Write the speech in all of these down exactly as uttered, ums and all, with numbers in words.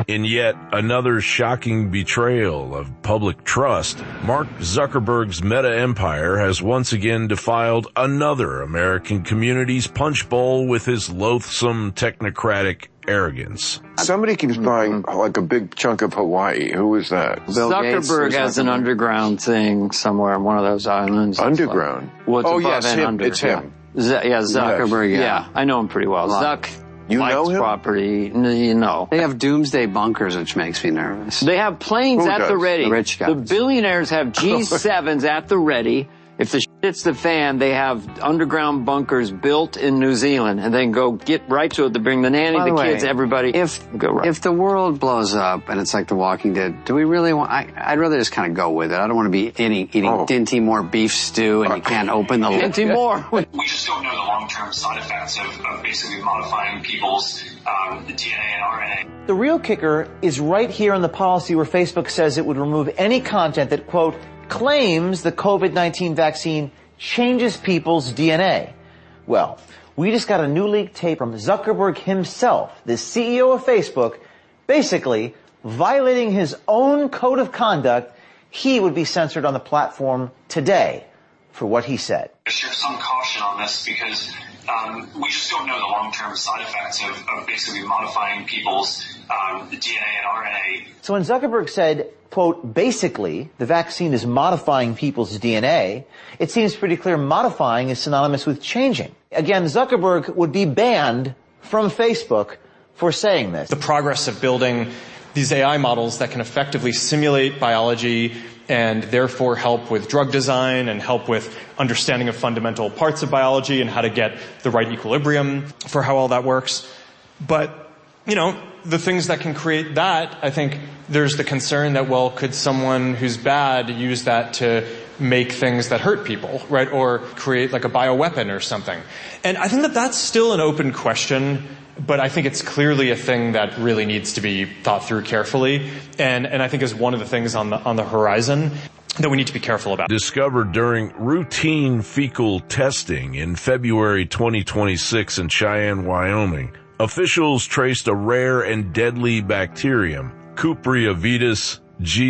In yet another shocking betrayal of public trust, Mark Zuckerberg's Meta empire has once again defiled another American community's punch bowl with his loathsome technocratic arrogance. Somebody keeps buying like a big chunk of Hawaii. Who is that? Bill Zuckerberg has an underground thing somewhere on one of those islands. Underground? Like, well, it's oh, above yes, and him. under. It's him. Yeah, yeah Zuckerberg, yes. yeah. yeah. I know him pretty well. Zuck you know him? property, you know. They have doomsday bunkers, which makes me nervous. They have planes Who at does? the ready. The rich guys. The billionaires have G sevens at the ready. If the shit hits the fan, they have underground bunkers built in New Zealand, and then go get right to it to bring the nanny, By the, the way, kids, everybody. If go right. if the world blows up and it's like The Walking Dead, do we really want? I, I'd rather just kind of go with it. I don't want to be eating eating Oh. Dinty Moore beef stew, and you can't open the Dinty Moore. We just don't know the long-term side effects of, of basically modifying people's um, D N A and R N A. The real kicker is right here in the policy where Facebook says it would remove any content that, quote, claims the COVID nineteen vaccine changes people's D N A. Well, we just got a new leaked tape from Zuckerberg himself, the C E O of Facebook, basically violating his own code of conduct. He would be censored on the platform today for what he said. I share some caution on this because um, we just don't know the long-term side effects of, of basically modifying people's um, D N A and R N A. So when Zuckerberg said, quote, basically, the vaccine is modifying people's D N A, it seems pretty clear modifying is synonymous with changing. Again, Zuckerberg would be banned from Facebook for saying this. The progress of building these A I models that can effectively simulate biology and therefore help with drug design and help with understanding of fundamental parts of biology and how to get the right equilibrium for how all that works. But, you know, the things that can create that, I think there's the concern that, well, could someone who's bad use that to make things that hurt people, right? Or create like a bioweapon or something. And I think that that's still an open question, but I think it's clearly a thing that really needs to be thought through carefully. And, and I think is one of the things on the, on the horizon that we need to be careful about. Discovered during routine fecal testing in February twenty twenty-six in Cheyenne, Wyoming, officials traced a rare and deadly bacterium, Cupria vitis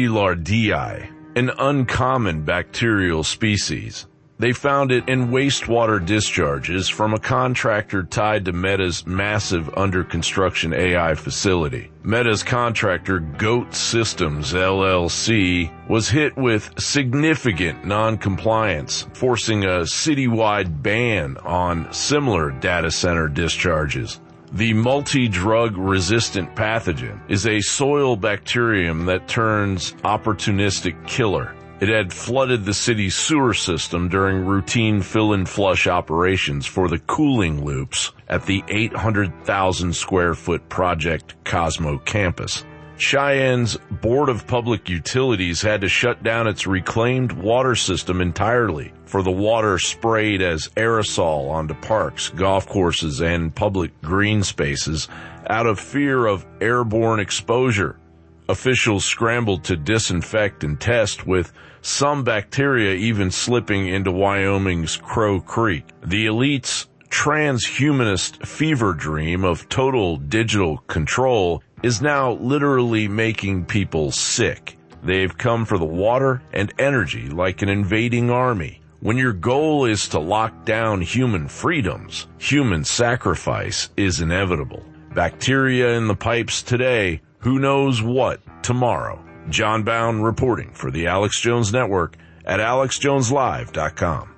gilardii, an uncommon bacterial species. They found it in wastewater discharges from a contractor tied to Meta's massive under-construction A I facility. Meta's contractor, Goat Systems, L L C, was hit with significant non-compliance, forcing a citywide ban on similar data center discharges. The multi-drug resistant pathogen is a soil bacterium that turns opportunistic killer. It had flooded the city's sewer system during routine fill-and-flush operations for the cooling loops at the eight hundred thousand square foot Project Cosmo campus. Cheyenne's Board of Public Utilities had to shut down its reclaimed water system entirely for the water sprayed as aerosol onto parks, golf courses, and public green spaces out of fear of airborne exposure. Officials scrambled to disinfect and test, with some bacteria even slipping into Wyoming's Crow Creek. The elite's transhumanist fever dream of total digital control is now literally making people sick. They've come for the water and energy like an invading army. When your goal is to lock down human freedoms, human sacrifice is inevitable. Bacteria in the pipes today, who knows what tomorrow. John Bound reporting for the Alex Jones Network at alex jones live dot com.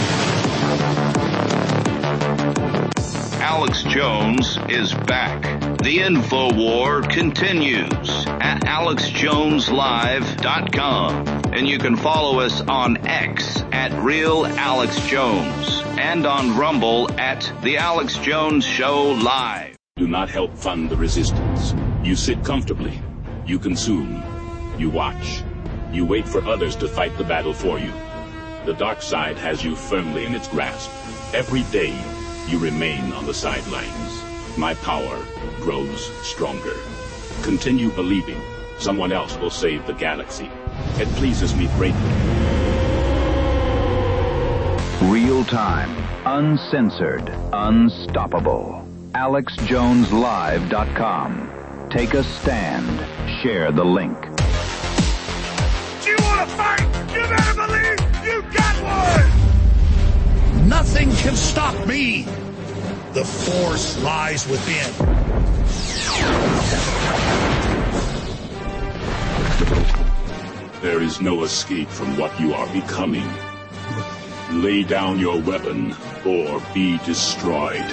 Alex Jones is back. The info war continues at alex jones live dot com. And you can follow us on X at Real Alex Jones and on Rumble at The Alex Jones Show Live. Do not help fund the resistance. You sit comfortably. You consume. You watch. You wait for others to fight the battle for you. The dark side has you firmly in its grasp. Every day, you remain on the sidelines. My power grows stronger. Continue believing someone else will save the galaxy. It pleases me greatly. Real time, uncensored, unstoppable. alex jones live dot com. Take a stand. Share the link. Do you want to fight? You better believe you got one! Nothing can stop me. The Force lies within. There is no escape from what you are becoming. Lay down your weapon or be destroyed.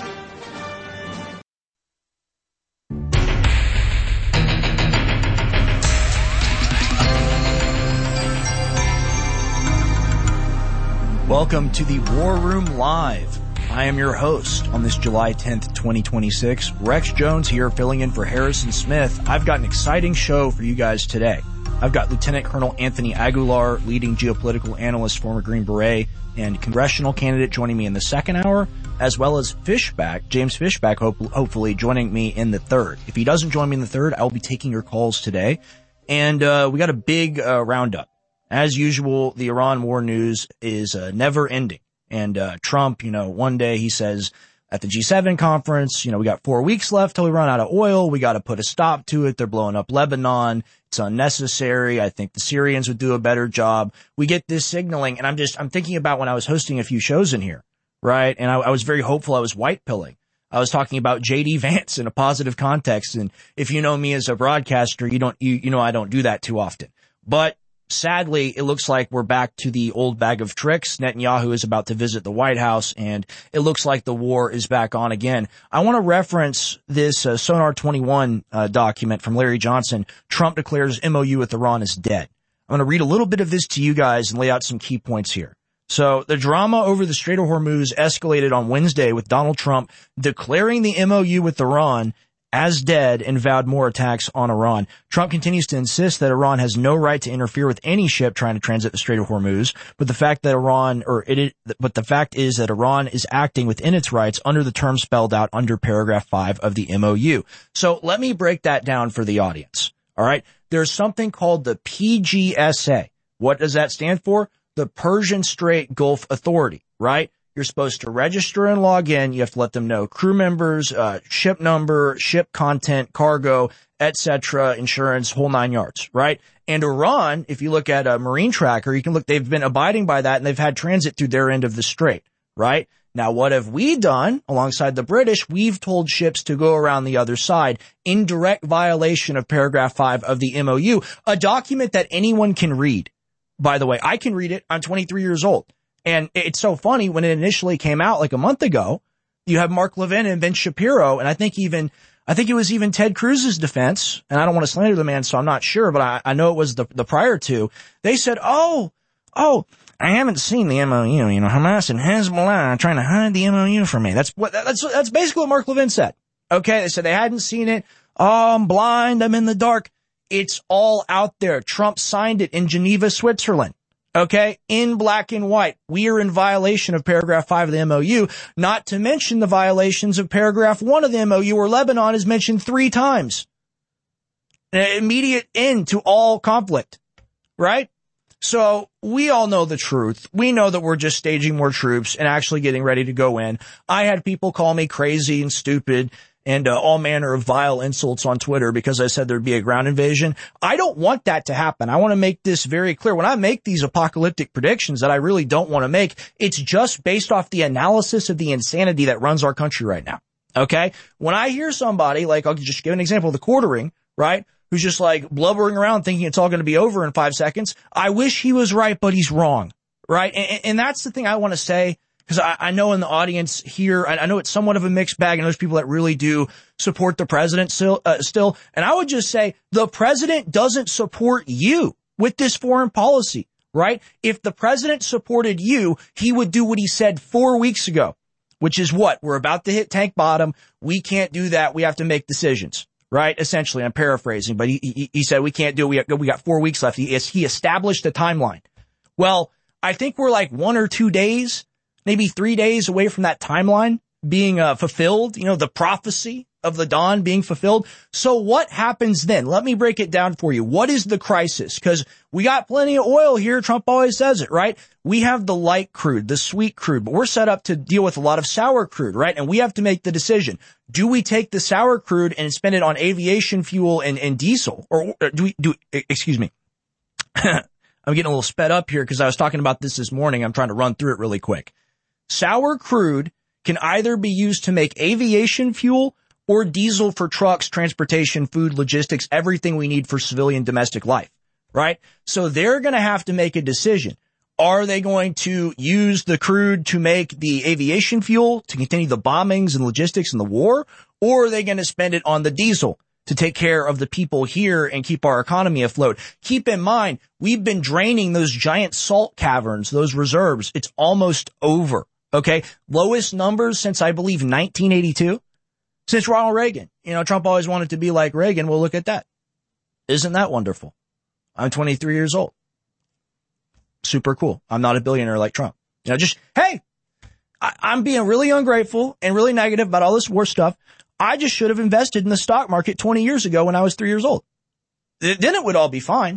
Welcome to the War Room Live. I am your host on this July tenth, twenty twenty-six. Rex Jones here, filling in for Harrison Smith. I've got an exciting show for you guys today. I've got Lieutenant Colonel Anthony Aguilar, leading geopolitical analyst, former Green Beret, and congressional candidate, joining me in the second hour, as well as Fishback, James Fishback, hope, hopefully joining me in the third. If he doesn't join me in the third, I'll be taking your calls today. And uh we got a big uh, roundup. As usual, the Iran war news is uh, never ending. And uh Trump, you know, one day he says at the G seven conference, you know, we got four weeks left till we run out of oil. We got to put a stop to it. They're blowing up Lebanon. It's unnecessary. I think the Syrians would do a better job. We get this signaling, and I'm just, I'm thinking about when I was hosting a few shows in here, right? And I, I was very hopeful. I was white pilling. I was talking about J D Vance in a positive context. And if you know me as a broadcaster, you don't, you, you know, I don't do that too often. But sadly, it looks like we're back to the old bag of tricks. Netanyahu is about to visit the White House, and it looks like the war is back on again. I want to reference this uh, Sonar twenty-one uh, document from Larry Johnson. Trump declares M O U with Iran is dead. I'm going to read a little bit of this to you guys and lay out some key points here. So the drama over the Strait of Hormuz escalated on Wednesday with Donald Trump declaring the M O U with Iran as dead and vowed more attacks on Iran. Trump continues to insist that Iran has no right to interfere with any ship trying to transit the Strait of Hormuz, but the fact that Iran, or it, is, but the fact is that Iran is acting within its rights under the terms spelled out under paragraph five of the M O U. So let me break that down for the audience. All right. There's something called the P G S A. What does that stand for? The Persian Strait Gulf Authority, right? You're supposed to register and log in. You have to let them know crew members, uh, ship number, ship content, cargo, et cetera, insurance, whole nine yards, right? And Iran, if you look at a marine tracker, you can look, they've been abiding by that, and they've had transit through their end of the strait, right? Now, what have we done alongside the British? We've told ships to go around the other side in direct violation of paragraph five of the M O U, a document that anyone can read. By the way, I can read it. I'm twenty-three years old. And it's so funny, when it initially came out like a month ago, you have Mark Levin and Ben Shapiro, and I think even, I think it was even Ted Cruz's defense, and I don't want to slander the man, so I'm not sure, but I, I know it was the, the prior two. They said, oh, oh, I haven't seen the M O U, you know, Hamas and Hezbollah are trying to hide the M O U from me. That's what, that's, that's basically what Mark Levin said. Okay, they said they hadn't seen it. Oh, I'm blind, I'm in the dark. It's all out there. Trump signed it in Geneva, Switzerland. Okay, in black and white. We are in violation of paragraph five of the M O U, not to mention the violations of paragraph one of the M O U, where Lebanon is mentioned three times. An immediate end to all conflict, right? So we all know the truth. We know that we're just staging more troops and actually getting ready to go in. I had people call me crazy and stupid and uh, all manner of vile insults on Twitter because I said there'd be a ground invasion. I don't want that to happen. I want to make this very clear. When I make these apocalyptic predictions that I really don't want to make, it's just based off the analysis of the insanity that runs our country right now. Okay? When I hear somebody, like, I'll just give an example of the quartering, right, who's just like blubbering around thinking it's all going to be over in five seconds, I wish he was right, but he's wrong, right? And, and that's the thing I want to say. Because I, I know in the audience here, I, I know it's somewhat of a mixed bag, and there's people that really do support the president still, uh, still. And I would just say the president doesn't support you with this foreign policy, right? If the president supported you, he would do what he said four weeks ago, which is what? We're about to hit tank bottom. We can't do that. We have to make decisions, right? Essentially, I'm paraphrasing, but he, he, he said we can't do it. We got, we got four weeks left. He, he established a timeline. Well, I think we're like one or two days maybe three days away from that timeline being uh, fulfilled, you know, the prophecy of the dawn being fulfilled. So what happens then? Let me break it down for you. What is the crisis? Because we got plenty of oil here. Trump always says it, right? We have the light crude, the sweet crude, but we're set up to deal with a lot of sour crude, right? And we have to make the decision. Do we take the sour crude and spend it on aviation fuel and, and diesel? Or, or do we, do, excuse me. I'm getting a little sped up here because I was talking about this this morning. I'm trying to run through it really quick. Sour crude can either be used to make aviation fuel or diesel for trucks, transportation, food, logistics, everything we need for civilian domestic life, right? So they're going to have to make a decision. Are they going to use the crude to make the aviation fuel to continue the bombings and logistics in the war? Or are they going to spend it on the diesel to take care of the people here and keep our economy afloat? Keep in mind, we've been draining those giant salt caverns, those reserves. It's almost over. Okay. Lowest numbers since, I believe, nineteen eighty-two. Since Ronald Reagan. You know, Trump always wanted to be like Reagan. Well, look at that. Isn't that wonderful? I'm twenty-three years old. Super cool. I'm not a billionaire like Trump. You know, just, hey, I, I'm being really ungrateful and really negative about all this war stuff. I just should have invested in the stock market twenty years ago when I was three years old. Then it would all be fine.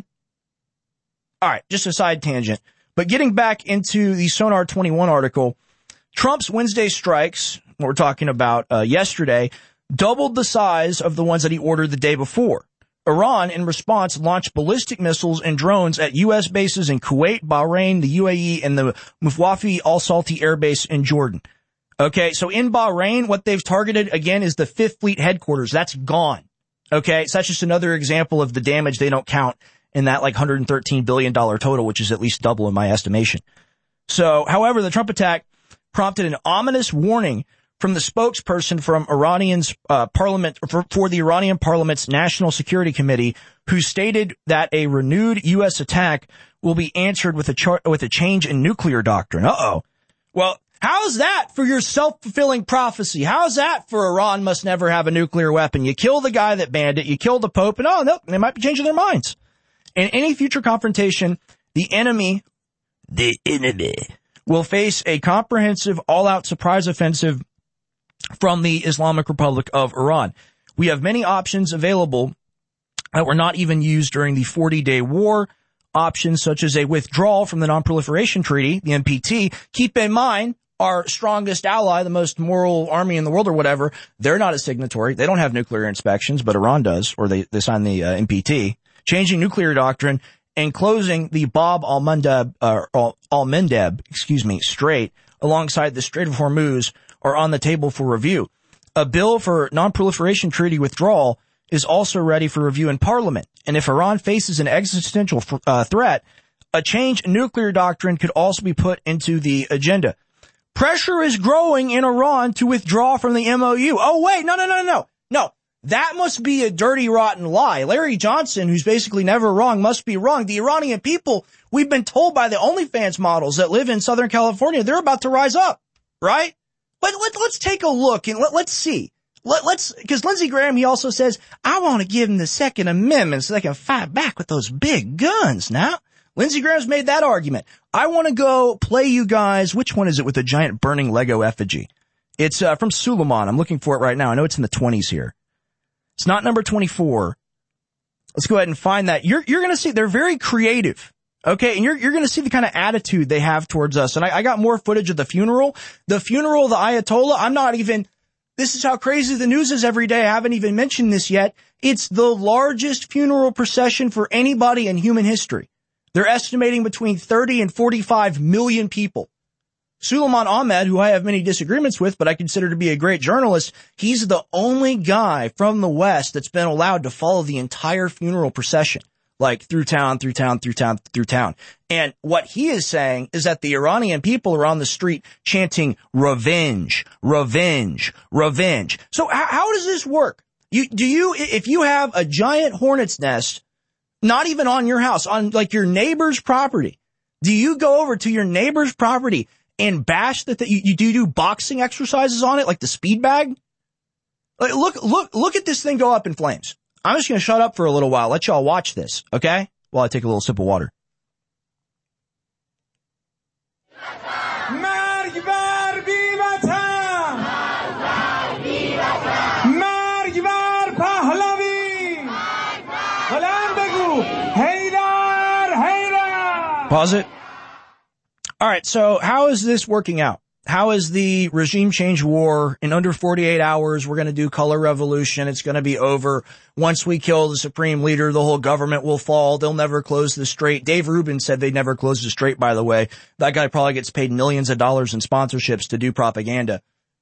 All right, just a side tangent. But getting back into the Sonar twenty-one article, Trump's Wednesday strikes, what we're talking about uh, yesterday, doubled the size of the ones that he ordered the day before. Iran, in response, launched ballistic missiles and drones at U S bases in Kuwait, Bahrain, the U A E, and the Mufwafi al-Salti Air Base in Jordan. Okay, so in Bahrain, what they've targeted, again, is the Fifth Fleet headquarters. That's gone. Okay, so that's just another example of the damage they don't count in that, like, one hundred thirteen billion dollars total, which is at least double in my estimation. So, however, the Trump attack prompted an ominous warning from the spokesperson from Iranian's uh, parliament for, for the Iranian parliament's National Security Committee, who stated that a renewed U S attack will be answered with a char- with a change in nuclear doctrine. Uh-oh. Well, how's that for your self-fulfilling prophecy? How's that for Iran must never have a nuclear weapon? You kill the guy that banned it, you kill the Pope, and oh, no, they might be changing their minds. In any future confrontation, the enemy, the enemy, will face a comprehensive, all-out surprise offensive from the Islamic Republic of Iran. We have many options available that were not even used during the forty-day war. Options such as a withdrawal from the Non-Proliferation Treaty, the N P T. Keep in mind, our strongest ally, the most moral army in the world or whatever, they're not a signatory. They don't have nuclear inspections, but Iran does, or they, they signed the uh, N P T. Changing nuclear doctrine and closing the Bab al-Mandeb, uh, al-Mandeb, excuse me, Strait alongside the Strait of Hormuz are on the table for review. A bill for non-proliferation treaty withdrawal is also ready for review in Parliament. And if Iran faces an existential uh, threat, a change in nuclear doctrine could also be put into the agenda. Pressure is growing in Iran to withdraw from the M O U. Oh, wait, no, no, no, no, no. That must be a dirty, rotten lie. Larry Johnson, who's basically never wrong, must be wrong. The Iranian people, we've been told by the OnlyFans models that live in Southern California, they're about to rise up, right? But let, let's take a look and let, let's see. Let, let's, because Lindsey Graham, he also says, I want to give them the Second Amendment so they can fight back with those big guns now. Lindsey Graham's made that argument. I want to go play you guys, which one is it with the giant burning Lego effigy? It's uh, from Suleiman. I'm looking for it right now. I know it's in the twenties here. It's not number twenty-four. Let's go ahead and find that. You're, you're going to see they're very creative. Okay. And you're, you're going to see the kind of attitude they have towards us. And I, I got more footage of the funeral, the funeral of the Ayatollah. I'm not even, this is how crazy the news is every day. I haven't even mentioned this yet. It's the largest funeral procession for anybody in human history. They're estimating between thirty and forty-five million people. Suleiman Ahmed, who I have many disagreements with, but I consider to be a great journalist, he's the only guy from the West that's been allowed to follow the entire funeral procession, like through town, through town, through town, through town. And what he is saying is that the Iranian people are on the street chanting revenge, revenge, revenge. So how, how does this work? You, do you, if you have a giant hornet's nest, not even on your house, on like your neighbor's property, do you go over to your neighbor's property and bash that, that you, you do do boxing exercises on it, like the speed bag? Like, look, look, look at this thing go up in flames. I'm just going to shut up for a little while. Let y'all watch this, okay? While I take a little sip of water. مرگ بر بی‌وطن، مرگ Pause it. All right, so how is this working out? How is the regime change war in under forty-eight hours? We're going to do color revolution. It's going to be over. Once we kill the supreme leader, the whole government will fall. They'll never close the strait. Dave Rubin said they'd never close the strait, by the way. That guy probably gets paid millions of dollars in sponsorships to do propaganda.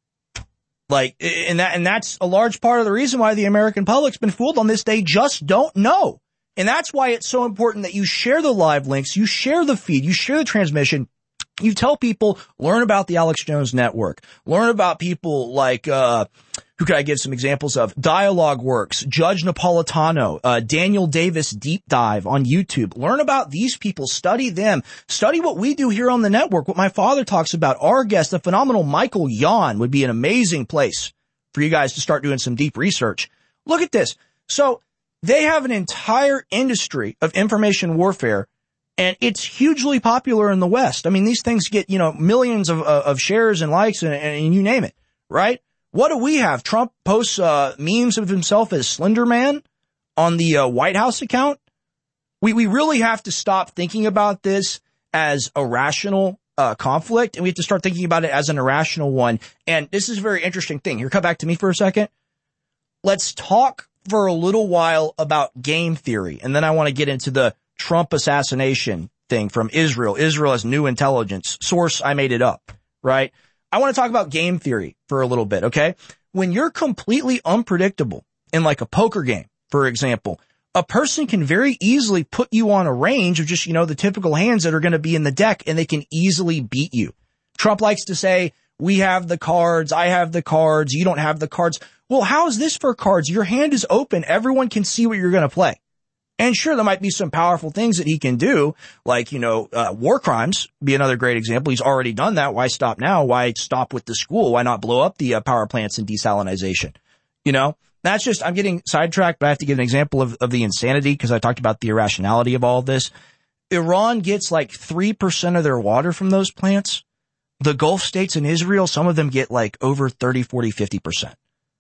Like, and that, and that's a large part of the reason why the American public's been fooled on this. They just don't know. And that's why it's so important that you share the live links, you share the feed, you share the transmission. You tell people, learn about the Alex Jones Network. Learn about people like, uh, who could I give some examples of? Dialogue Works, Judge Napolitano, uh, Daniel Davis Deep Dive on YouTube. Learn about these people. Study them. Study what we do here on the network, what my father talks about. Our guest, the phenomenal Michael Yon, would be an amazing place for you guys to start doing some deep research. Look at this. So they have an entire industry of information warfare. And it's hugely popular in the West. I mean, these things get, you know, millions of, uh, of shares and likes and, and you name it, right? What do we have? Trump posts, uh, memes of himself as Slender Man on the, uh, White House account. We, we really have to stop thinking about this as a rational, uh, conflict, and we have to start thinking about it as an irrational one. And this is a very interesting thing. Here, come back to me for a second. Let's talk for a little while about game theory. And then I want to get into the Trump assassination thing from Israel. Israel has new intelligence. Source, I made it up, right? I want to talk about game theory for a little bit, okay? When you're completely unpredictable in like a poker game, for example, a person can very easily put you on a range of just, you know, the typical hands that are going to be in the deck and they can easily beat you. Trump likes to say, we have the cards, I have the cards, you don't have the cards. Well, how is this for cards? Your hand is open. Everyone can see what you're going to play. And sure, there might be some powerful things that he can do, like, you know, uh, war crimes be another great example. He's already done that. Why stop now? Why stop with the school? Why not blow up the uh, power plants and desalinization? You know, that's just, I'm getting sidetracked, but I have to give an example of, of the insanity because I talked about the irrationality of all of this. Iran gets like three percent of their water from those plants. The Gulf states and Israel, some of them get like over thirty, forty, fifty percent.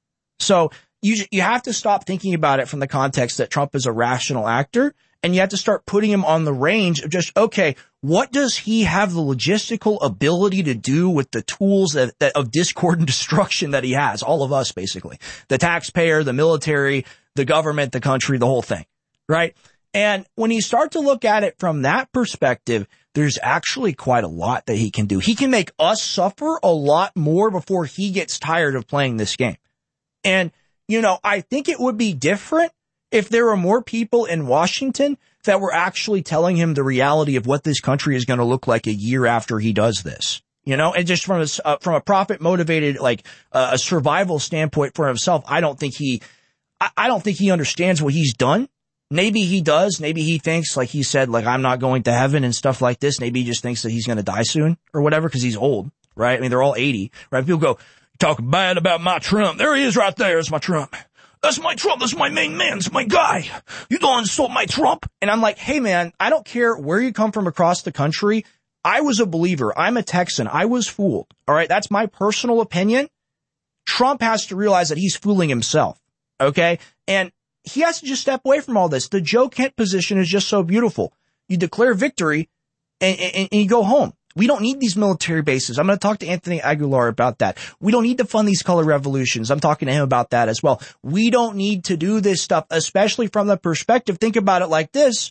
So, You you have to stop thinking about it from the context that Trump is a rational actor, and you have to start putting him on the range of just, okay, what does he have the logistical ability to do with the tools that, that of discord and destruction that he has? All of us, basically. The taxpayer, the military, the government, the country, the whole thing, right? And when you start to look at it from that perspective, there's actually quite a lot that he can do. He can make us suffer a lot more before he gets tired of playing this game. And you know, I think it would be different if there were more people in Washington that were actually telling him the reality of what this country is going to look like a year after he does this. You know, and just from a, uh, from a profit motivated, like uh, a survival standpoint for himself, I don't think he, I, I don't think he understands what he's done. Maybe he does. Maybe he thinks, like he said, like, I'm not going to heaven and stuff like this. Maybe he just thinks that he's going to die soon or whatever because he's old, right? I mean, they're all eighty, right? People go, talk bad about my Trump. There he is right there. It's my Trump. That's my Trump. That's my main man. That's my guy. You don't insult my Trump. And I'm like, hey, man, I don't care where you come from across the country. I was a believer. I'm a Texan. I was fooled. All right. That's my personal opinion. Trump has to realize that he's fooling himself. Okay. And he has to just step away from all this. The Joe Kent position is just so beautiful. You declare victory and, and, and you go home. We don't need these military bases. I'm going to talk to Anthony Aguilar about that. We don't need to fund these color revolutions. I'm talking to him about that as well. We don't need to do this stuff, especially from the perspective. Think about it like this.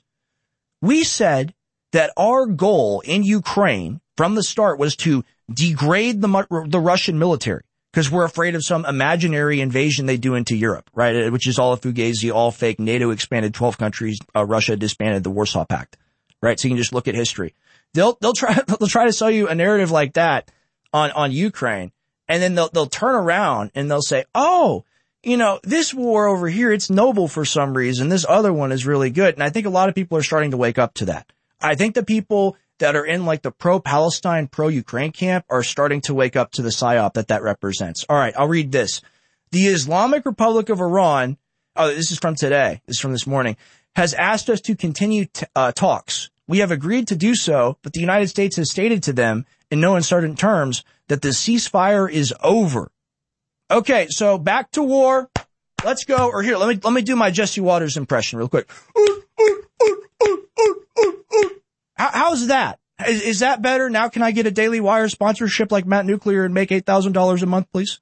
We said that our goal in Ukraine from the start was to degrade the, the Russian military because we're afraid of some imaginary invasion they do into Europe, right? Which is all a fugazi, all fake. NATO expanded twelve countries. Uh, Russia disbanded the Warsaw Pact, right? So you can just look at history. They'll, they'll try, they'll try to sell you a narrative like that on, on Ukraine. And then they'll, they'll turn around and they'll say, oh, you know, this war over here, it's noble for some reason. This other one is really good. And I think a lot of people are starting to wake up to that. I think the people that are in like the pro-Palestine, pro-Ukraine camp are starting to wake up to the psyop that that represents. All right. I'll read this. The Islamic Republic of Iran. Oh, this is from today. This is from this morning, has asked us to continue t- uh, talks. We have agreed to do so, but the United States has stated to them in no uncertain terms that the ceasefire is over. Okay, so back to war. Let's go. Or here, let me let me do my Jesse Waters impression real quick. How, how how's that? Is, is that better? Now can I get a Daily Wire sponsorship like Matt Nuclear and make eight thousand dollars a month, please?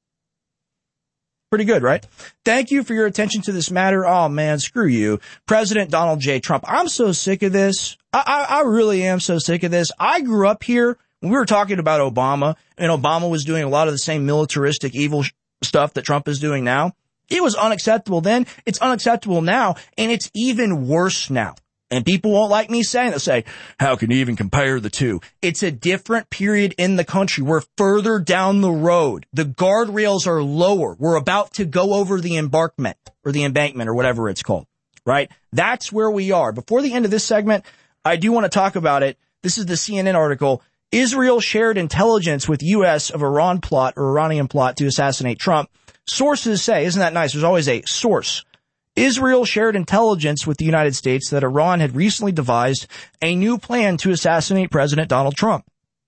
Pretty good, right? Thank you for your attention to this matter. Oh man, screw you. President Donald J. Trump. I'm so sick of this. I, I, I really am so sick of this. I grew up here when we were talking about Obama, and Obama was doing a lot of the same militaristic evil sh- stuff that Trump is doing now. It was unacceptable then. It's unacceptable now, and it's even worse now. And people won't like me saying, they'll say, how can you even compare the two? It's a different period in the country. We're further down the road. The guardrails are lower. We're about to go over the embankment or the embankment or whatever it's called, right? That's where we are. Before the end of this segment, I do want to talk about it. This is the C N N article. Israel shared intelligence with U S of Iran plot or Iranian plot to assassinate Trump. Sources say, isn't that nice? There's always a source. Israel shared intelligence with the United States that Iran had recently devised a new plan to assassinate President Donald Trump.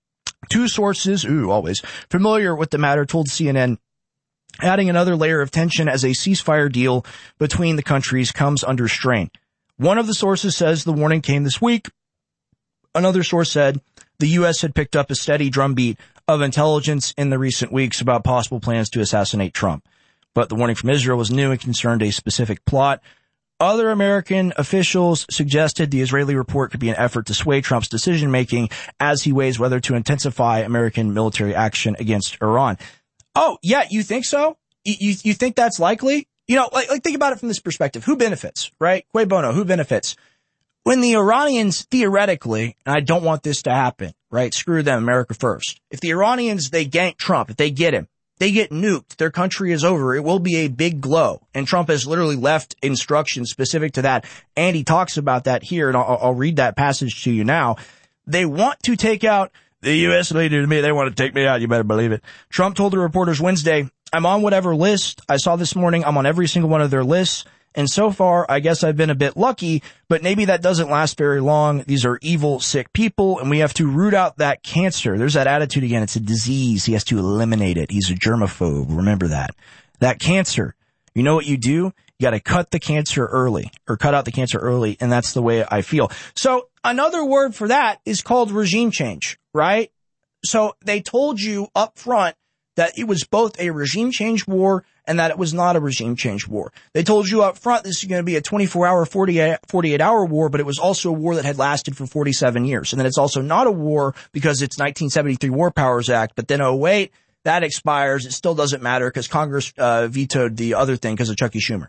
Two sources, ooh, always, familiar with the matter told C N N, adding another layer of tension as a ceasefire deal between the countries comes under strain. One of the sources says the warning came this week. Another source said the U S had picked up a steady drumbeat of intelligence in the recent weeks about possible plans to assassinate Trump. But the warning from Israel was new and concerned a specific plot. Other American officials suggested the Israeli report could be an effort to sway Trump's decision-making as he weighs whether to intensify American military action against Iran. Oh, yeah, you think so? You, you, you think that's likely? You know, like, like, think about it from this perspective. Who benefits, right? Cui bono, who benefits? When the Iranians, theoretically, and I don't want this to happen, right? Screw them, America first. If the Iranians, they gank Trump, if they get him, they get nuked, their country is over, it will be a big glow. And Trump has literally left instructions specific to that. And he talks about that here, and I'll, I'll read that passage to you now. They want to take out the U S leader to me. They want to take me out. You better believe it. Trump told the reporters Wednesday, I'm on whatever list I saw this morning. I'm on every single one of their lists. And so far, I guess I've been a bit lucky, but maybe that doesn't last very long. These are evil, sick people, and we have to root out that cancer. There's that attitude again. It's a disease. He has to eliminate it. He's a germaphobe. Remember that. That cancer. You know what you do? You got to cut the cancer early, or cut out the cancer early, and that's the way I feel. So another word for that is called regime change, right? So they told you up front that it was both a regime change war and that it was not a regime change war. They told you up front this is going to be a twenty-four hour, forty-eight hour war, but it was also a war that had lasted for forty-seven years. And then it's also not a war because it's nineteen seventy-three War Powers Act, but then, oh wait, that expires. It still doesn't matter because Congress uh, vetoed the other thing because of Chucky Schumer.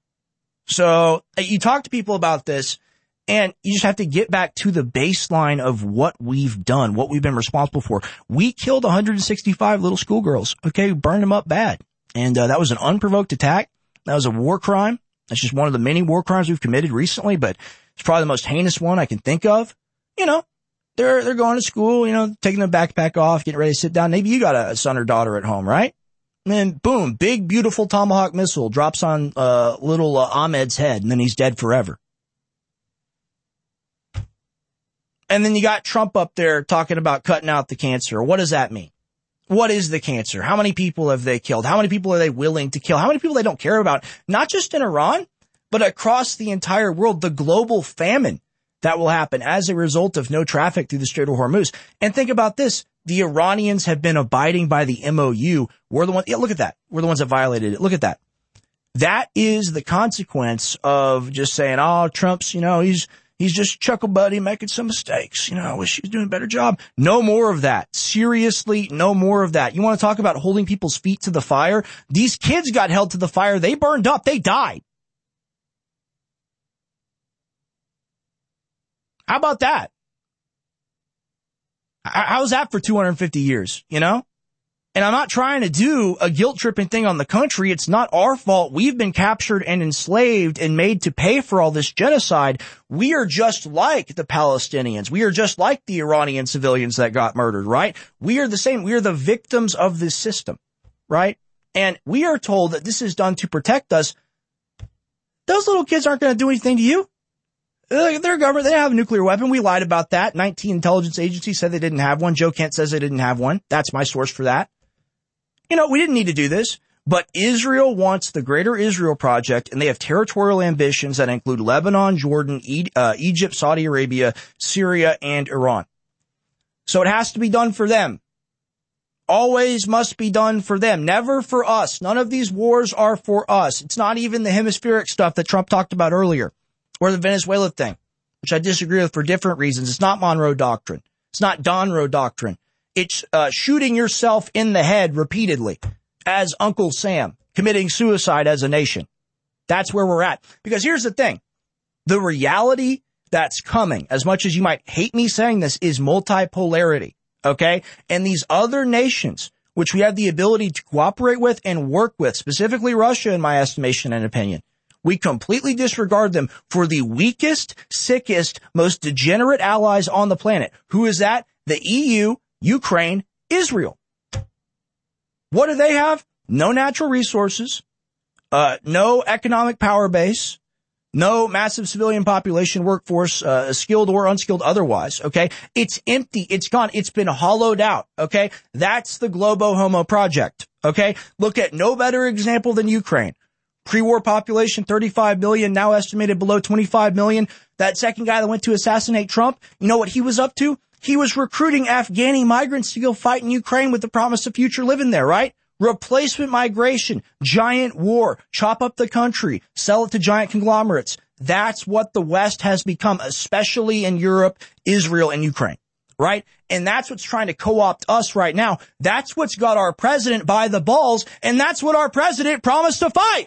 So you talk to people about this, and you just have to get back to the baseline of what we've done, what we've been responsible for. We killed one hundred sixty-five little schoolgirls, okay, burned them up bad. And uh, that was an unprovoked attack. That was a war crime. That's just one of the many war crimes we've committed recently, but it's probably the most heinous one I can think of. You know, they're they're going to school, you know, taking their backpack off, getting ready to sit down. Maybe you got a, a son or daughter at home, right? And then, boom, big, beautiful Tomahawk missile drops on uh, little uh, Ahmed's head, and then he's dead forever. And then you got Trump up there talking about cutting out the cancer. What does that mean? What is the cancer? How many people have they killed? How many people are they willing to kill? How many people they don't care about? Not just in Iran, but across the entire world, the global famine that will happen as a result of no traffic through the Strait of Hormuz. And think about this. The Iranians have been abiding by the M O U. We're the ones, yeah, look at that. We're the ones that violated it. Look at that. That is the consequence of just saying, oh, Trump's, you know, he's, He's just chuckle buddy making some mistakes. You know, I wish he was doing a better job. No more of that. Seriously, no more of that. You want to talk about holding people's feet to the fire? These kids got held to the fire. They burned up. They died. How about that? How's that for two hundred fifty years, you know? And I'm not trying to do a guilt-tripping thing on the country. It's not our fault. We've been captured and enslaved and made to pay for all this genocide. We are just like the Palestinians. We are just like the Iranian civilians that got murdered, right? We are the same. We are the victims of this system, right? And we are told that this is done to protect us. Those little kids aren't going to do anything to you. Their government, they have a nuclear weapon. We lied about that. nineteen intelligence agencies said they didn't have one. Joe Kent says they didn't have one. That's my source for that. You know, we didn't need to do this. But Israel wants the Greater Israel Project, and they have territorial ambitions that include Lebanon, Jordan, e- uh, Egypt, Saudi Arabia, Syria, and Iran. So it has to be done for them. Always must be done for them, never for us. None of these wars are for us. It's not even the hemispheric stuff that Trump talked about earlier, or the Venezuela thing, which I disagree with for different reasons. It's not Monroe Doctrine. It's not Donroe Doctrine. It's uh, shooting yourself in the head repeatedly as Uncle Sam, committing suicide as a nation. That's where we're at. Because here's the thing. The reality that's coming, as much as you might hate me saying this, is multipolarity. Okay? And these other nations, which we have the ability to cooperate with and work with, specifically Russia, in my estimation and opinion, we completely disregard them for the weakest, sickest, most degenerate allies on the planet. Who is that? The E U, Ukraine, Israel. What do they have? No natural resources, uh, no economic power base, no massive civilian population workforce, uh, skilled or unskilled otherwise, okay? It's empty. It's gone. It's been hollowed out, okay? That's the Globo Homo project, okay? Look at no better example than Ukraine. Pre-war population, thirty-five million, now estimated below twenty-five million. That second guy that went to assassinate Trump, you know what he was up to? He was recruiting Afghani migrants to go fight in Ukraine with the promise of future living there, right? Replacement migration, giant war, chop up the country, sell it to giant conglomerates. That's what the West has become, especially in Europe, Israel, and Ukraine, right? And that's what's trying to co-opt us right now. That's what's got our president by the balls, and that's what our president promised to fight.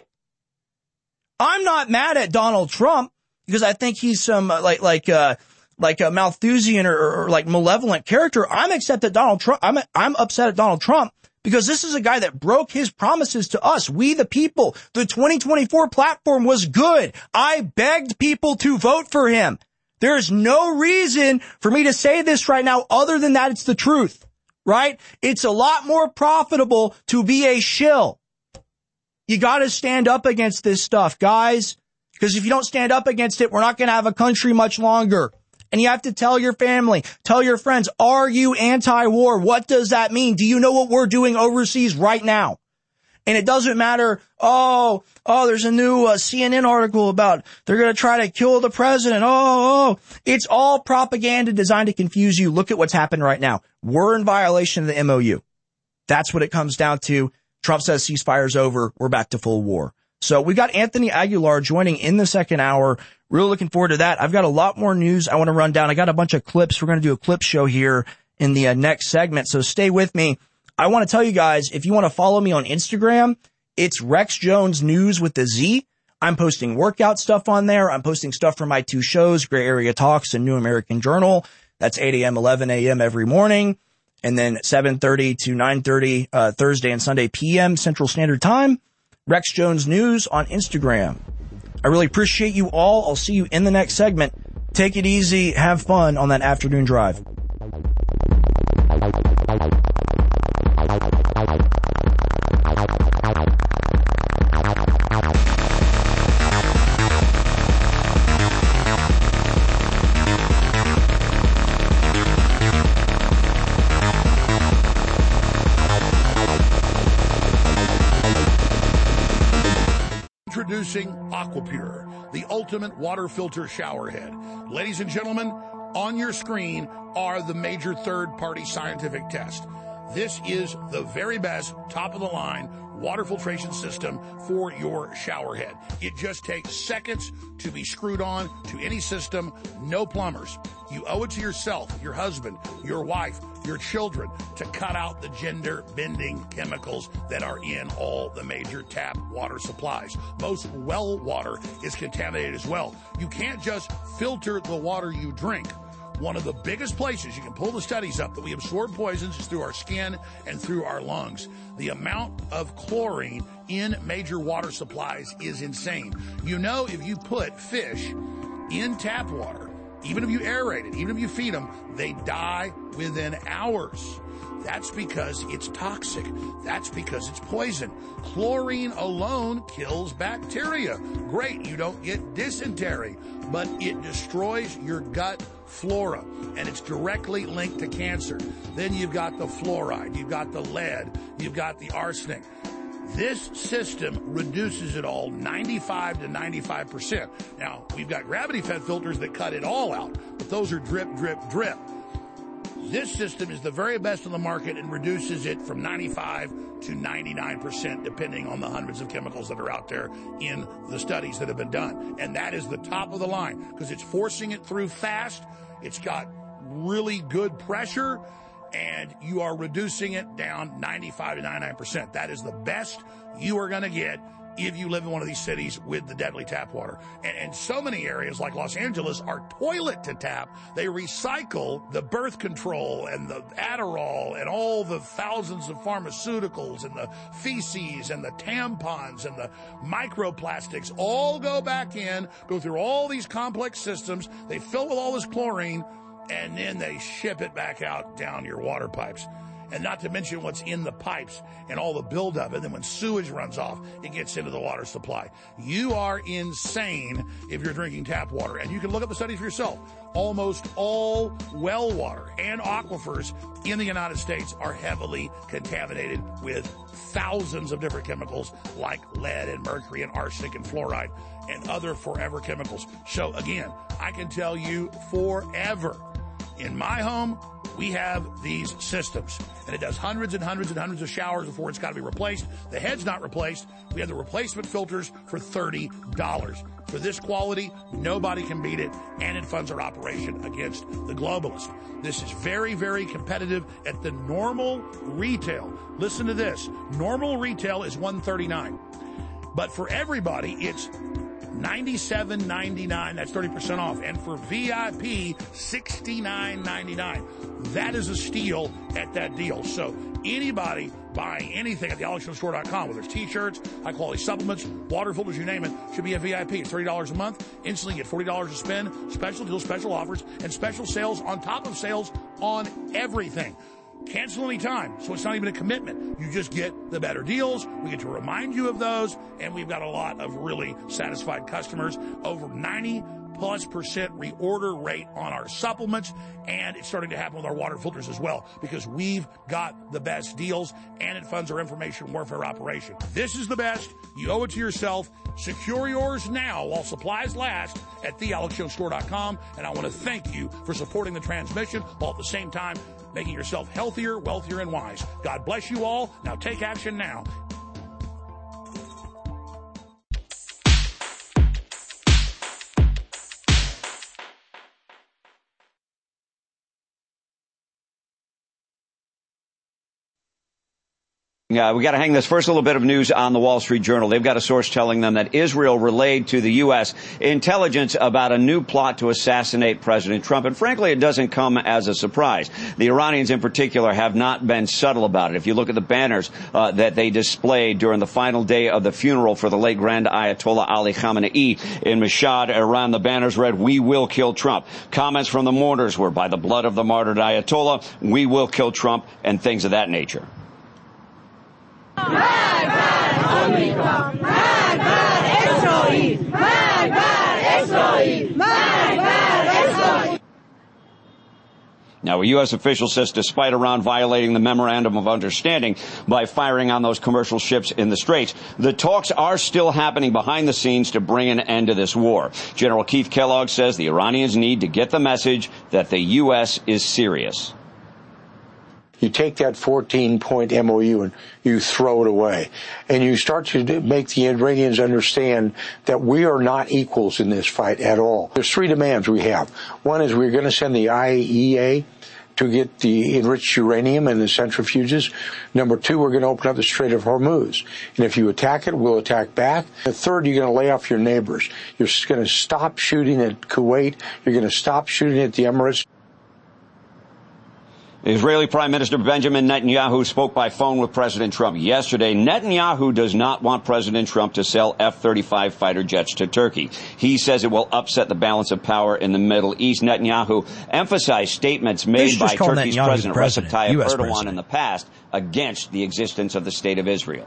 I'm not mad at Donald Trump because I think he's some uh, like like uh like a Malthusian or, or, or like malevolent character. I'm upset at Donald Trump. I'm I'm upset at Donald Trump because this is a guy that broke his promises to us, we the people. The twenty twenty-four platform was good. I begged people to vote for him. There's no reason for me to say this right now other than that it's the truth, right? It's a lot more profitable to be a shill. You got to stand up against this stuff, guys, because if you don't stand up against it, we're not going to have a country much longer. And you have to tell your family, tell your friends, are you anti-war? What does that mean? Do you know what we're doing overseas right now? And it doesn't matter, oh, oh, there's a new uh, C N N article about they're going to try to kill the president. Oh, oh, it's all propaganda designed to confuse you. Look at what's happened right now. We're in violation of the M O U. That's what it comes down to. Trump says ceasefire's over. We're back to full war. So we got Anthony Aguilar joining in the second hour. Really looking forward to that. I've got a lot more news I want to run down. I got a bunch of clips. We're going to do a clip show here in the uh, next segment. So stay with me. I want to tell you guys, if you want to follow me on Instagram, it's Rex Jones News with the Z. I'm posting workout stuff on there. I'm posting stuff from my two shows, Gray Area Talks and New American Journal. That's eight a.m., eleven a.m. every morning. And then seven thirty to nine thirty, uh, Thursday and Sunday P M Central Standard Time. Rex Jones News on Instagram. I really appreciate you all. I'll see you in the next segment. Take it easy. Have fun on that afternoon drive. Introducing Aquapure, the ultimate water filter shower head. Ladies and gentlemen, on your screen are the major third-party scientific tests. This is the very best, top-of-the-line water filtration system for your shower head. It just takes seconds to be screwed on to any system, no plumbers. You owe it to yourself, your husband, your wife, your children to cut out the gender-bending chemicals that are in all the major tap water supplies. Most well water is contaminated as well. You can't just filter the water you drink. One of the biggest places you can pull the studies up that we absorb poisons is through our skin and through our lungs. The amount of chlorine in major water supplies is insane. You know, if you put fish in tap water, even if you aerate it, even if you feed them, they die within hours. That's because it's toxic. That's because it's poison. Chlorine alone kills bacteria. Great, you don't get dysentery, but it destroys your gut flora, and it's directly linked to cancer. Then you've got the fluoride, you've got the lead, you've got the arsenic. This system reduces it all ninety-five to ninety-five percent. Now, we've got gravity-fed filters that cut it all out, but those are drip, drip, drip. This system is the very best on the market and reduces it from ninety-five to ninety-nine percent, depending on the hundreds of chemicals that are out there in the studies that have been done. And that is the top of the line because it's forcing it through fast. It's got really good pressure, and you are reducing it down ninety-five to ninety-nine percent. That is the best you are going to get if you live in one of these cities with the deadly tap water. And, and so many areas like Los Angeles are toilet to tap. They recycle the birth control and the Adderall and all the thousands of pharmaceuticals and the feces and the tampons and the microplastics all go back in, go through all these complex systems. They fill with all this chlorine, and then they ship it back out down your water pipes. And not to mention what's in the pipes and all the buildup. And then when sewage runs off, it gets into the water supply. You are insane if you're drinking tap water. And you can look up the studies for yourself. Almost all well water and aquifers in the United States are heavily contaminated with thousands of different chemicals like lead and mercury and arsenic and fluoride and other forever chemicals. So again, I can tell you forever, in my home, we have these systems, and it does hundreds and hundreds and hundreds of showers before it's got to be replaced. The head's not replaced. We have the replacement filters for thirty dollars. For this quality, nobody can beat it, and it funds our operation against the globalists. This is very, very competitive at the normal retail. Listen to this. Normal retail is one hundred thirty-nine dollars, but for everybody, it's ninety-seven ninety-nine. That's thirty percent off. And for V I P, sixty-nine ninety-nine. That is a steal at that deal. So anybody buying anything at the alex jones store dot com, whether it's t-shirts, high-quality supplements, water filters, you name it, should be a V I P. It's thirty dollars a month. Instantly get forty dollars to spend, special deals, special offers, and special sales on top of sales on everything. Cancel any time, so it's not even a commitment. You just get the better deals. We get to remind you of those, and we've got a lot of really satisfied customers. Over ninety plus percent reorder rate on our supplements, and it's starting to happen with our water filters as well because we've got the best deals, and it funds our information warfare operation. This is the best. You owe it to yourself. Secure yours now while supplies last at the alex jones store dot com, and I want to thank you for supporting the transmission while at the same time making yourself healthier, wealthier, and wise. God bless you all. Now take action now. Yeah, we got to hang this first little bit of news on the Wall Street Journal. They've got a source telling them that Israel relayed to the U S intelligence about a new plot to assassinate President Trump. And frankly, it doesn't come as a surprise. The Iranians in particular have not been subtle about it. If you look at the banners uh, that they displayed during the final day of the funeral for the late Grand Ayatollah Ali Khamenei in Mashhad, Iran, the banners read, "We will kill Trump." Comments from the mourners were, "By the blood of the martyred Ayatollah, we will kill Trump," and things of that nature. Now, a U S official says despite Iran violating the memorandum of understanding by firing on those commercial ships in the Straits, the talks are still happening behind the scenes to bring an end to this war. General Keith Kellogg says the Iranians need to get the message that the U S is serious. You take that fourteen-point M O U and you throw it away. And you start to make the Iranians understand that we are not equals in this fight at all. There's three demands we have. One is we're going to send the I A E A to get the enriched uranium and the centrifuges. Number two, we're going to open up the Strait of Hormuz. And if you attack it, we'll attack back. The third, you're going to lay off your neighbors. You're going to stop shooting at Kuwait. You're going to stop shooting at the Emirates. Israeli Prime Minister Benjamin Netanyahu spoke by phone with President Trump yesterday. Netanyahu does not want President Trump to sell F thirty-five fighter jets to Turkey. He says it will upset the balance of power in the Middle East. Netanyahu emphasized statements made by Turkey's Netanyahu President President, Recep Tayyip U S Erdogan President. in the past against the existence of the State of Israel.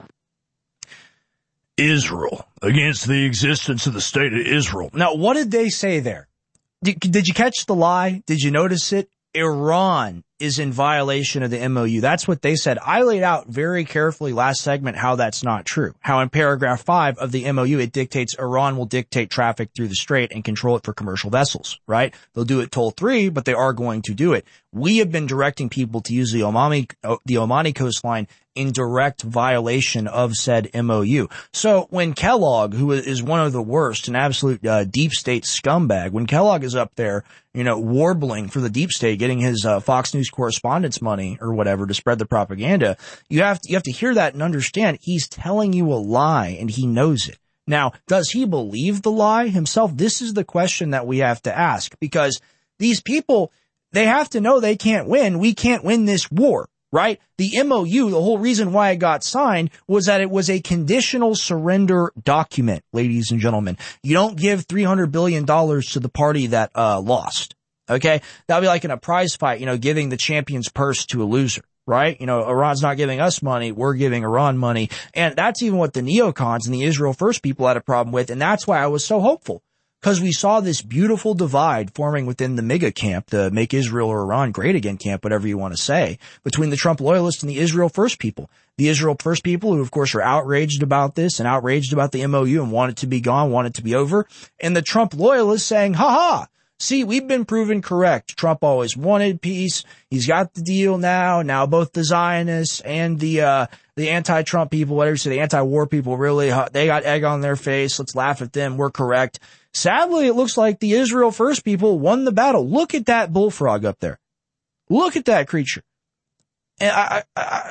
Israel against the existence of the State of Israel. Now, what did they say there? Did, did you catch the lie? Did you notice it? Iran is in violation of the M O U. That's what they said. I laid out very carefully last segment how that's not true. How in paragraph five of the M O U, it dictates Iran will dictate traffic through the strait and control it for commercial vessels, right? They'll do it toll free, but they are going to do it. We have been directing people to use the Omani, the Omani coastline in direct violation of said M O U. So when Kellogg, who is one of the worst, an absolute uh, deep state scumbag, when Kellogg is up there, you know, warbling for the deep state, getting his uh, Fox News correspondence money or whatever to spread the propaganda, you have to, you have to hear that and understand he's telling you a lie and he knows it. Now, does he believe the lie himself? This is the question that we have to ask, because these people, they have to know they can't win. We can't win this war. Right? The M O U, the whole reason why it got signed was that it was a conditional surrender document, ladies and gentlemen. You don't give three hundred billion dollars to the party that, uh, lost. Okay? That'd be like in a prize fight, you know, giving the champion's purse to a loser. Right? You know, Iran's not giving us money, we're giving Iran money. And that's even what the neocons and the Israel First people had a problem with, and that's why I was so hopeful. Because we saw this beautiful divide forming within the MAGA camp, the Make Israel or Iran Great Again camp, whatever you want to say, between the Trump loyalists and the Israel First people. The Israel First people, who of course are outraged about this and outraged about the M O U and want it to be gone, want it to be over. And the Trump loyalists saying, ha ha, see, we've been proven correct. Trump always wanted peace. He's got the deal now. Now both the Zionists and the, uh, the anti-Trump people, whatever you say, the anti-war people, really, they got egg on their face. Let's laugh at them. We're correct. Sadly, it looks like the Israel First people won the battle. Look at that bullfrog up there. Look at that creature. And I, I,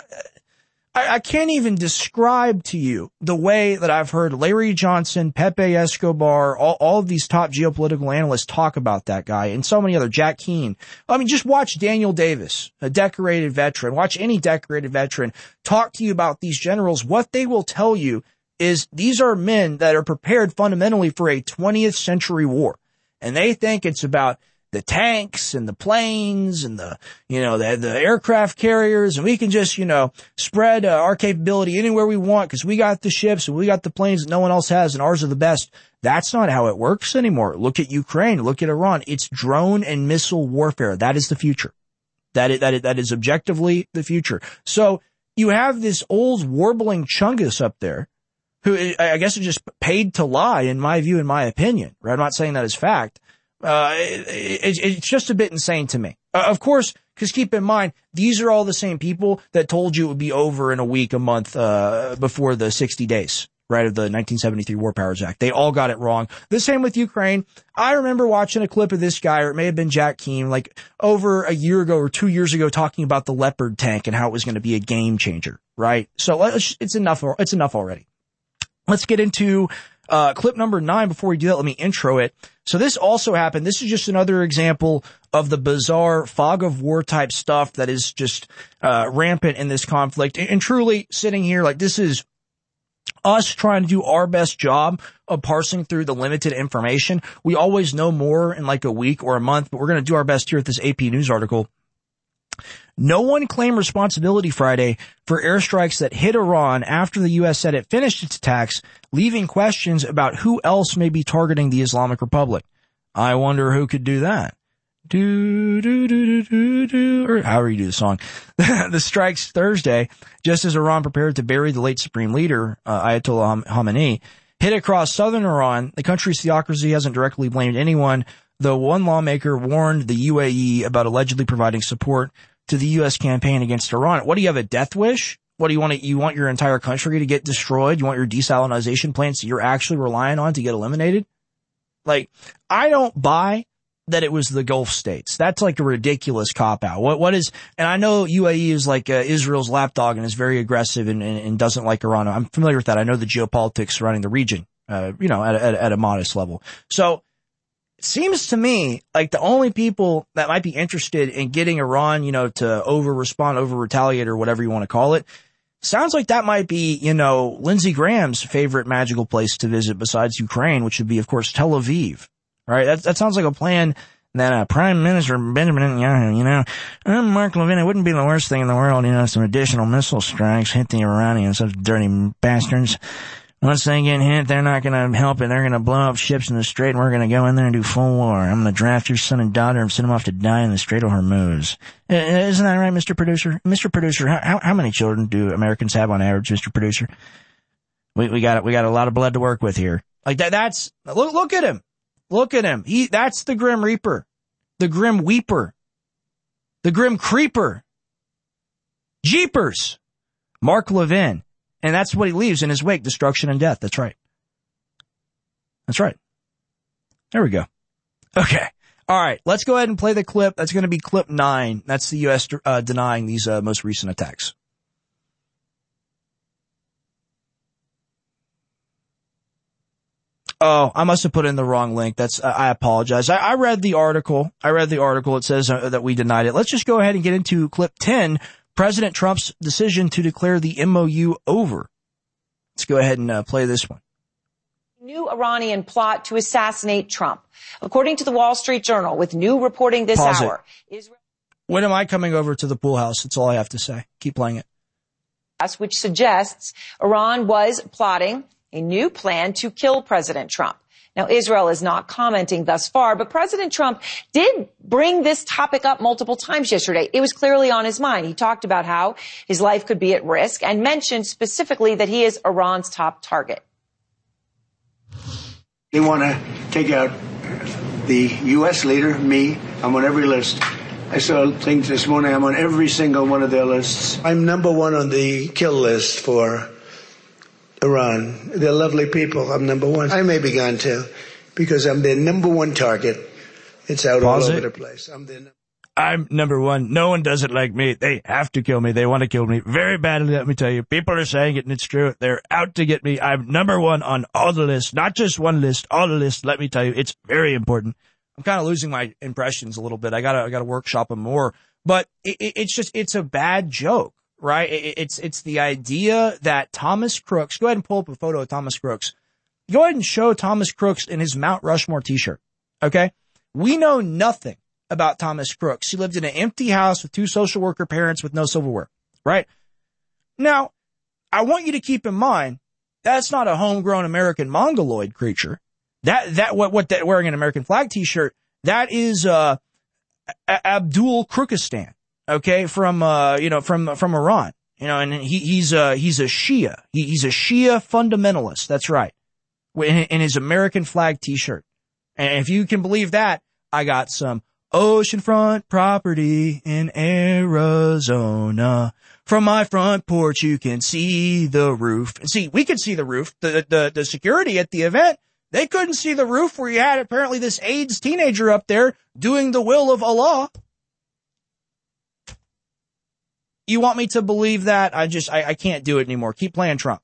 I, I can't even describe to you the way that I've heard Larry Johnson, Pepe Escobar, all, all of these top geopolitical analysts talk about that guy, and so many other, Jack Keane. I mean, just watch Daniel Davis, a decorated veteran. Watch any decorated veteran talk to you about these generals. What they will tell you is these are men that are prepared fundamentally for a twentieth century war. And they think it's about the tanks and the planes and the, you know, the, the aircraft carriers, and we can just, you know, spread uh, our capability anywhere we want because we got the ships and we got the planes that no one else has and ours are the best. That's not how it works anymore. Look at Ukraine. Look at Iran. It's drone and missile warfare. That is the future. That is, that is, that is objectively the future. So you have this old warbling chungus up there, who I guess is just paid to lie, in my view, in my opinion. Right? I'm not saying that as fact. Uh, it, it, it's just a bit insane to me. Uh, of course, because keep in mind, these are all the same people that told you it would be over in a week, a month, uh, before the sixty days, right, of the nineteen seventy-three War Powers Act. They all got it wrong. The same with Ukraine. I remember watching a clip of this guy, or it may have been Jack Keane, like over a year ago or two years ago, talking about the Leopard tank and how it was going to be a game changer, right? So it's enough, it's enough already. Let's get into uh clip number nine. Before we do that, let me intro it. So this also happened. This is just another example of the bizarre fog of war type stuff that is just uh rampant in this conflict. And, and truly sitting here, like, this is us trying to do our best job of parsing through the limited information. We always know more in like a week or a month, but we're going to do our best here with this A P News article. No one claimed responsibility Friday for airstrikes that hit Iran after the U S said it finished its attacks, leaving questions about who else may be targeting the Islamic Republic. I wonder who could do that. Do, do, do, do, do, do, or however you do the song. The strikes Thursday, just as Iran prepared to bury the late supreme leader, uh, Ayatollah Khamenei, hit across southern Iran. The country's theocracy hasn't directly blamed anyone, though one lawmaker warned the U A E about allegedly providing support to the U S campaign against Iran. What, do you have a death wish? What do you want to, you want your entire country to get destroyed? You want your desalinization plants that you're actually relying on to get eliminated? Like, I don't buy that it was the Gulf states. That's like a ridiculous cop-out. What, what is, and I know U A E is like uh, Israel's lapdog and is very aggressive and, and, and doesn't like Iran. I'm familiar with that. I know the geopolitics surrounding the region, uh, you know, at, at, at a modest level. So, it seems to me like the only people that might be interested in getting Iran, you know, to over-respond, over-retaliate, or whatever you want to call it, sounds like that might be, you know, Lindsey Graham's favorite magical place to visit besides Ukraine, which would be, of course, Tel Aviv. Right? That, that sounds like a plan that uh, Prime Minister Benjamin Netanyahu, you know, I'm Mark Levin, it wouldn't be the worst thing in the world, you know, some additional missile strikes hit the Iranians, those dirty bastards. once they get hit, they're not going to help it. They're going to blow up ships in the Strait, and we're going to go in there and do full war. I'm going to draft your son and daughter and send them off to die in the Strait of Hormuz. Isn't that right, Mister Producer? Mister Producer, how, how many children do Americans have on average, Mister Producer? We, we got we got a lot of blood to work with here. Like that. That's look. Look at him. Look at him. He. That's the Grim Reaper, the Grim Weeper, the Grim Creeper. Jeepers, Mark Levin. And that's what he leaves in his wake, destruction and death. That's right. That's right. There we go. Okay. All right. Let's go ahead and play the clip. That's going to be clip nine. That's the U S uh, denying these uh, most recent attacks. Oh, I must have put in the wrong link. That's, uh, I apologize. I, I read the article. I read the article. It says uh, that we denied it. Let's just go ahead and get into clip ten. President Trump's decision to declare the M O U over. Let's go ahead and uh, play this one. New Iranian plot to assassinate Trump. According to the Wall Street Journal, with new reporting this Pause hour. It. Israel- when am I coming over to the pool house? That's all I have to say. Keep playing it. Which suggests Iran was plotting a new plan to kill President Trump. Now, Israel is not commenting thus far, but President Trump did bring this topic up multiple times yesterday. It was clearly on his mind. He talked about how his life could be at risk and mentioned specifically that he is Iran's top target. They want to take out the U S leader, me. I'm on every list. I saw things this morning. I'm on every single one of their lists. I'm number one on the kill list for Iran. They're lovely people. I'm number one. I may be gone too, because I'm their number one target. It's out Pause all over it. the place. I'm their. I'm number one. No one does it like me. They have to kill me. They want to kill me very badly, let me tell you. People are saying it, and it's true. They're out to get me. I'm number one on all the lists, not just one list, all the lists. Let me tell you, it's very important. I'm kind of losing my impressions a little bit. I gotta, I gotta workshop them more. But it, it, it's just, it's a bad joke. Right? It's, it's the idea that Thomas Crooks, go ahead and pull up a photo of Thomas Crooks. Go ahead and show Thomas Crooks in his Mount Rushmore t-shirt. Okay? We know nothing about Thomas Crooks. He lived in an empty house with two social worker parents with no silverware. Right? Now, I want you to keep in mind, that's not a homegrown American mongoloid creature. That, that, what, what that wearing an American flag t-shirt, that is, uh, Abdul Crookistan. Okay, from, uh, you know, from, from Iran, you know, and he, he's, uh, he's a Shia. He, he's a Shia fundamentalist. That's right. In, in his American flag t-shirt. And if you can believe that, I got some oceanfront property in Arizona. From my front porch, you can see the roof. And see, we could see the roof. The, the, the security at the event, they couldn't see the roof where you had apparently this AIDS teenager up there doing the will of Allah. You want me to believe that? I just, I, I can't do it anymore. Keep playing Trump.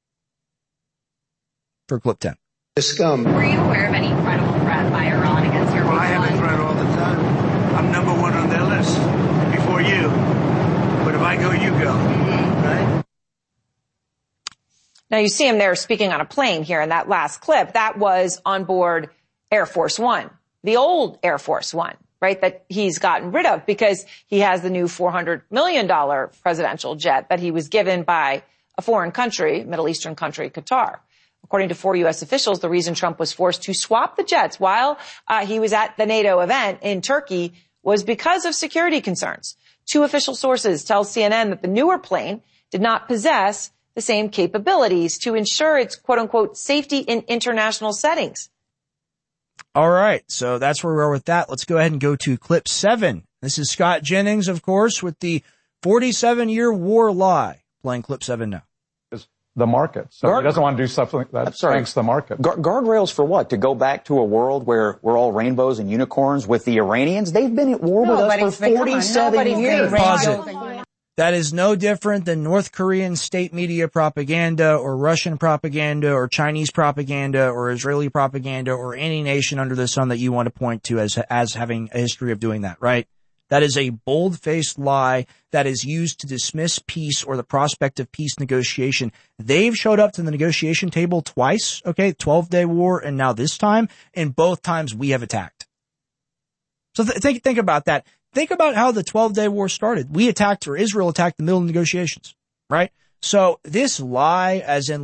For clip ten. The scum. Were you aware of any credible threat by Iran against your Well, I have a threat all the time. I'm number one on their list before you. But if I go, you go. Right? Now you see him there speaking on a plane here in that last clip. That was on board Air Force One, the old Air Force One. Right, that he's gotten rid of because he has the new four hundred million dollars presidential jet that he was given by a foreign country, Middle Eastern country, Qatar. According to four U S officials, the reason Trump was forced to swap the jets while uh, he was at the NATO event in Turkey was because of security concerns. Two official sources tell C N N that the newer plane did not possess the same capabilities to ensure its quote-unquote safety in international settings. All right, so that's where we are with that. Let's go ahead and go to clip seven. This is Scott Jennings, of course, with the forty-seven-year war lie. Playing clip seven now. The market. So Guard- he doesn't want to do something that thanks the market. Gu- guardrails for what? To go back to a world where we're all rainbows and unicorns with the Iranians? They've been at war with us for forty-seven years. Pause it. That is no different than North Korean state media propaganda or Russian propaganda or Chinese propaganda or Israeli propaganda or any nation under the sun that you want to point to as, as having a history of doing that, right? That is a bold-faced lie that is used to dismiss peace or the prospect of peace negotiation. They've showed up to the negotiation table twice, okay, twelve-day war, and now this time, and both times we have attacked. So th- think, think about that. Think about how the twelve-day war started. We attacked, or Israel attacked the middle of negotiations, right? So this lie, as in like,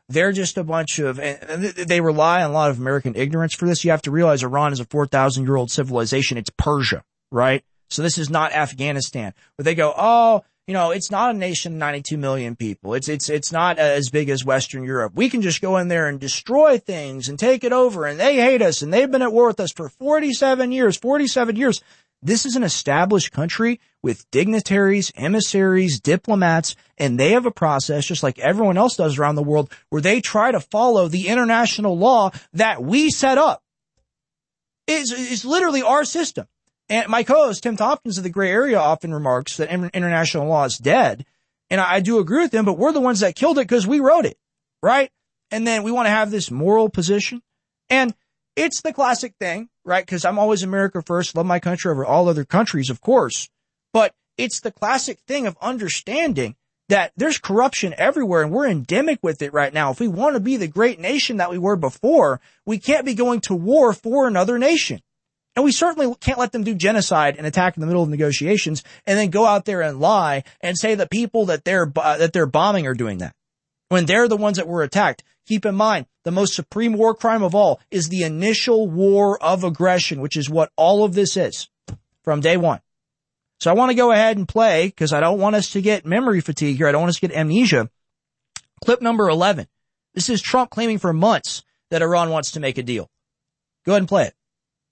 They're just a bunch of, and they rely on a lot of American ignorance for this. You have to realize Iran is a four thousand year old civilization. It's Persia, right? So this is not Afghanistan. But they go, oh, you know, it's not a nation of ninety-two million people. It's, it's, it's not as big as Western Europe. We can just go in there and destroy things and take it over, and they hate us, and they've been at war with us for forty-seven years, forty-seven years. This is an established country with dignitaries, emissaries, diplomats, and they have a process just like everyone else does around the world where they try to follow the international law that we set up. It's, it's literally our system. And my co-host, Tim Tompkins of the Gray Area, often remarks that international law is dead. And I, I do agree with him, but we're the ones that killed it because we wrote it, right? And then we want to have this moral position. And it's the classic thing, right? Because I'm always America first, love my country over all other countries, of course. But it's the classic thing of understanding that there's corruption everywhere, and we're endemic with it right now. If we want to be the great nation that we were before, we can't be going to war for another nation. And we certainly can't let them do genocide and attack in the middle of negotiations and then go out there and lie and say the people that they're, uh, that they're bombing are doing that when they're the ones that were attacked. Keep in mind, the most supreme war crime of all is the initial war of aggression, which is what all of this is from day one. So I want to go ahead and play, because I don't want us to get memory fatigue here. I don't want us to get amnesia. Clip number eleven. This is Trump claiming for months that Iran wants to make a deal. Go ahead and play it.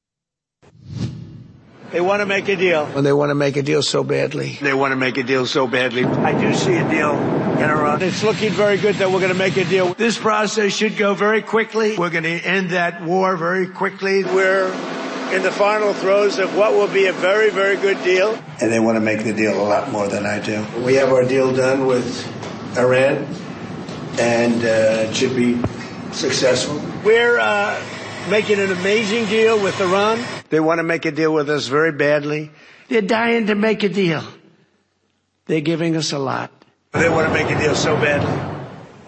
They want to make a deal. And they want to make a deal so badly. They want to make a deal so badly. I do see a deal in Iran. It's looking very good that we're going to make a deal. This process should go very quickly. We're going to end that war very quickly. We're in the final throes of what will be a very, very good deal. And they want to make the deal a lot more than I do. We have our deal done with Iran, and uh, it should be successful. We're uh, making an amazing deal with Iran. They want to make a deal with us very badly. They're dying to make a deal. They're giving us a lot. They want to make a deal so badly.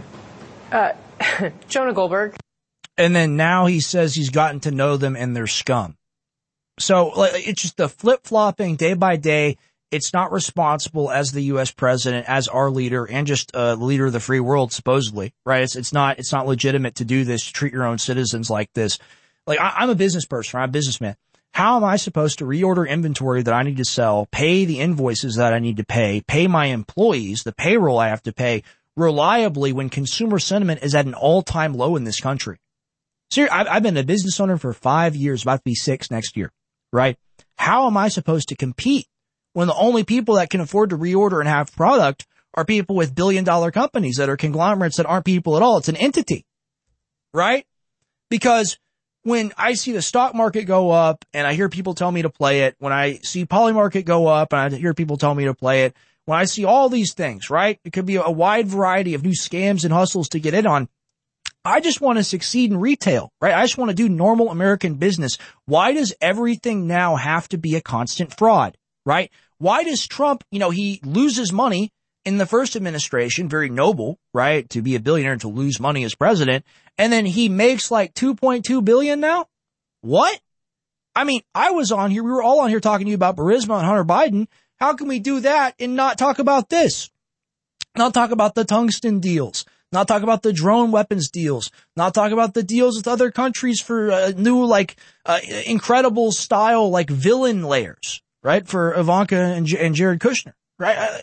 Uh, Jonah Goldberg. And then now he says he's gotten to know them and they're scum. So like, it's just the flip-flopping day by day. It's not responsible as the U S president, as our leader, and just uh, the leader of the free world, supposedly, right? It's, it's not, it's not legitimate to do this, to treat your own citizens like this. Like, I, I'm a business person, I'm a businessman. How am I supposed to reorder inventory that I need to sell, pay the invoices that I need to pay, pay my employees, the payroll I have to pay reliably when consumer sentiment is at an all-time low in this country? See, I've, I've been a business owner for five years, about to be six next year, right? How am I supposed to compete when the only people that can afford to reorder and have product are people with billion-dollar companies that are conglomerates that aren't people at all? It's an entity, right? Because when I see the stock market go up and I hear people tell me to play it, when I see Polymarket go up and I hear people tell me to play it, when I see all these things, right? It could be a wide variety of new scams and hustles to get in on. I just want to succeed in retail, right? I just want to do normal American business. Why does everything now have to be a constant fraud, right? Why does Trump, you know, he loses money in the first administration, very noble, right? To be a billionaire and to lose money as president. And then he makes like two point two billion now. What? I mean, I was on here. We were all on here talking to you about Burisma and Hunter Biden. How can we do that and not talk about this? Not talk about the tungsten deals, not talk about the drone weapons deals, not talk about the deals with other countries for uh, new, like, uh, incredible style, like villain layers, right? For Ivanka and, J- and Jared Kushner, right? I,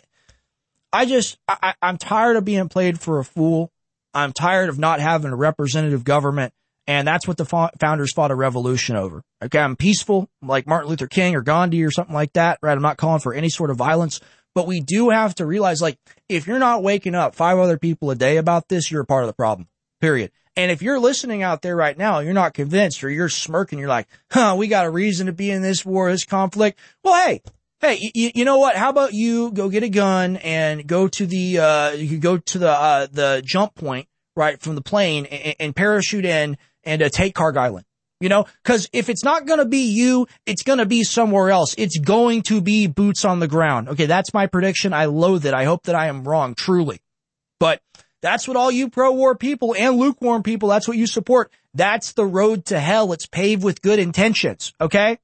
I just, I, I'm tired of being played for a fool. I'm tired of not having a representative government. And that's what the fo- founders fought a revolution over. Okay. I'm peaceful, like Martin Luther King or Gandhi or something like that, right? I'm not calling for any sort of violence, but we do have to realize, like, if you're not waking up five other people a day about this, you're a part of the problem, period. And if you're listening out there right now, you're not convinced, or you're smirking, you're like, huh, we got a reason to be in this war, this conflict. Well, hey, Hey, you, you know what? How about you go get a gun and go to the, uh, you could go to the, uh, the jump point, right, from the plane and, and parachute in and uh, take Carg Island, you know? Cause if it's not gonna be you, it's gonna be somewhere else. It's going to be boots on the ground. Okay. That's my prediction. I loathe it. I hope that I am wrong, truly. But that's what all you pro-war people and lukewarm people, that's what you support. That's the road to hell. It's paved with good intentions. Okay.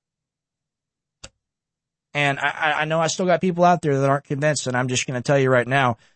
And I, I know I still got people out there that aren't convinced, and I'm just going to tell you right now,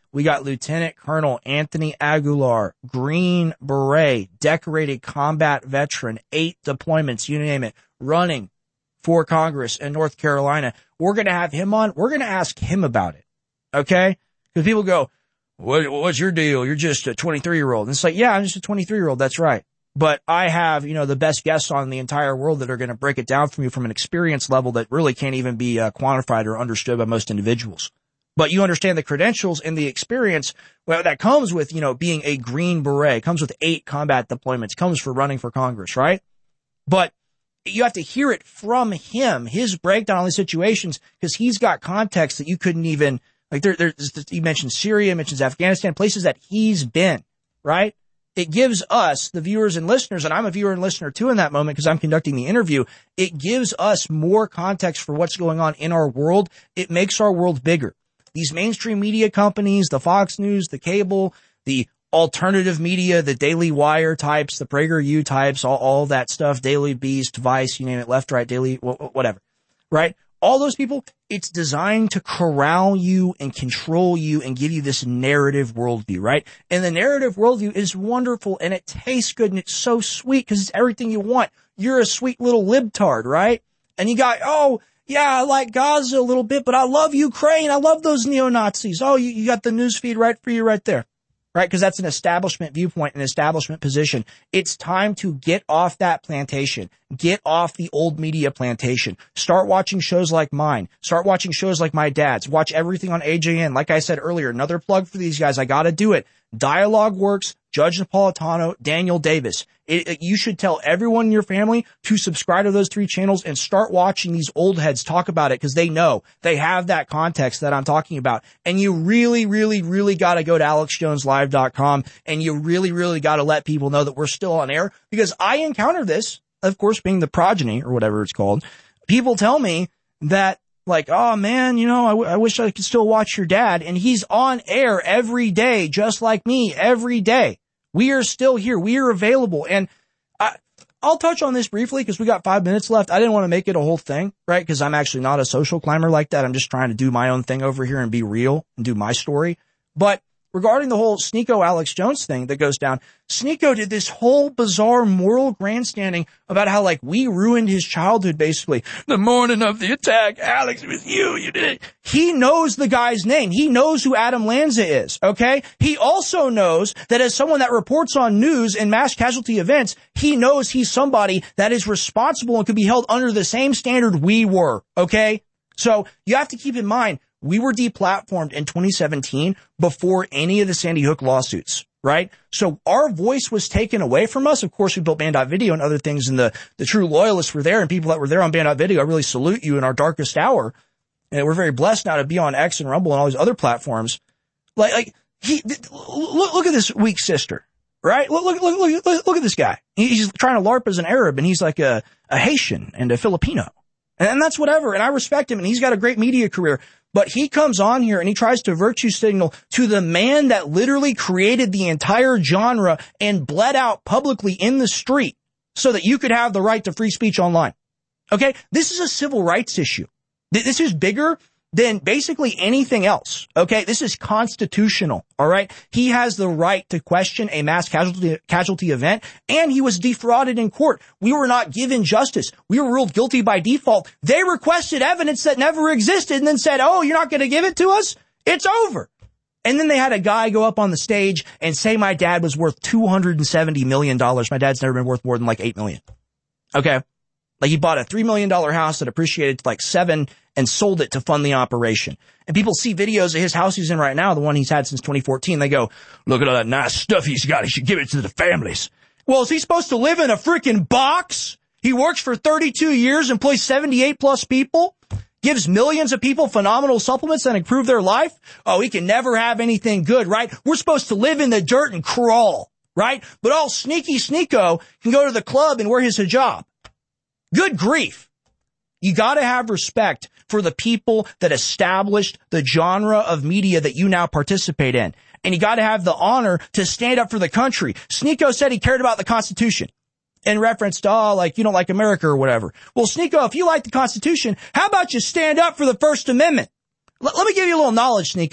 We got Lieutenant Colonel Anthony Aguilar, Green Beret, decorated combat veteran, eight deployments, you name it, running for Congress in North Carolina. We're going to have him on. We're going to ask him about it. Okay? Because people go, what, what's your deal? You're just a twenty-three year old. And it's like, yeah, I'm just a twenty-three year old. That's right. But I have, you know, the best guests on the entire world that are going to break it down for you from an experience level that really can't even be uh, quantified or understood by most individuals. But you understand the credentials and the experience well, that comes with, you know, being a Green Beret, comes with eight combat deployments, comes for running for Congress, right? But you have to hear it from him, his breakdown on these situations, because he's got context that you couldn't even, like there, there's, he mentions Syria, mentions Afghanistan, places that he's been, right? It gives us, the viewers and listeners, and I'm a viewer and listener too in that moment because I'm conducting the interview, it gives us more context for what's going on in our world. It makes our world bigger. These mainstream media companies, the Fox News, the cable, the alternative media, the Daily Wire types, the PragerU types, all, all that stuff, Daily Beast, Vice, you name it, Left, Right, Daily, whatever, right? All those people, it's designed to corral you and control you and give you this narrative worldview, right? And the narrative worldview is wonderful and it tastes good and it's so sweet because it's everything you want. You're a sweet little libtard, right? And you got, oh, yeah, I like Gaza a little bit, but I love Ukraine. I love those neo-Nazis. Oh, you, you got the newsfeed right for you right there. Right? Because that's an establishment viewpoint, an establishment position. It's time to get off that plantation. Get off the old media plantation. Start watching shows like mine. Start watching shows like my dad's. Watch everything on A J N. Like I said earlier, another plug for these guys. I gotta do it. Dialogue Works, Judge Napolitano, Daniel Davis. It, it, you should tell everyone in your family to subscribe to those three channels and start watching these old heads talk about it because they know they have that context that I'm talking about. And you really, really, really got to go to alex jones live dot com and you really, really got to let people know that we're still on air because I encounter this, of course, being the progeny or whatever it's called. People tell me that like, oh man, you know, I, w- I wish I could still watch your dad. And he's on air every day, just like me, every day. We are still here. We are available. And I, I'll touch on this briefly because we got five minutes left. I didn't want to make it a whole thing, right? Because I'm actually not a social climber like that. I'm just trying to do my own thing over here and be real and do my story. But regarding the whole Sneako Alex Jones thing that goes down, Sneako did this whole bizarre moral grandstanding about how, like, we ruined his childhood, basically. The morning of the attack, Alex, it was you, you did it. He knows the guy's name. He knows who Adam Lanza is, okay? He also knows that as someone that reports on news and mass casualty events, he knows he's somebody that is responsible and could be held under the same standard we were, okay? So you have to keep in mind, we were deplatformed in twenty seventeen before any of the Sandy Hook lawsuits, right? So our voice was taken away from us. Of course, we built Band.video and other things, and the, the true loyalists were there, and people that were there on Band.video, I really salute you in our darkest hour. And we're very blessed now to be on X and Rumble and all these other platforms. Like, like he, look, look at this weak sister, right? Look, look, look, look, look at this guy. He's trying to LARP as an Arab, and he's like a, a Haitian and a Filipino. And that's whatever, and I respect him, and he's got a great media career. But he comes on here and he tries to virtue signal to the man that literally created the entire genre and bled out publicly in the street so that you could have the right to free speech online. Okay? This is a civil rights issue. This is bigger than basically anything else. Okay? This is constitutional. All right? He has the right to question a mass casualty, casualty event, and he was defrauded in court. We were not given justice. We were ruled guilty by default. They requested evidence that never existed and then said, oh, you're not going to give it to us? It's over. And then they had a guy go up on the stage and say my dad was worth two hundred seventy million dollars. My dad's never been worth more than like eight million dollars. Okay? Like he bought a three million dollars house that appreciated to like seven and sold it to fund the operation. And people see videos of his house he's in right now, the one he's had since twenty fourteen. They go, look at all that nice stuff he's got. He should give it to the families. Well, is he supposed to live in a freaking box? He works for thirty-two years, employs seventy-eight plus people, gives millions of people phenomenal supplements that improve their life. Oh, he can never have anything good, right? We're supposed to live in the dirt and crawl, right? But all sneaky Sneako can go to the club and wear his hijab. Good grief. You gotta have respect for the people that established the genre of media that you now participate in. And you gotta have the honor to stand up for the country. Sneako said he cared about the Constitution in reference to, oh, like, you don't like America or whatever. Well, Sneako, if you like the Constitution, how about you stand up for the First Amendment? L- let me give you a little knowledge, Sneako.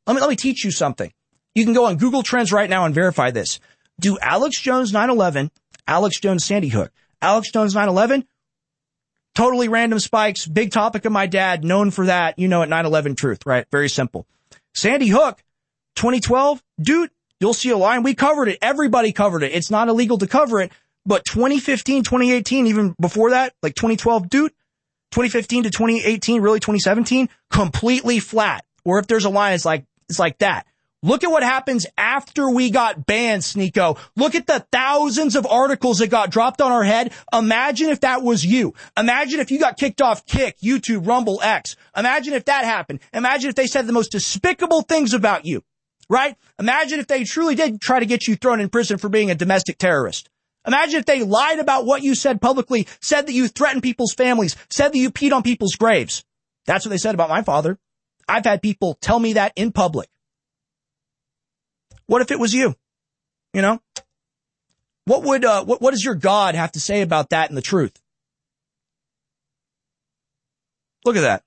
Let me, let me teach you something. You can go on Google Trends right now and verify this. Do Alex Jones nine eleven, Alex Jones Sandy Hook. Alex Jones nine eleven, totally random spikes, big topic of my dad, known for that. You know it, nine eleven truth, right? Very simple. Sandy Hook, twenty twelve, dude, you'll see a line. We covered it. Everybody covered it. It's not illegal to cover it. But twenty fifteen, twenty eighteen, even before that, like twenty twelve, dude, twenty fifteen to twenty eighteen, really twenty seventeen, completely flat. Or if there's a line, it's like, it's like that. Look at what happens after we got banned, Sneako. Look at the thousands of articles that got dropped on our head. Imagine if that was you. Imagine if you got kicked off Kick, YouTube, Rumble, X. Imagine if that happened. Imagine if they said the most despicable things about you, right? Imagine if they truly did try to get you thrown in prison for being a domestic terrorist. Imagine if they lied about what you said publicly, said that you threatened people's families, said that you peed on people's graves. That's what they said about my father. I've had people tell me that in public. What if it was you? You know? What would, uh, what, what does your God have to say about that and the truth? Look at that.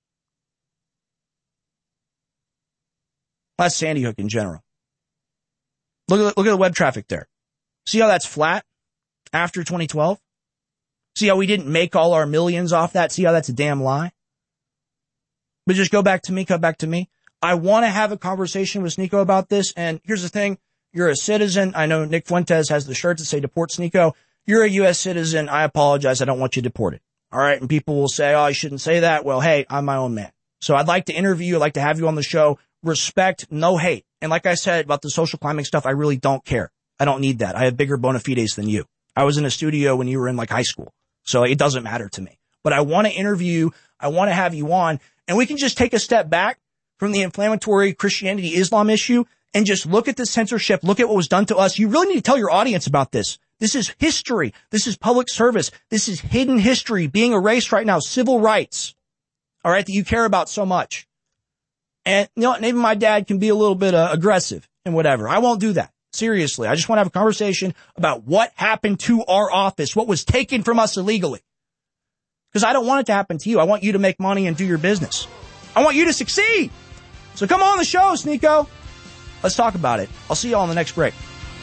That's Sandy Hook in general. Look at, look at the web traffic there. See how that's flat after twenty twelve? See how we didn't make all our millions off that? See how that's a damn lie? But just go back to me, come back to me. I want to have a conversation with Sneako about this. And here's the thing. You're a citizen. I know Nick Fuentes has the shirts that say deport Sneako. You're a U S citizen. I apologize. I don't want you deported. All right. And people will say, oh, I shouldn't say that. Well, hey, I'm my own man. So I'd like to interview you. I'd like to have you on the show. Respect, no hate. And like I said about the social climbing stuff, I really don't care. I don't need that. I have bigger bona fides than you. I was in a studio when you were in like high school. So it doesn't matter to me. But I want to interview you. I want to have you on. And we can just take a step back from the inflammatory Christianity Islam issue and just look at the censorship, look at what was done to us. You really need to tell your audience about this. This is history. This is public service. This is hidden history being erased right now. Civil rights. All right. That you care about so much. And you know, maybe my dad can be a little bit uh, aggressive and whatever. I won't do that. Seriously. I just want to have a conversation about what happened to our office, what was taken from us illegally. Because I don't want it to happen to you. I want you to make money and do your business. I want you to succeed. So come on the show, Sneako. Let's talk about it. I'll see you all in the next break.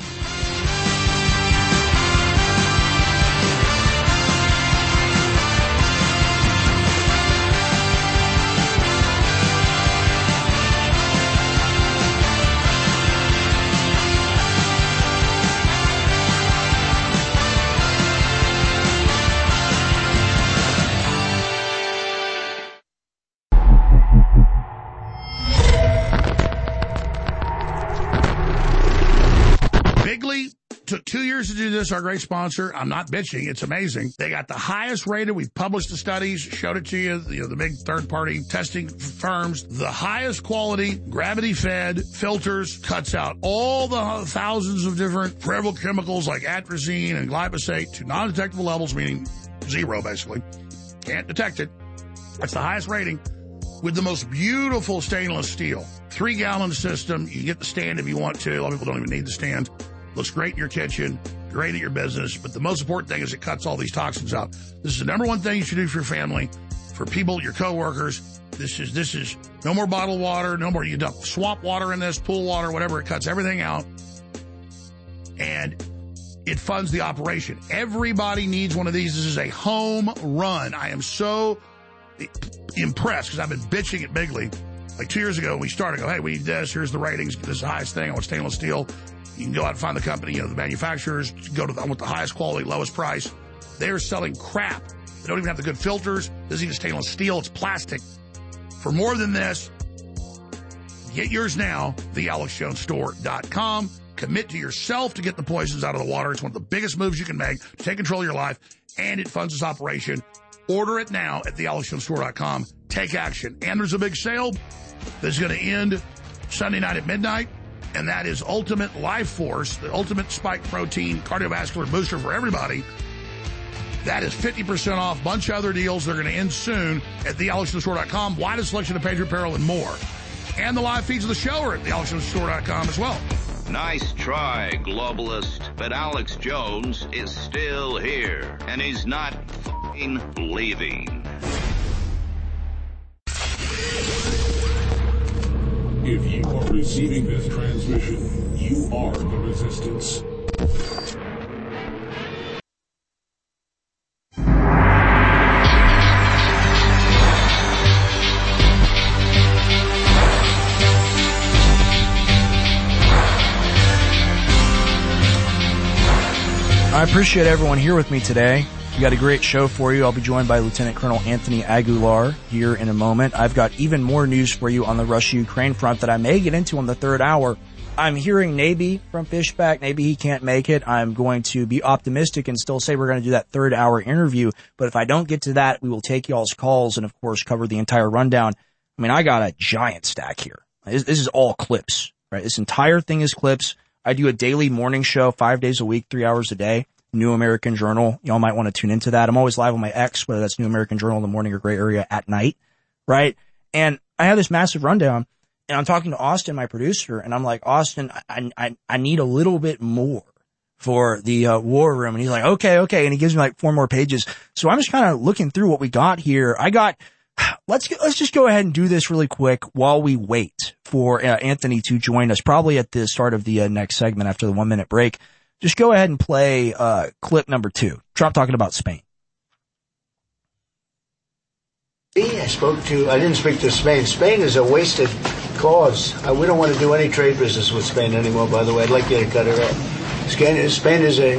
Took two years to do this, our great sponsor. I'm not bitching. It's amazing. They got the highest rated. We've published the studies, showed it to you, you know, the big third-party testing firms. The highest quality, gravity-fed filters, cuts out all the thousands of different forever chemicals like atrazine and glyphosate to non-detectable levels, meaning zero, basically. Can't detect it. That's the highest rating with the most beautiful stainless steel. Three-gallon system. You get the stand if you want to. A lot of people don't even need the stand. Looks great in your kitchen, great at your business, but the most important thing is it cuts all these toxins out. This is the number one thing you should do for your family, for people, your coworkers. This is, this is no more bottled water, no more, you dump swamp water in this, pool water, whatever. It cuts everything out, and it funds the operation. Everybody needs one of these. This is a home run. I am so impressed because I've been bitching at Bigley. Like two years ago, we started, go, hey, we need this. Here's the ratings. This is the highest thing. I want stainless steel. You can go out and find the company, you know, the manufacturers, go to the, I want the highest quality, lowest price. They're selling crap. They don't even have the good filters. This is even stainless steel. It's plastic. For more than this, get yours now, the alex jones store dot com. Commit to yourself to get the poisons out of the water. It's one of the biggest moves you can make to take control of your life, and it funds this operation. Order it now at the alex jones store dot com. Take action. And there's a big sale that's going to end Sunday night at midnight. And that is Ultimate Life Force, the ultimate spike protein cardiovascular booster for everybody. That is fifty percent off. Bunch of other deals. They're going to end soon at the alex jones store dot com. Widest selection of Patriot apparel and more. And the live feeds of the show are at the alex jones store dot com as well. Nice try, globalist. But Alex Jones is still here. And he's not f***ing leaving. If you are receiving this transmission, you are the resistance. I appreciate everyone here with me today. We got a great show for you. I'll be joined by Lieutenant Colonel Anthony Aguilar here in a moment. I've got even more news for you on the Russia-Ukraine front that I may get into on the third hour. I'm hearing Nabi from Fishback. Maybe he can't make it. I'm going to be optimistic and still say we're going to do that third hour interview. But if I don't get to that, we will take y'all's calls and, of course, cover the entire rundown. I mean, I got a giant stack here. This, this is all clips, right? This entire thing is clips. I do a daily morning show five days a week, three hours a day. New American Journal. Y'all might want to tune into that. I'm always live on my X, whether that's New American Journal in the morning or Gray Area at night, right? And I have this massive rundown, and I'm talking to Austin, my producer, and I'm like, Austin, I I, I need a little bit more for the uh, war room. And he's like, okay, okay. And he gives me like four more pages. So I'm just kind of looking through what we got here. I got, let's let's just go ahead and do this really quick while we wait for uh, Anthony to join us, probably at the start of the uh, next segment after the one minute break. Just go ahead and play uh clip number two. Trump talking about Spain. I spoke to, I didn't speak to Spain. Spain is a wasted cause. Uh, we don't want to do any trade business with Spain anymore, by the way. I'd like you to cut it out. Spain, Spain is a,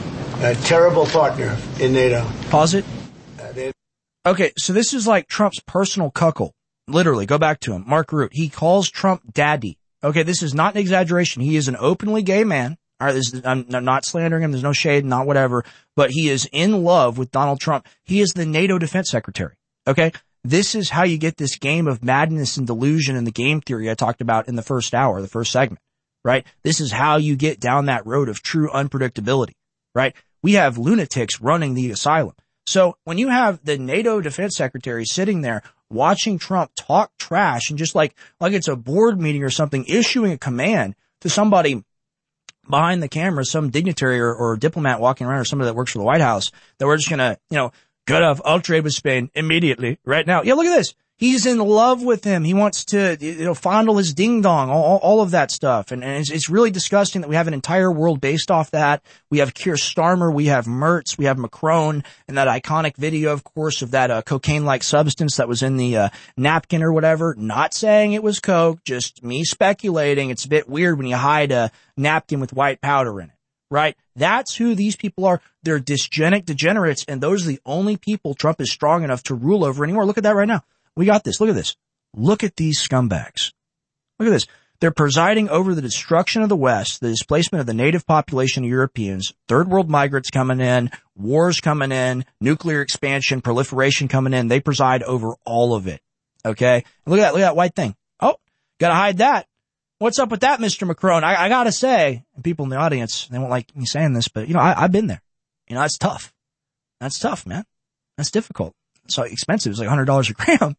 a terrible partner in NATO. Pause it. Uh, okay, so this is like Trump's personal cuckold. Literally, go back to him. Mark Root. He calls Trump daddy. Okay, this is not an exaggeration. He is an openly gay man. All right, this is, I'm not slandering him. There's no shade, not whatever. But he is in love with Donald Trump. He is the NATO defense secretary. Okay? This is how you get this game of madness and delusion and the game theory I talked about in the first hour, the first segment. Right? This is how you get down that road of true unpredictability. Right? We have lunatics running the asylum. So when you have the NATO defense secretary sitting there watching Trump talk trash and just like, like it's a board meeting or something, issuing a command to somebody behind the camera, some dignitary or, or diplomat walking around or somebody that works for the White House, that we're just going to, you know, cut off all trade with Spain immediately right now. Yeah, look at this. He's in love with him. He wants to, you know, fondle his ding dong, all, all of that stuff. And, and it's, it's really disgusting that we have an entire world based off that. We have Keir Starmer, we have Mertz, we have Macron, and that iconic video, of course, of that uh, cocaine-like substance that was in the uh, napkin or whatever. Not saying it was coke, just me speculating. It's a bit weird when you hide a napkin with white powder in it, right? That's who these people are. They're dysgenic degenerates, and those are the only people Trump is strong enough to rule over anymore. Look at that right now. We got this. Look at this. Look at these scumbags. Look at this. They're presiding over the destruction of the West, the displacement of the native population of Europeans, third world migrants coming in, wars coming in, nuclear expansion, proliferation coming in. They preside over all of it. Okay? Look at that. Look at that white thing. Oh, gotta hide that. What's up with that, Mister Macron? I, I gotta say, and people in the audience, they won't like me saying this, but you know, I, I've been there. You know, that's tough. That's tough, man. That's difficult. It's so expensive. It's like one hundred dollars a gram.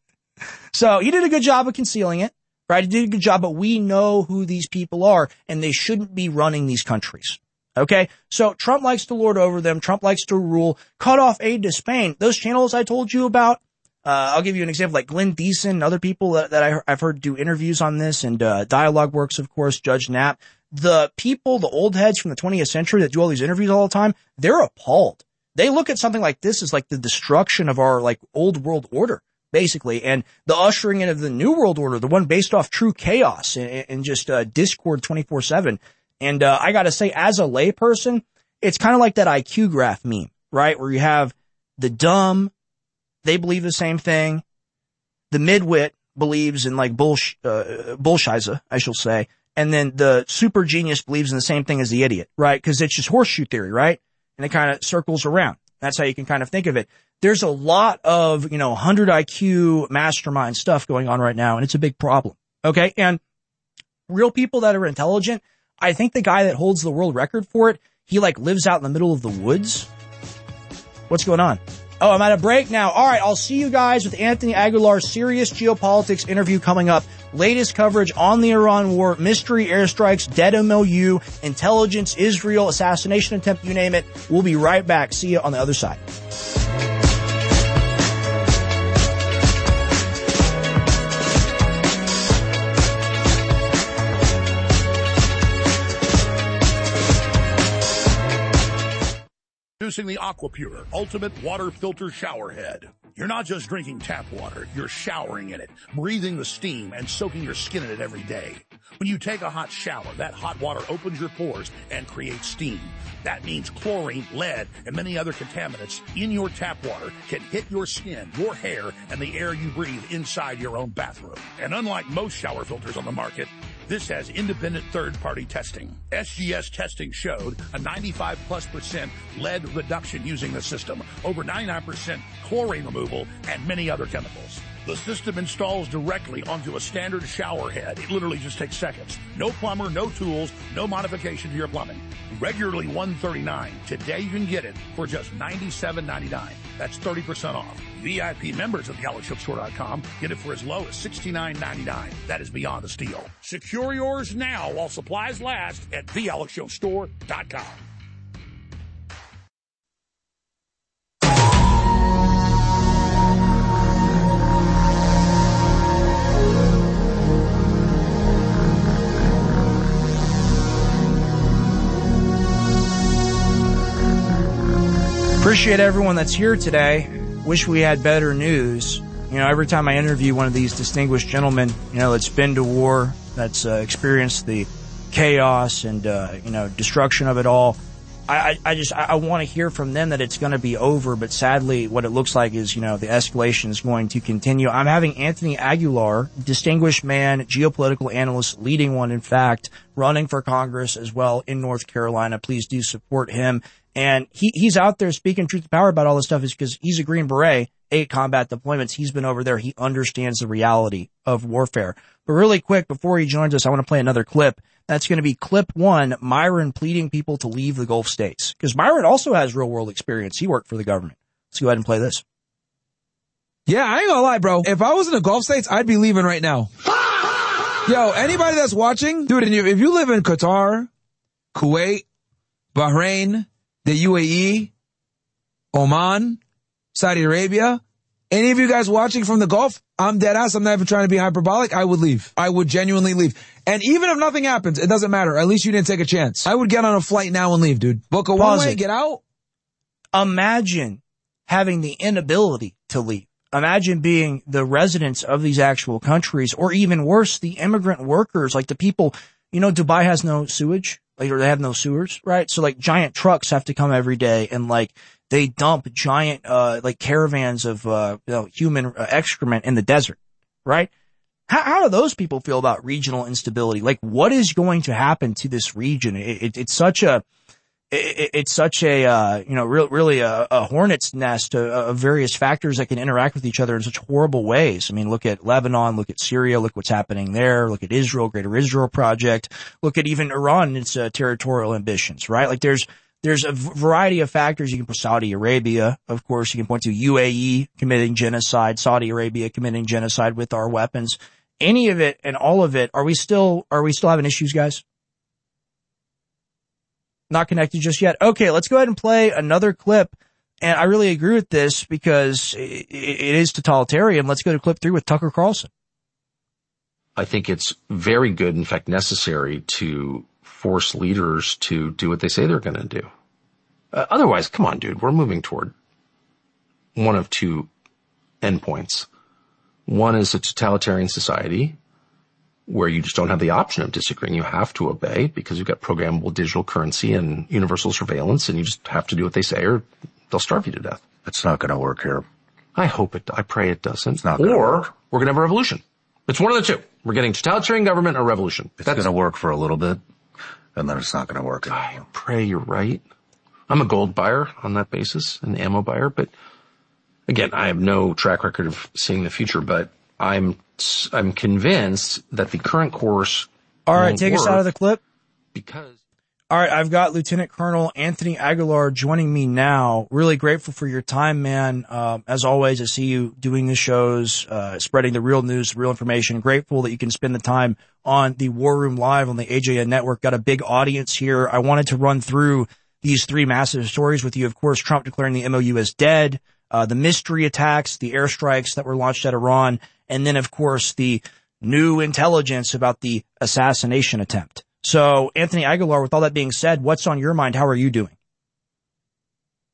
So he did a good job of concealing it, right? He did a good job, but we know who these people are, and they shouldn't be running these countries. Okay? So Trump likes to lord over them. Trump likes to rule. Cut off aid to Spain. Those channels I told you about, uh, I'll give you an example, like Glenn Thiessen and other people that, that I, I've heard do interviews on this, and uh, Dialogue Works, of course, Judge Knapp. The people, the old heads from the twentieth century that do all these interviews all the time, they're appalled. They look at something like this as like the destruction of our like old world order, basically, and the ushering in of the new world order, the one based off true chaos and, and just uh, discord twenty-four seven. And uh, I got to say, as a layperson, it's kind of like that I Q graph meme, right? Where you have the dumb, they believe the same thing. The midwit believes in like bullsh- uh, bullshiza, I shall say. And then the super genius believes in the same thing as the idiot, right? Because it's just horseshoe theory, right? And it kind of circles around. That's how you can kind of think of it. There's a lot of, you know, one hundred I Q mastermind stuff going on right now, and it's a big problem. Okay? And real people that are intelligent, I think the guy that holds the world record for it, he like lives out in the middle of the woods. What's going on? Oh, I'm at a break now. All right, I'll see you guys with Anthony Aguilar's Serious Geopolitics interview coming up. Latest coverage on the Iran war, mystery airstrikes, dead M O U, intelligence, Israel, assassination attempt, you name it. We'll be right back. See you on the other side. Introducing the AquaPure Ultimate Water Filter Shower Head. You're not just drinking tap water, you're showering in it, breathing the steam and soaking your skin in it every day. When you take a hot shower, that hot water opens your pores and creates steam. That means chlorine, lead, and many other contaminants in your tap water can hit your skin, your hair, and the air you breathe inside your own bathroom. And unlike most shower filters on the market, this has independent third-party testing. S G S testing showed a ninety-five plus percent lead reduction using the system, over ninety-nine percent chlorine removal, and many other chemicals. The system installs directly onto a standard shower head. It literally just takes seconds. No plumber, no tools, no modification to your plumbing. Regularly one hundred thirty-nine dollars. Today you can get it for just ninety-seven ninety-nine. That's thirty percent off. V I P members of the alex show store dot com get it for as low as sixty-nine ninety-nine. That is beyond a steal. Secure yours now while supplies last at the alex show store dot com. Appreciate everyone that's here today. Wish we had better news. You know, every time I interview one of these distinguished gentlemen, you know, that's been to war, that's uh, experienced the chaos and, uh, you know, destruction of it all, I, I, I just, I, I want to hear from them that it's going to be over, but sadly what it looks like is, you know, the escalation is going to continue. I'm having Anthony Aguilar, distinguished man, geopolitical analyst, leading one, in fact, running for Congress as well in North Carolina. Please do support him. And he, he's out there speaking truth to power about all this stuff is because he's a Green Beret, eight combat deployments. He's been over there. He understands the reality of warfare. But really quick, before he joins us, I want to play another clip. That's going to be clip one, Myron pleading people to leave the Gulf states. Because Myron also has real world experience. He worked for the government. Let's go ahead and play this. Yeah, I ain't gonna lie, bro. If I was in the Gulf states, I'd be leaving right now. Yo, anybody that's watching, dude, and you, if you live in Qatar, Kuwait, Bahrain, the U A E, Oman, Saudi Arabia, any of you guys watching from the Gulf, I'm dead ass. I'm not even trying to be hyperbolic. I would leave. I would genuinely leave. And even if nothing happens, it doesn't matter. At least you didn't take a chance. I would get on a flight now and leave, dude. Book a one way, get out. Imagine having the inability to leave. Imagine being the residents of these actual countries, or even worse, the immigrant workers, like the people, you know, Dubai has no sewage. Like, or they have no sewers, right? So like giant trucks have to come every day and like they dump giant, uh, like caravans of, uh, you know, human excrement in the desert, right? How, how do those people feel about regional instability? Like, what is going to happen to this region? It, it, it's such a, it, it's such a, uh, you know, real, really a, a hornet's nest of, of various factors that can interact with each other in such horrible ways. I mean, look at Lebanon, look at Syria, look what's happening there, look at Israel, Greater Israel Project, look at even Iran and its uh, territorial ambitions, right? Like there's, there's a variety of factors. You can put Saudi Arabia, of course, you can point to U A E committing genocide, Saudi Arabia committing genocide with our weapons. Any of it and all of it, are we still, are we still having issues, guys? Not connected just yet. Okay, let's go ahead and play another clip. And I really agree with this because it, it is totalitarian. Let's go to clip three with Tucker Carlson. I think it's very good, in fact necessary, to force leaders to do what they say they're going to do. Uh, otherwise, come on, dude, we're moving toward one of two endpoints. One is a totalitarian society where you just don't have the option of disagreeing. You have to obey because you've got programmable digital currency and universal surveillance, and you just have to do what they say or they'll starve you to death. It's not going to work here. I hope it, I pray it doesn't. It's not going to work. Or we're going to have a revolution. It's one of the two. We're getting totalitarian government or revolution. It's going to work for a little bit, and then it's not going to work anymore. I pray you're right. I'm a gold buyer on that basis, an ammo buyer, but again, I have no track record of seeing the future, but I'm I'm convinced that the current course. All right, take us out of the clip. Because. All right, I've got Lieutenant Colonel Anthony Aguilar joining me now. Really grateful for your time, man. Um, as always, I see you doing the shows, uh, spreading the real news, real information. Grateful that you can spend the time on the War Room Live on the A J N Network. Got a big audience here. I wanted to run through these three massive stories with you. Of course, Trump declaring the M O U as dead, uh, the mystery attacks, the airstrikes that were launched at Iran, and then, of course, the new intelligence about the assassination attempt. So, Anthony Aguilar, with all that being said, what's on your mind? How are you doing?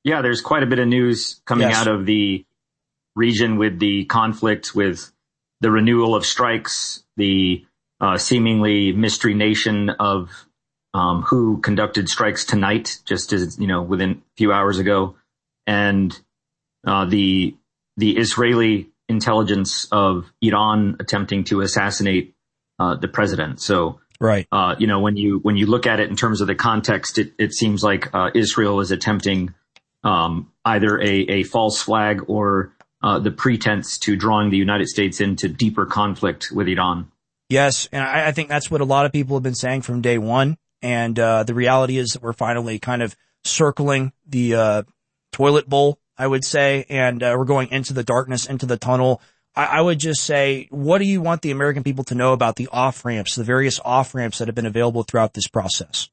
Yeah, there's quite a bit of news coming Yes. out of the region with the conflict, with the renewal of strikes, the uh, seemingly mystery nation of um, who conducted strikes tonight, just as, you know, within a few hours ago, and uh, the the Israeli intelligence of Iran attempting to assassinate uh, the president. So, right, uh, you know, when you when you look at it in terms of the context, it, it seems like uh, Israel is attempting um, either a, a false flag or uh, the pretense to drawing the United States into deeper conflict with Iran. Yes, and I, I think that's what a lot of people have been saying from day one. And uh, the reality is that we're finally kind of circling the uh, toilet bowl, I would say, and uh, we're going into the darkness, into the tunnel. I, I would just say, what do you want the American people to know about the off-ramps, the various off-ramps that have been available throughout this process?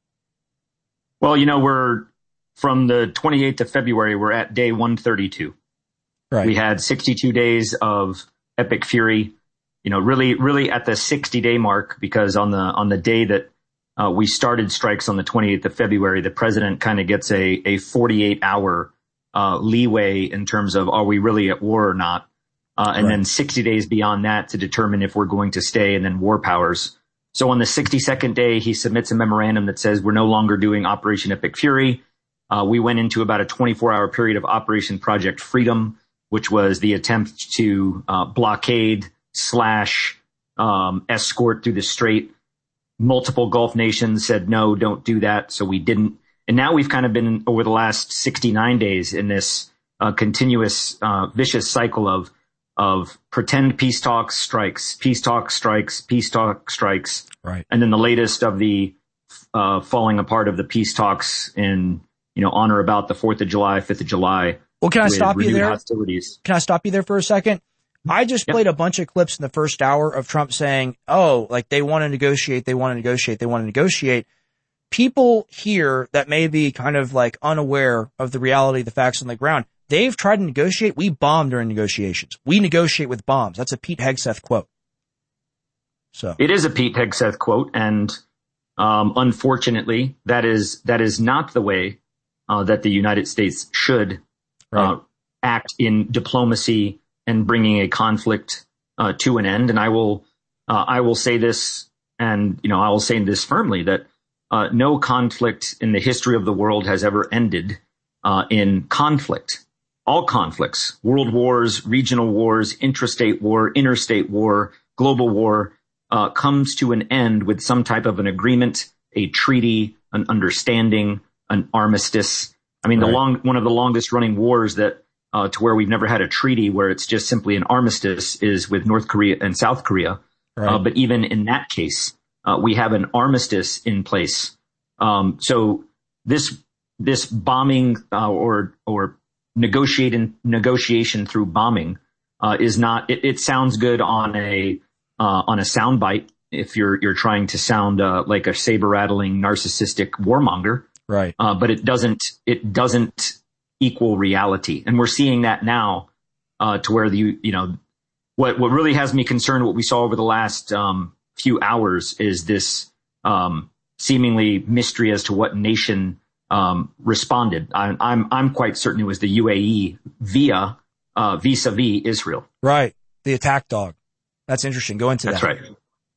Well, you know, we're from the twenty-eighth of February, we're at day one thirty-two. Right. We had sixty-two days of epic fury, you know, really, really at the sixty day mark, because on the, on the day that uh, we started strikes on the twenty-eighth of February, the president kind of gets a, a forty-eight hour uh, leeway in terms of, are we really at war or not? Uh, and right. then sixty days beyond that to determine if we're going to stay, and then war powers. So on the sixty-second day, he submits a memorandum that says we're no longer doing Operation Epic Fury. Uh, we went into about a twenty-four hour period of Operation Project Freedom, which was the attempt to uh, blockade slash um, escort through the Strait. Multiple Gulf nations said, no, don't do that. So we didn't. And now we've kind of been over the last sixty-nine days in this uh, continuous uh, vicious cycle of of pretend peace talks, strikes, peace talks, strikes, peace talk, strikes. Right. And then the latest of the uh, falling apart of the peace talks in, you know, on or about the fourth of July, fifth of July. Well, can I stop you there? Hostilities. Can I stop you there for a second? I just Yep. played a bunch of clips in the first hour of Trump saying, oh, like they want to negotiate, they want to negotiate, they want to negotiate. People here that may be kind of like unaware of the reality, the facts on the ground, they've tried to negotiate. We bomb during negotiations. We negotiate with bombs. That's a Pete Hegseth quote. So it is a Pete Hegseth quote, and um, unfortunately, that is that is not the way uh, that the United States should right. uh, act in diplomacy and bringing a conflict uh, to an end. And I will uh, I will say this, and you know I will say this firmly, that uh, no conflict in the history of the world has ever ended uh, in conflict. All conflicts, world wars, regional wars, intrastate war, interstate war, global war, uh, comes to an end with some type of an agreement, a treaty, an understanding, an armistice. I mean, right. the long, one of the longest running wars that, uh, to where we've never had a treaty where it's just simply an armistice is with North Korea and South Korea. Right. Uh, but even in that case, uh, we have an armistice in place. Um, so this, this bombing, uh, or, or, Negotiating negotiation through bombing uh, is not. It, it sounds good on a uh, on a soundbite if you're you're trying to sound uh, like a saber rattling narcissistic warmonger, right? Uh, but it doesn't it doesn't equal reality, and we're seeing that now uh, to where the you know what what really has me concerned. What we saw over the last um, few hours is this um, seemingly mystery as to what nation. Um, responded. I, I'm, I'm quite certain it was the U A E via, uh, vis-a-vis Israel. Right. The attack dog. That's interesting. Go into That's that. That's right.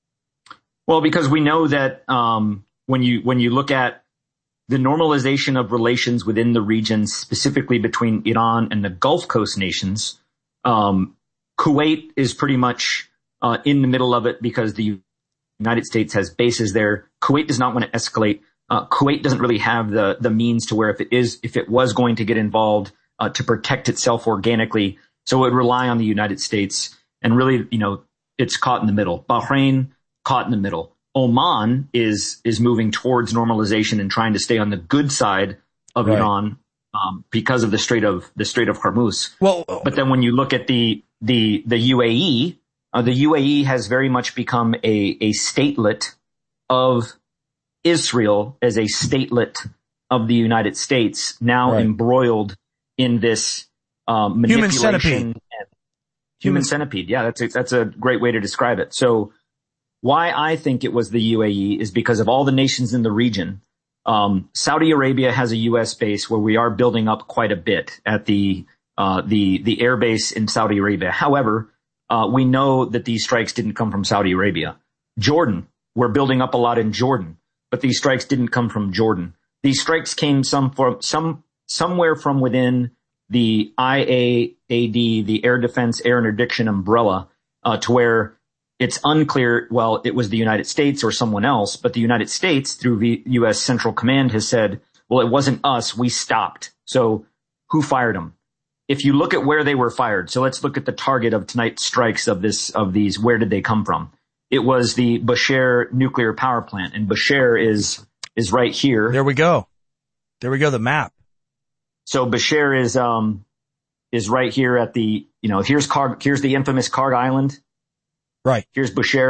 Well, because we know that, um, when you, when you look at the normalization of relations within the region, specifically between Iran and the Gulf Coast nations, um, Kuwait is pretty much, uh, in the middle of it because the United States has bases there. Kuwait does not want to escalate. Uh, Kuwait doesn't really have the, the means to where if it is, if it was going to get involved, uh, to protect itself organically. So it would rely on the United States, and really, you know, it's caught in the middle. Bahrain caught in the middle. Oman is, is moving towards normalization and trying to stay on the good side of right. Iran, um, because of the Strait of, the Strait of Hormuz. Well, but then when you look at the, the, the U A E, uh, the U A E has very much become a, a statelet of Israel as a statelet of the United States, now right. embroiled in this um, manipulation. Human centipede. And human centipede. Yeah, that's a, that's a great way to describe it. So why I think it was the U A E is because of all the nations in the region Um, Saudi Arabia has a U S base where we are building up quite a bit at the uh, the the air base in Saudi Arabia. However, uh, we know that these strikes didn't come from Saudi Arabia. Jordan, we're building up a lot in Jordan, but these strikes didn't come from Jordan. These strikes came some from some somewhere from within the I A A D, the Air Defense Air Interdiction umbrella, uh, to where it's unclear, well, it was the United States or someone else, but the United States through v- U S Central Command has said, well, it wasn't us, we stopped. So who fired them? If you look at where they were fired, so let's look at the target of tonight's strikes of this, of these, where did they come from? It was the Bushehr nuclear power plant, and Bushehr is, is right here. There we go. There we go, the map. So Bushehr is, um, is right here at the, you know, here's Karg, here's the infamous Karg Island. Right. Here's Bushehr.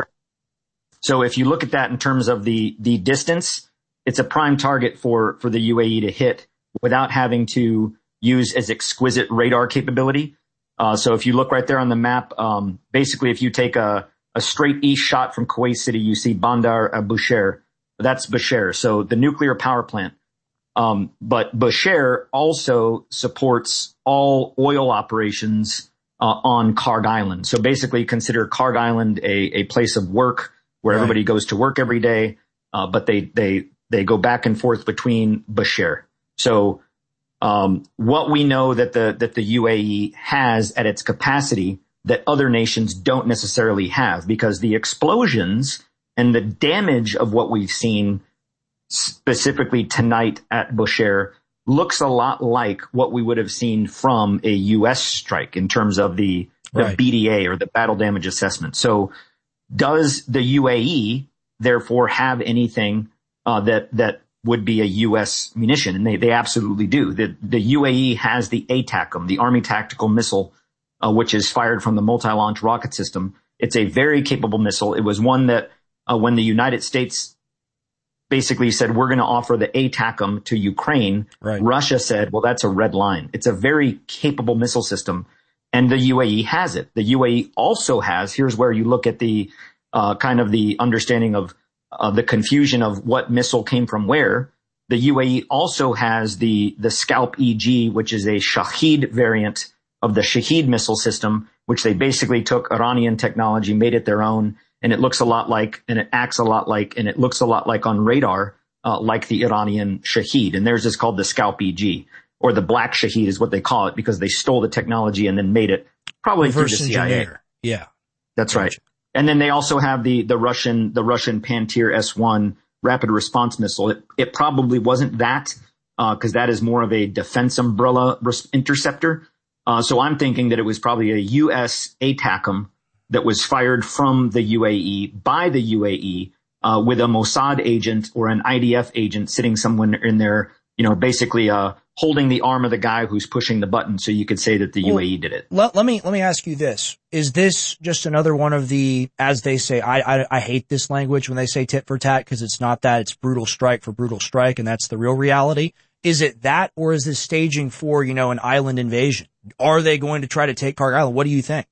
So if you look at that in terms of the, the distance, it's a prime target for, for the U A E to hit without having to use as exquisite radar capability. Uh, so if you look right there on the map, um, basically if you take a, a straight east shot from Kuwait City, you see Bandar Bushehr. That's Bushehr. So the nuclear power plant. Um, but Bushehr also supports all oil operations uh, on Karg Island. So basically consider Karg Island a, a place of work where right. everybody goes to work every day, uh, but they, they, they go back and forth between Bushehr. So, um, what we know that the, that the U A E has at its capacity that other nations don't necessarily have, because the explosions and the damage of what we've seen specifically tonight at Bushehr looks a lot like what we would have seen from a U S strike in terms of the, the right. B D A or the battle damage assessment. So does the U A E therefore have anything uh, that, that would be a U S munition? And they, they absolutely do. The, the U A E has the A TACM, the Army Tactical Missile, uh, which is fired from the multi-launch rocket system. It's a very capable missile. It was one that uh, when the United States basically said, we're going to offer the A TACM to Ukraine. Right. Russia said, well, that's a red line. It's a very capable missile system. And the U A E has it. The U A E also has, here's where you look at the, uh, kind of the understanding of, of the confusion of what missile came from where. The U A E also has the, the Scalp E G, which is a Shahed variant of the Shahed missile system, which they basically took Iranian technology, made it their own. And it looks a lot like, and it acts a lot like, and it looks a lot like on radar, uh, like the Iranian Shahed. And theirs is called the Scalp E G, or the Black Shahed is what they call it, because they stole the technology and then made it probably through the C I A. Engineer. Yeah. That's gotcha. Right. And then they also have the, the Russian, the Russian Pantir S one rapid response missile. It, it probably wasn't that, uh, cause that is more of a defense umbrella res- interceptor. Uh, so I'm thinking that it was probably a U S A TACM that was fired from the U A E by the U A E, uh, with a Mossad agent or an I D F agent sitting somewhere in there, you know, basically, uh, holding the arm of the guy who's pushing the button. So you could say that the well, U A E did it. Let, let me, let me ask you this. Is this just another one of the, as they say, I, I, I hate this language when they say tit for tat, because it's not that, it's brutal strike for brutal strike. And that's the real reality. Is it that, or is this staging for, you know, an island invasion? Are they going to try to take Karg Island? What do you think?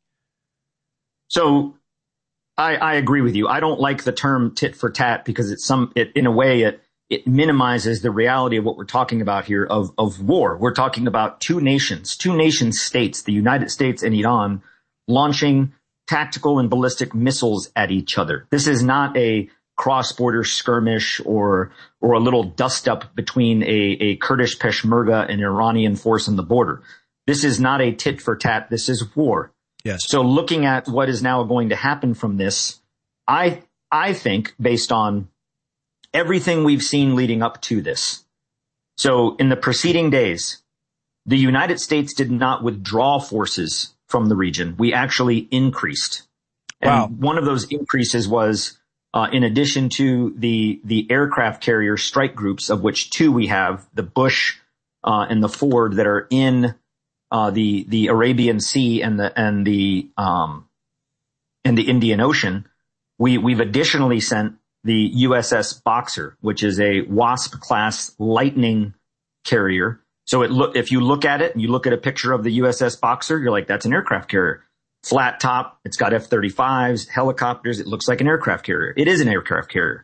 So I, I agree with you. I don't like the term tit for tat because it's some, it, in a way, it, it minimizes the reality of what we're talking about here of, of war. We're talking about two nations, two nation states, the United States and Iran, launching tactical and ballistic missiles at each other. This is not a cross-border skirmish or, or a little dust up between a, a Kurdish Peshmerga and Iranian force on the border. This is not a tit for tat. This is war. Yes. So looking at what is now going to happen from this, I, I think based on everything we've seen leading up to this. So in the preceding days, the United States did not withdraw forces from the region. We actually increased. And wow. One of those increases was, uh, in addition to the, the aircraft carrier strike groups, of which two we have, the Bush, uh, and the Ford that are in Uh, the, the Arabian Sea and the, and the, um, and the Indian Ocean. We, we've additionally sent the U S S Boxer, which is a WASP class Lightning carrier. So it look, if you look at it and you look at a picture of the U S S Boxer, you're like, that's an aircraft carrier. Flat top. It's got F thirty-fives, helicopters. It looks like an aircraft carrier. It is an aircraft carrier.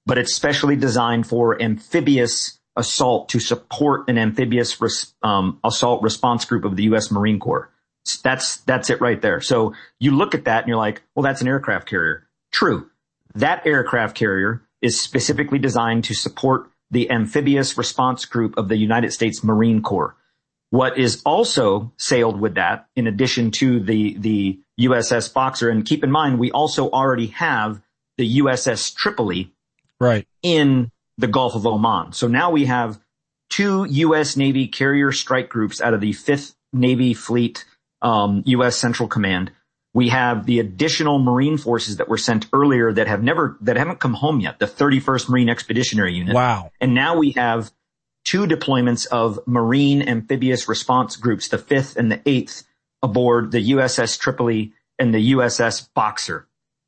but it's specially designed for amphibious assault to support an amphibious res, um, assault response group of the U S Marine Corps. That's, that's it right there. So you look at that and you're like, well, that's an aircraft carrier. True. That aircraft carrier is specifically designed to support the amphibious response group of the United States Marine Corps. What is also sailed with that, in addition to the, the U S S Boxer, and keep in mind, we also already have the U S S Tripoli right in the Gulf of Oman. So now we have two U S Navy carrier strike groups out of the fifth Navy Fleet, um, U S Central Command. We have the additional Marine forces that were sent earlier that have never, that haven't come home yet, the thirty-first Marine Expeditionary Unit. Wow. And now we have two deployments of Marine amphibious response groups, the fifth and the eighth, aboard the U S S Tripoli and the U S S Boxer.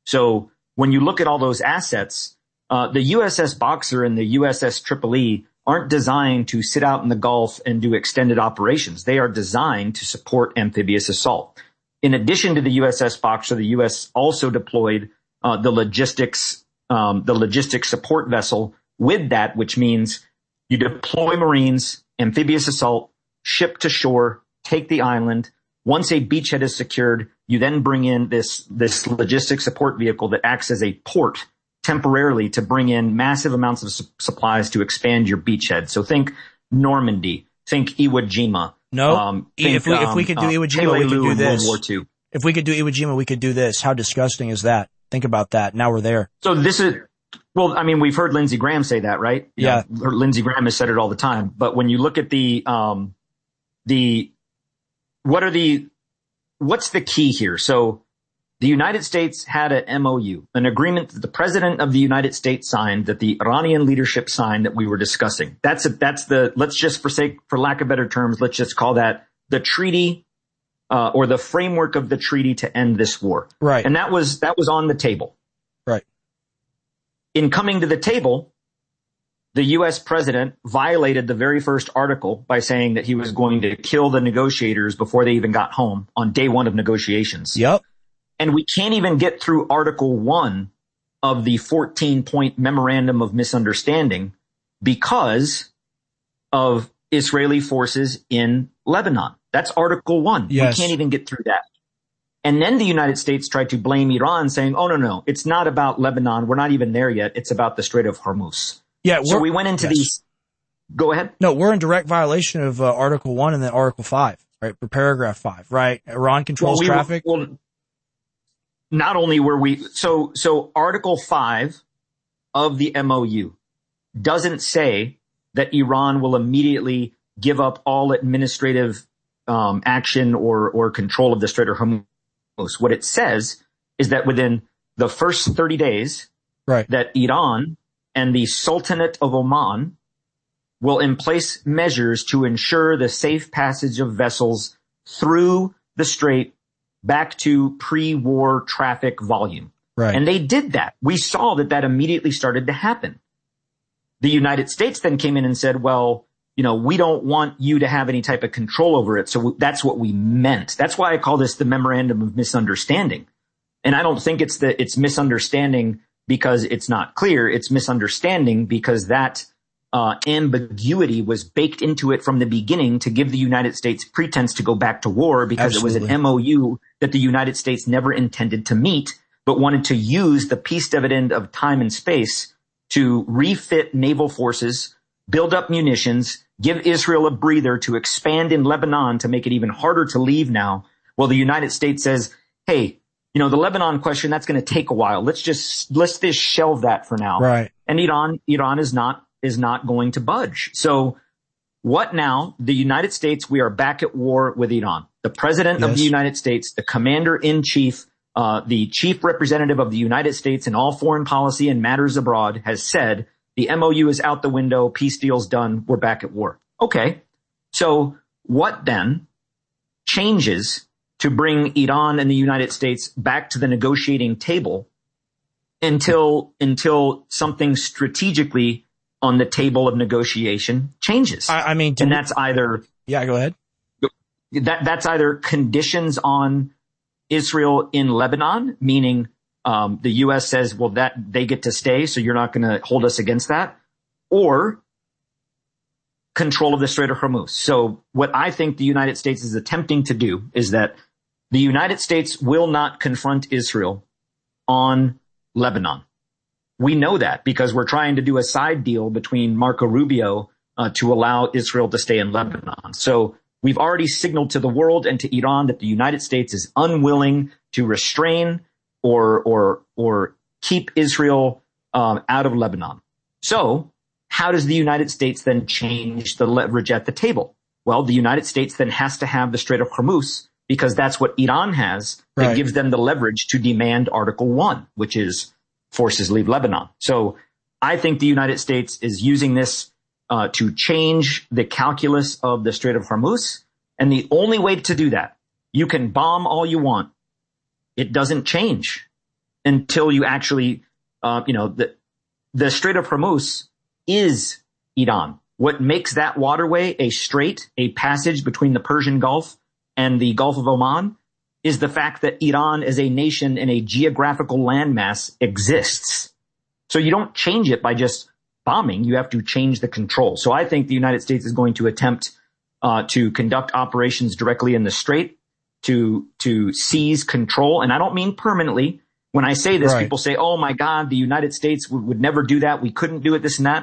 So when you look at all those assets, uh, the U S S Boxer and the U S S Tripoli aren't designed to sit out in the Gulf and do extended operations. They are designed to support amphibious assault. In addition to the U S S Boxer, the U S also deployed uh, the logistics, um, the logistics support vessel with that, which means you deploy Marines, amphibious assault, ship to shore, take the island. Once a beachhead is secured, you then bring in this this logistics support vehicle that acts as a port temporarily to bring in massive amounts of su- supplies to expand your beachhead. So think Normandy, think Iwo Jima. No, um, think, if we if we could do um, Iwo Jima, we could do this. World War Two. If we could do Iwo Jima, we could do this. How disgusting is that? Think about that. Now we're there. So this is, well, I mean, we've heard Lindsey Graham say that, right? Yeah. You know, Lindsey Graham has said it all the time. But when you look at the, um, the, what are the, what's the key here? So the United States had an M O U, an agreement that the president of the United States signed, that the Iranian leadership signed, that we were discussing. That's a, that's the, let's just for sake, for lack of better terms, let's just call that the treaty, uh, or the framework of the treaty to end this war. Right. And that was, that was on the table. Right. In coming to the table, the U S president violated the very first article by saying that he was going to kill the negotiators before they even got home on day one of negotiations. Yep. And we can't even get through Article one of the fourteen point memorandum of misunderstanding because of Israeli forces in Lebanon. That's Article one. Yes. We can't even get through that. And then the United States tried to blame Iran, saying, oh, no, no, it's not about Lebanon. We're not even there yet. It's about the Strait of Hormuz. Yeah. So we went into yes. these. Go ahead. No, we're in direct violation of uh, Article one and then Article five, right? For paragraph five, right? Iran controls well, we traffic. Were, well, not only were we, so, so Article five of the M O U doesn't say that Iran will immediately give up all administrative um, action or, or control of the Strait of Hormuz. What it says is that within the first thirty days, right, that Iran and the Sultanate of Oman will in place measures to ensure the safe passage of vessels through the strait back to pre-war traffic volume. Right. And they did that. We saw that that immediately started to happen. The United States then came in and said, well, you know, we don't want you to have any type of control over it. So that's what we meant. That's why I call this the memorandum of misunderstanding. And I don't think it's the, it's misunderstanding because it's not clear. It's misunderstanding because that uh ambiguity was baked into it from the beginning to give the United States pretense to go back to war because Absolutely. It was an M O U that the United States never intended to meet, but wanted to use the peace dividend of time and space to refit naval forces, build up munitions, give Israel a breather to expand in Lebanon to make it even harder to leave now. Well, the United States says, hey, you know, the Lebanon question, that's going to take a while. Let's just, let's just shelve that for now. Right. And Iran, Iran is not, is not going to budge. So what now? The United States, we are back at war with Iran. The president yes. of the United States, the commander in chief, uh, the chief representative of the United States in all foreign policy and matters abroad has said the M O U is out the window. Peace deal's done. We're back at war. Okay. So what then changes to bring Iran and the United States back to the negotiating table until, until something strategically on the table of negotiation changes? I, I mean, and we, that's either, yeah, go ahead. That, that's either conditions on Israel in Lebanon, meaning um, the U S says, well, that they get to stay, so you're not going to hold us against that, or control of the Strait of Hormuz. So what I think the United States is attempting to do is that the United States will not confront Israel on Lebanon. We know that because we're trying to do a side deal between Marco Rubio uh, to allow Israel to stay in Lebanon. So we've already signaled to the world and to Iran that the United States is unwilling to restrain or or or keep Israel um, out of Lebanon. So how does the United States then change the leverage at the table? Well, the United States then has to have the Strait of Hormuz because that's what Iran has that Right. gives them the leverage to demand Article One, which is forces leave Lebanon. So I think the United States is using this uh, to change the calculus of the Strait of Hormuz. And the only way to do that, you can bomb all you want. It doesn't change until you actually, uh, you know, the, the Strait of Hormuz is Iran. What makes that waterway a strait, a passage between the Persian Gulf and the Gulf of Oman, is the fact that Iran as a nation and a geographical landmass exists. So you don't change it by just bombing. You have to change the control. So I think the United States is going to attempt uh, to conduct operations directly in the strait to to seize control. And I don't mean permanently. When I say this, Right. people say, oh my God, the United States would, would never do that. We couldn't do it, this and that.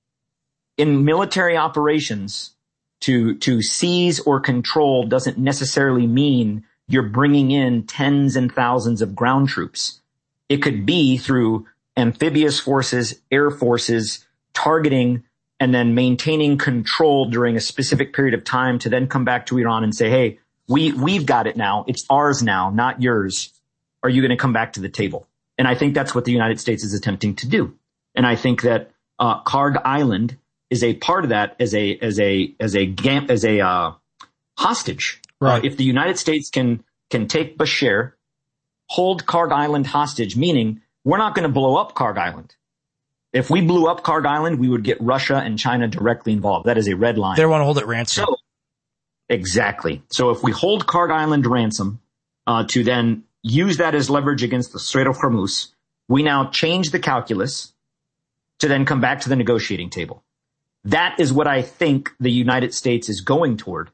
In military operations, to to seize or control doesn't necessarily mean you're bringing in tens and thousands of ground troops. It could be through amphibious forces, air forces, targeting, and then maintaining control during a specific period of time to then come back to Iran and say, hey, we, we've got it now. It's ours now, not yours. Are you going to come back to the table? And I think that's what the United States is attempting to do. And I think that uh, Karg Island is a part of that as a as a as a gam- as a uh, hostage. Right. Uh, if the United States can can take Bashir, hold Karg Island hostage, meaning we're not going to blow up Karg Island. If we blew up Karg Island, we would get Russia and China directly involved. That is a red line. They want to hold it ransom. So, exactly. So if we hold Karg Island ransom uh, to then use that as leverage against the Strait of Hormuz, we now change the calculus to then come back to the negotiating table. That is what I think the United States is going toward.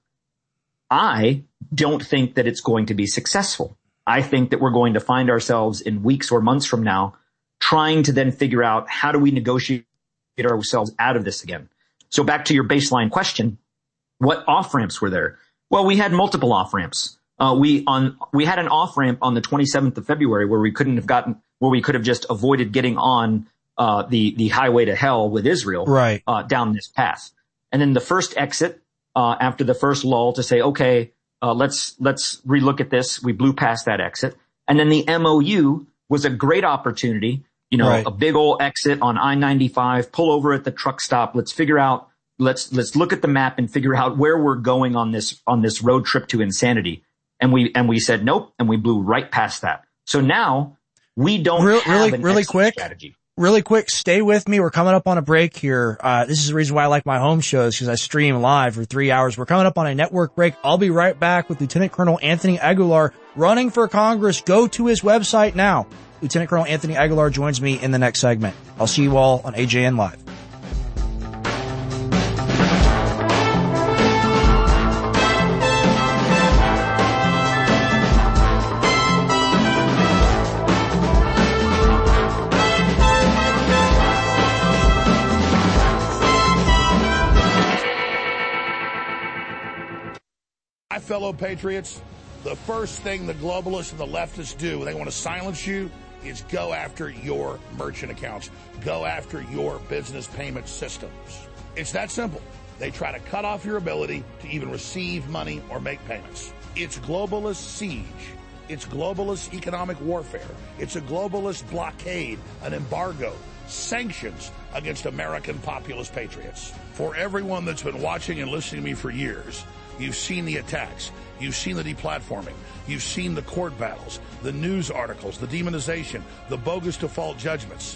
I don't think that it's going to be successful. I think that we're going to find ourselves in weeks or months from now trying to then figure out how do we negotiate ourselves out of this again. So back to your baseline question, what off-ramps were there? Well, we had multiple off-ramps. Uh, we on we had an off-ramp on the twenty-seventh of February where we couldn't have gotten, where we could have just avoided getting on uh the the highway to hell with Israel, Right. uh down this path. And then the first exit uh after the first lull to say, okay, uh let's let's relook at this. We blew past that exit. And then the M O U was a great opportunity, you know, Right. a big old exit on I ninety-five, pull over at the truck stop. Let's figure out, let's let's look at the map and figure out where we're going on this on this road trip to insanity. And we and we said nope, and we blew right past that. So now we don't Real, have really, an really exit quick. strategy. Really quick, stay with me. We're coming up on a break here. Uh, this is the reason why I like my home shows, because I stream live for three hours. We're coming up on a network break. I'll be right back with Lieutenant Colonel Anthony Aguilar running for Congress. Go to his website now. Lieutenant Colonel Anthony Aguilar joins me in the next segment. I'll see you all on A J N Live. My fellow patriots, the first thing the globalists and the leftists do when they want to silence you is go after your merchant accounts, go after your business payment systems. It's that simple. They try to cut off your ability to even receive money or make payments. It's globalist siege. It's globalist economic warfare. It's a globalist blockade, an embargo, sanctions against American populist patriots. For everyone that's been watching and listening to me for years, you've seen the attacks. You've seen the deplatforming. You've seen the court battles, the news articles, the demonization, the bogus default judgments.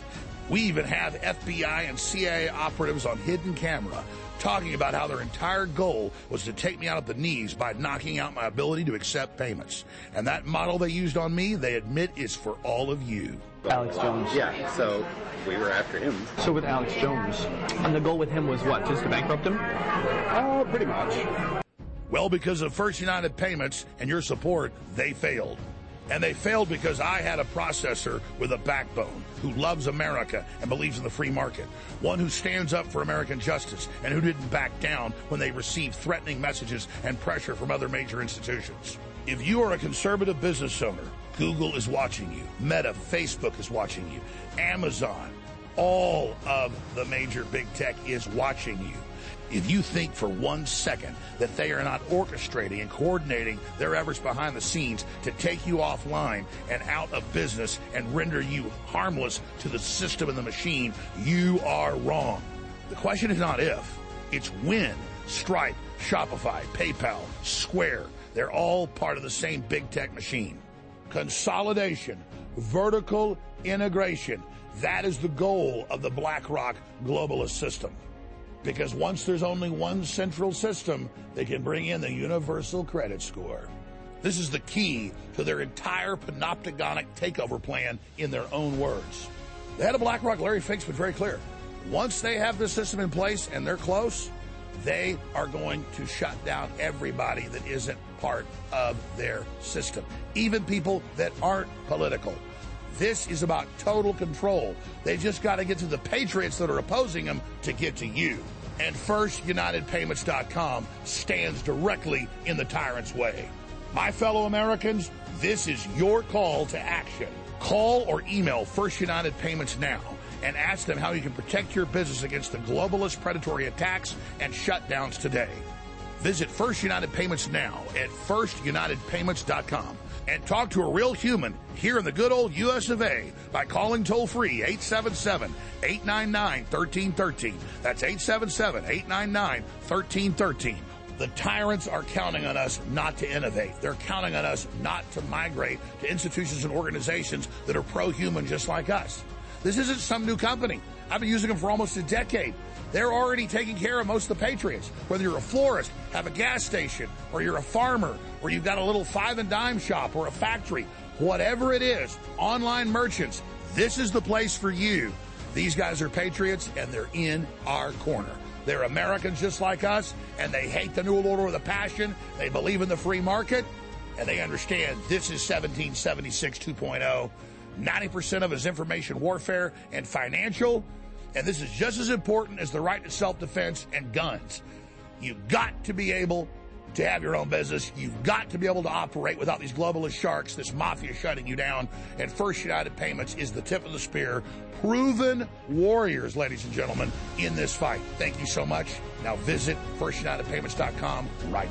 We even have F B I and C I A operatives on hidden camera talking about how their entire goal was to take me out at the knees by knocking out my ability to accept payments. And that model they used on me, they admit, is for all of you. Alex Jones. Yeah, so we were after him. So with Alex Jones, and the goal with him was what, just to bankrupt him? Oh, pretty much. Well, because of First United Payments and your support, they failed. And they failed because I had a processor with a backbone who loves America and believes in the free market. One who stands up for American justice and who didn't back down when they received threatening messages and pressure from other major institutions. If you are a conservative business owner, Google is watching you. Meta, Facebook is watching you. Amazon, all of the major big tech is watching you. If you think for one second that they are not orchestrating and coordinating their efforts behind the scenes to take you offline and out of business and render you harmless to the system and the machine, you are wrong. The question is not if, it's when. Stripe, Shopify, PayPal, Square, they're all part of the same big tech machine. Consolidation, vertical integration, that is the goal of the BlackRock globalist system. Because once there's only one central system, they can bring in the universal credit score. This is the key to their entire panopticonic takeover plan in their own words. The head of BlackRock, Larry Fink, was very clear. Once they have this system in place and they're close, they are going to shut down everybody that isn't part of their system, even people that aren't political. This is about total control. They just got to get to the patriots that are opposing them to get to you. And First United Payments dot com stands directly in the tyrant's way. My fellow Americans, this is your call to action. Call or email First United Payments now and ask them how you can protect your business against the globalist predatory attacks and shutdowns today. Visit First United Payments now at First United Payments dot com. And talk to a real human here in the good old U S of A by calling toll-free eight seven seven, eight nine nine, one three one three. That's eight seven seven, eight nine nine, one three one three. The tyrants are counting on us not to innovate. They're counting on us not to migrate to institutions and organizations that are pro-human just like us. This isn't some new company. I've been using them for almost a decade. They're already taking care of most of the patriots. Whether you're a florist, have a gas station, or you're a farmer, or you've got a little five and dime shop or a factory, whatever it is, online merchants, this is the place for you. These guys are patriots and they're in our corner. They're Americans just like us, and they hate the New World Order with a passion. They believe in the free market, and they understand this is seventeen seventy-six two point oh. ninety percent of it is information warfare and financial. And this is just as important as the right to self-defense and guns. You've got to be able to have your own business. You've got to be able to operate without these globalist sharks, this mafia shutting you down. And First United Payments is the tip of the spear. Proven warriors, ladies and gentlemen, in this fight. Thank you so much. Now visit First United Payments dot com right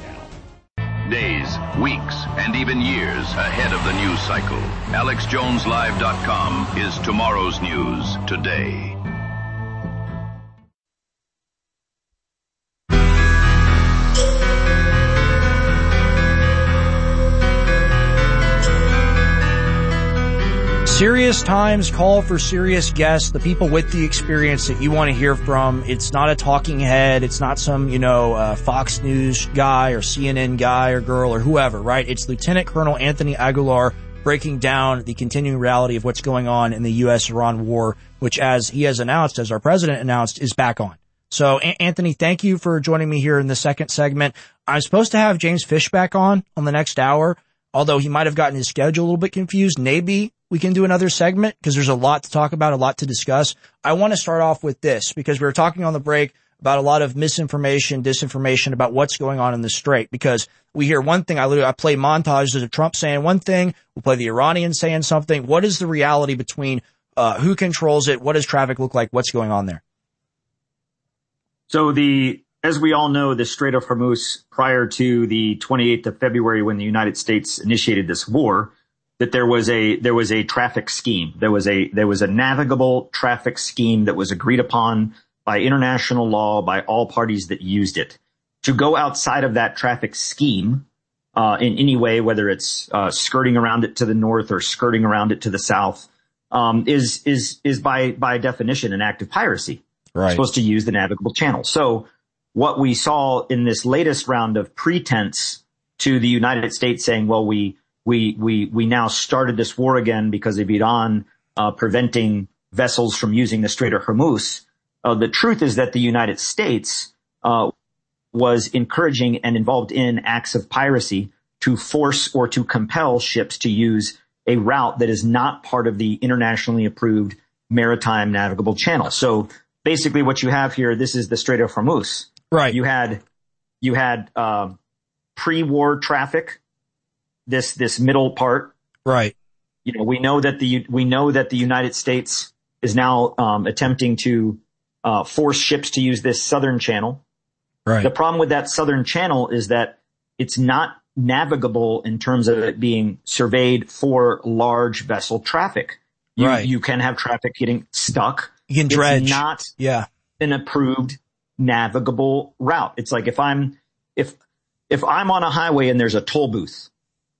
now. Days, weeks, and even years ahead of the news cycle. Alex Jones Live dot com is tomorrow's news today. Serious times call for serious guests, the people with the experience that you want to hear from. It's not a talking head. It's not some, you know, uh, Fox News guy or C N N guy or girl or whoever, right? It's Lieutenant Colonel Anthony Aguilar breaking down the continuing reality of what's going on in the U S Iran war, which, as he has announced, as our president announced, is back on. So, a- Anthony, thank you for joining me here in the second segment. I'm supposed to have James Fish back on on the next hour, although he might have gotten his schedule a little bit confused. Maybe we can do another segment because there's a lot to talk about, a lot to discuss. I want to start off with this because we were talking on the break about a lot of misinformation, disinformation about what's going on in the Strait, because we hear one thing. I literally, I play montages of Trump saying one thing. We'll play the Iranians saying something. What is the reality between, uh, who controls it? What does traffic look like? What's going on there? So the, as we all know, the Strait of Hormuz, prior to the twenty-eighth of February, when the United States initiated this war, that there was a, there was a traffic scheme. There was a, there was a navigable traffic scheme that was agreed upon by international law, by all parties that used it. To go outside of that traffic scheme, uh, in any way, whether it's, uh, skirting around it to the north or skirting around it to the south, um, is, is, is by, by definition an act of piracy. Right. You're supposed to use the navigable channel. So what we saw in this latest round of pretense to the United States saying, well, we, we, we, we now started this war again because of Iran, uh, preventing vessels from using the Strait of Hormuz. Uh, the truth is that the United States, uh, was encouraging and involved in acts of piracy to force or to compel ships to use a route that is not part of the internationally approved maritime navigable channel. So basically what you have here, this is the Strait of Hormuz. Right. You had, you had, uh, pre-war traffic, this, this middle part. Right. You know, we know that the, we know that the United States is now, um, attempting to, uh, force ships to use this southern channel. Right. The problem with that southern channel is that it's not navigable in terms of it being surveyed for large vessel traffic. You, right. You can have traffic getting stuck. You can dredge. It's not yeah. an approved navigable route. It's like if I'm, if, if I'm on a highway and there's a toll booth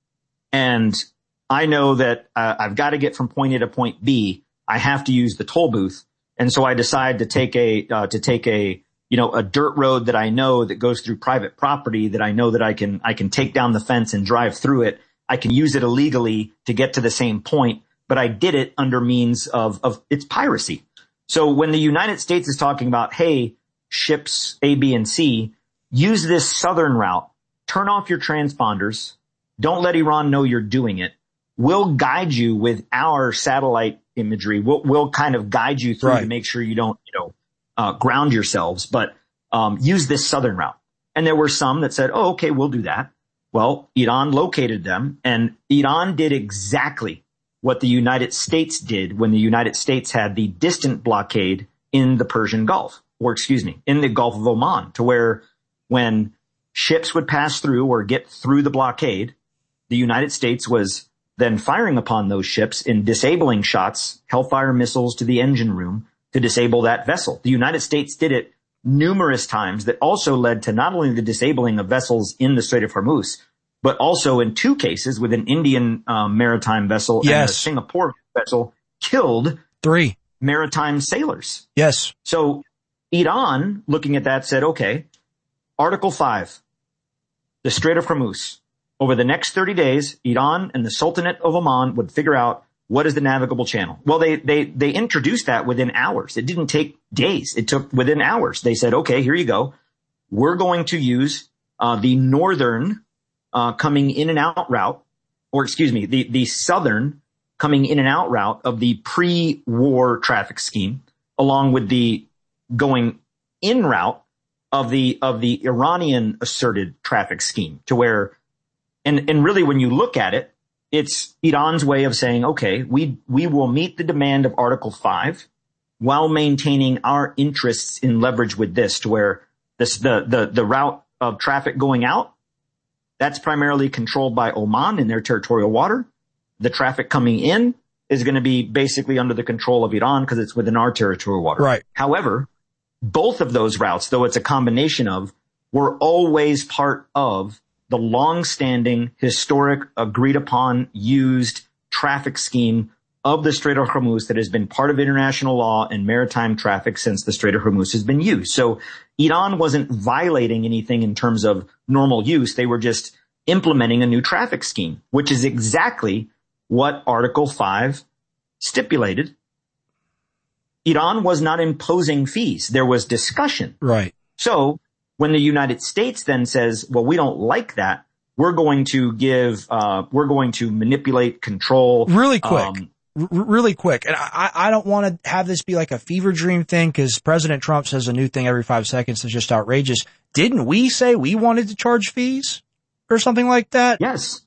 and I know that uh, I've got to get from point A to point B, I have to use the toll booth. And so I decide to take a, uh, to take a, you know, a dirt road that I know that goes through private property that I know that I can, I can take down the fence and drive through it. I can use it illegally to get to the same point, but I did it under means of, of it's piracy. So when the United States is talking about, hey, ships A, B, and C, use this southern route, turn off your transponders, don't let Iran know you're doing it. We'll guide you with our satellite imagery. We'll, we'll kind of guide you through right. to make sure you don't, you know, Uh, ground yourselves, but um, use this southern route. And there were some that said, oh, okay, we'll do that. Well, Iran located them, and Iran did exactly what the United States did when the United States had the distant blockade in the Persian Gulf, or excuse me, in the Gulf of Oman, to where when ships would pass through or get through the blockade, the United States was then firing upon those ships in disabling shots, Hellfire missiles to the engine room, to disable that vessel. The United States did it numerous times that also led to not only the disabling of vessels in the Strait of Hormuz, but also in two cases with an Indian um, maritime vessel yes. and a Singapore vessel killed three maritime sailors. Yes. So Iran, looking at that, said, okay, Article five, the Strait of Hormuz. Over the next thirty days, Iran and the Sultanate of Oman would figure out what is the navigable channel? Well, they, they, they introduced that within hours. It didn't take days. It took within hours. They said, okay, here you go. We're going to use, uh, the northern, uh, coming in and out route, or excuse me, the, the southern coming in and out route of the pre-war traffic scheme, along with the going in route of the, of the Iranian asserted traffic scheme to where, and, and really when you look at it, it's Iran's way of saying, okay, we, we will meet the demand of Article five while maintaining our interests in leverage with this to where this, the, the, the route of traffic going out, that's primarily controlled by Oman in their territorial water. The traffic coming in is going to be basically under the control of Iran because it's within our territorial water. Right. However, both of those routes, though it's a combination of, were always part of the long-standing, historic, agreed-upon, used traffic scheme of the Strait of Hormuz that has been part of international law and maritime traffic since the Strait of Hormuz has been used. So Iran wasn't violating anything in terms of normal use. They were just implementing a new traffic scheme, which is exactly what Article five stipulated. Iran was not imposing fees. There was discussion. Right. So when the United States then says, well, we don't like that, we're going to give, uh, we're going to manipulate, control. Really quick. Um, R- really quick. And I, I don't want to have this be like a fever dream thing because President Trump says a new thing every five seconds that's just outrageous. Didn't we say we wanted to charge fees or something like that? Yes.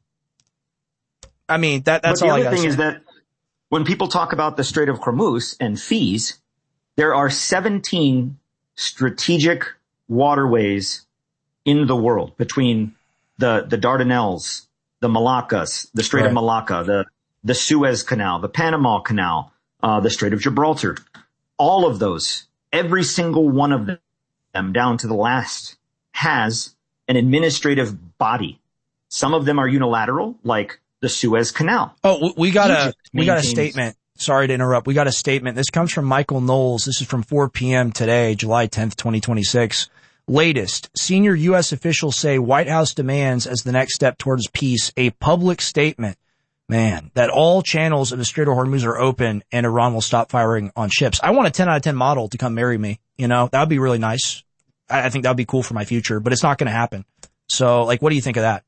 I mean, that, that's but all I the got other to thing say. is that when people talk about the Strait of Hormuz and fees, there are seventeen strategic waterways in the world between the, the Dardanelles, the Malaccas, the Strait right. of Malacca, the, the Suez Canal, the Panama Canal, uh, the Strait of Gibraltar. All of those, every single one of them down to the last has an administrative body. Some of them are unilateral, like the Suez Canal. Oh, we got Egypt a, we got a maintains- statement. Sorry to interrupt. We got a statement. This comes from Michael Knowles. This is from four p.m. today, July tenth, twenty twenty-six. Latest. Senior U S officials say White House demands as the next step towards peace a public statement, man, that all channels of the Strait of Hormuz are open and Iran will stop firing on ships. I want a ten out of ten model to come marry me. You know, that would be really nice. I, I think that would be cool for my future, but it's not going to happen. So, like, what do you think of that?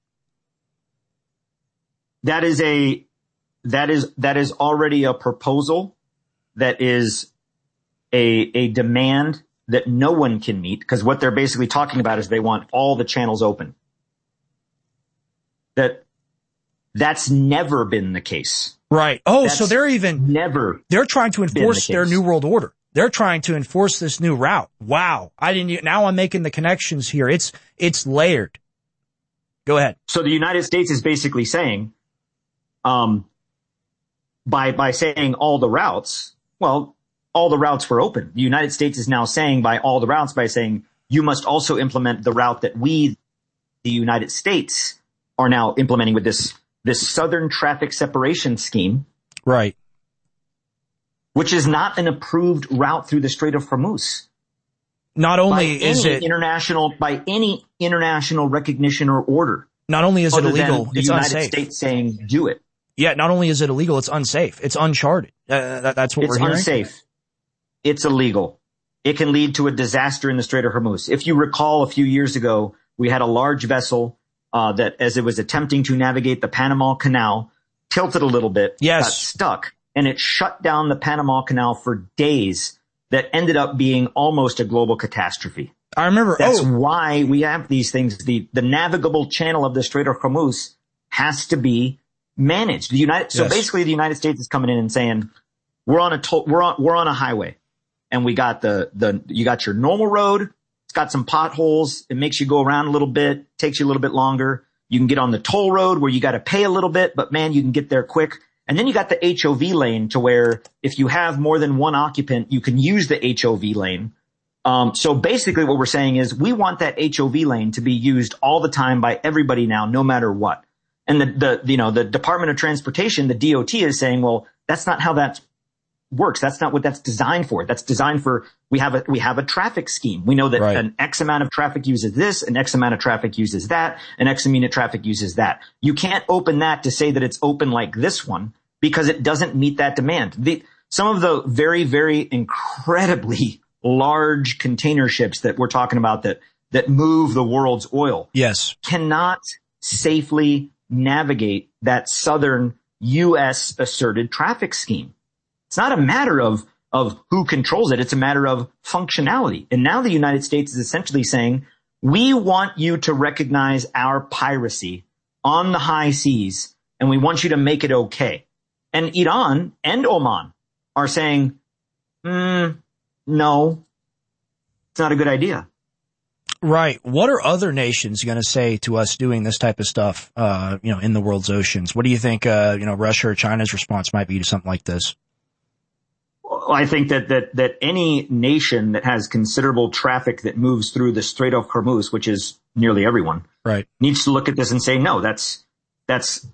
That is a, that is, that is already a proposal that is a, a demand that no one can meet, because what they're basically talking about is they want all the channels open. That, that's never been the case. Right. Oh, that's so they're even, never, they're trying to enforce the their new world order. They're trying to enforce this new route. Wow. I didn't, now I'm making the connections here. It's, it's layered. Go ahead. So the United States is basically saying, um, by, by saying all the routes, well, all the routes were open. The United States is now saying by all the routes by saying you must also implement the route that we, the United States, are now implementing with this, this Southern Traffic Separation Scheme. Right. Which is not an approved route through the Strait of Hormuz. Not only by is any it international, by any international recognition or order. Not only is it illegal, the it's United unsafe. States saying do it. Yeah, not only is it illegal, it's unsafe. It's uncharted. Uh, that, that's what it's we're hearing. It's unsafe. It's illegal. It can lead to a disaster in the Strait of Hormuz. If you recall, a few years ago, we had a large vessel uh that, as it was attempting to navigate the Panama Canal, tilted a little bit, yes. got stuck, and it shut down the Panama Canal for days. That ended up being almost a global catastrophe. I remember. That's oh. why we have these things. The the navigable channel of the Strait of Hormuz has to be managed. The United, so yes. basically, the United States is coming in and saying, "We're on a to- we're on we're on a highway, and we got the the you got your normal road. It's got some potholes. It makes you go around a little bit. Takes you a little bit longer. You can get on the toll road where you got to pay a little bit, but man, you can get there quick." And then you got the H O V lane to where if you have more than one occupant, you can use the H O V lane. Um, so basically what we're saying is we want that H O V lane to be used all the time by everybody now, no matter what. And the, the, you know, the Department of Transportation, the D O T is saying, well, that's not how that works. That's not what that's designed for. That's designed for, we have a, we have a traffic scheme. We know that right. an X amount of traffic uses this, an X amount of traffic uses that, an X amount of traffic uses that. You can't open that to say that it's open like this one because it doesn't meet that demand. The, some of the very, very incredibly large container ships that we're talking about that, that move the world's oil. Yes. Cannot safely navigate that southern U S asserted traffic scheme. It's not a matter of, of who controls it. It's a matter of functionality. And now the United States is essentially saying, we want you to recognize our piracy on the high seas, and we want you to make it okay. And Iran and Oman are saying, mm, no, it's not a good idea. Right. What are other nations going to say to us doing this type of stuff, uh, you know, in the world's oceans? What do you think, uh, you know, Russia or China's response might be to something like this? I think that, that, that any nation that has considerable traffic that moves through the Strait of Hormuz, which is nearly everyone, right, needs to look at this and say, no, that's, that's,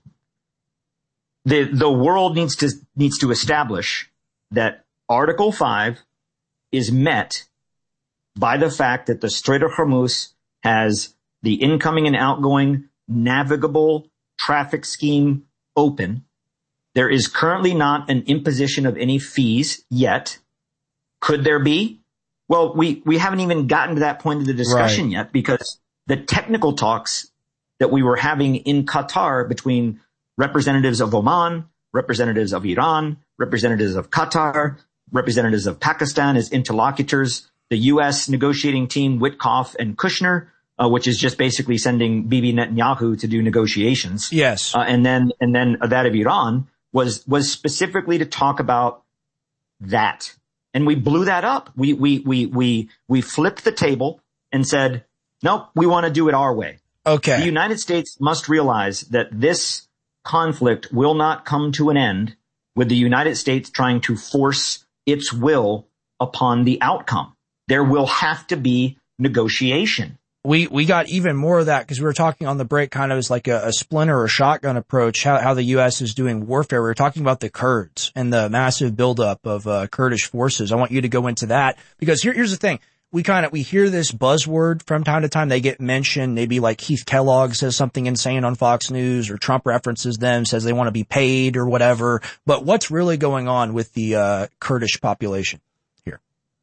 the, the world needs to, needs to establish that Article five is met by the fact that the Strait of Hormuz has the incoming and outgoing navigable traffic scheme open. There is currently not an imposition of any fees yet. Could there be? Well, we, we haven't even gotten to that point of the discussion right. yet, because the technical talks that we were having in Qatar between representatives of Oman, representatives of Iran, representatives of Qatar, representatives of Pakistan as interlocutors, the U S negotiating team, Witkoff and Kushner, uh, which is just basically sending Bibi Netanyahu to do negotiations. Yes. Uh, and then, and then that of Iran was, was specifically to talk about that. And we blew that up. We, we, we, we, we flipped the table and said, nope, we want to do it our way. Okay. The United States must realize that this conflict will not come to an end with the United States trying to force its will upon the outcome. There will have to be negotiation. We, we got even more of that because we were talking on the break kind of as like a, a splinter or shotgun approach, how, how the U S is doing warfare. We were talking about the Kurds and the massive buildup of, uh, Kurdish forces. I want you to go into that because here, here's the thing. We kind of, we hear this buzzword from time to time. They get mentioned. Maybe like Keith Kellogg says something insane on Fox News or Trump references them, says they want to be paid or whatever. But what's really going on with the, uh, Kurdish population here?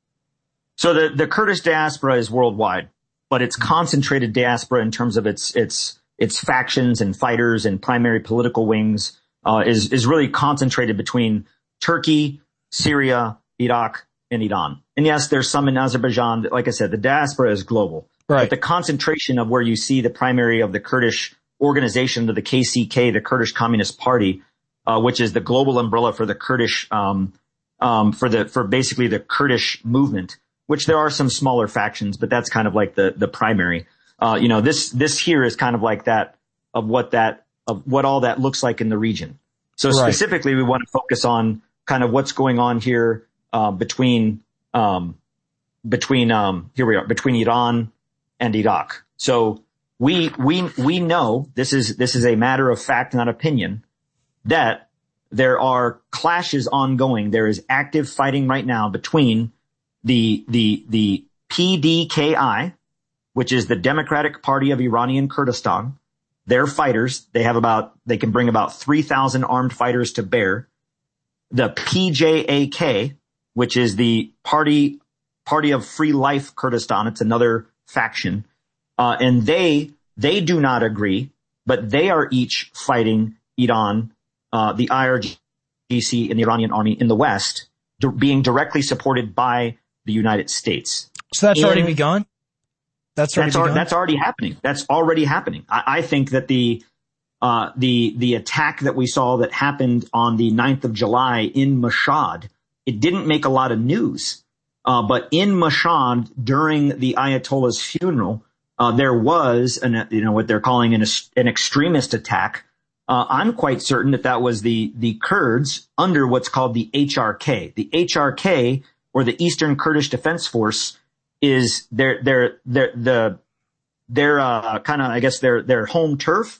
So the, the Kurdish diaspora is worldwide, but it's concentrated diaspora in terms of its, its, its factions and fighters and primary political wings, uh, is, is really concentrated between Turkey, Syria, Iraq, and Iran. And yes, there's some in Azerbaijan. Like I said, the diaspora is global. Right. But the concentration of where you see the primary of the Kurdish organization, of the K C K, the Kurdish Communist Party, uh, which is the global umbrella for the Kurdish, um, um, for the, for basically the Kurdish movement, which there are some smaller factions, but that's kind of like the, the primary. Uh, you know, this, this here is kind of like that of what that, of what all that looks like in the region. So right. Specifically, we want to focus on kind of what's going on here, uh, between, um, between, um, here we are, between Iran and Iraq. So we, we, we know this is, this is a matter of fact, not opinion, that there are clashes ongoing. There is active fighting right now between the, the, the P D K I, which is the Democratic Party of Iranian Kurdistan. Their fighters, they have about, they can bring about three thousand armed fighters to bear. The P J A K, which is the Party, Party of Free Life Kurdistan. It's another faction. Uh, and they, they do not agree, but they are each fighting Iran, uh, the I R G C and the Iranian army in the West, d- being directly supported by the United States. So that's in, already begun? That's already that's, begun? Ar- that's already happening. That's already happening. I, I think that the, uh, the, the attack that we saw that happened on the ninth of July in Mashhad, it didn't make a lot of news. Uh, but in Mashhad, during the Ayatollah's funeral, uh, there was an, you know, what they're calling an, an extremist attack. Uh, I'm quite certain that that was the, the Kurds under what's called the H R K. The H R K, or the Eastern Kurdish Defense Force, is their, their, their, the, their, uh, kind of, I guess their, their home turf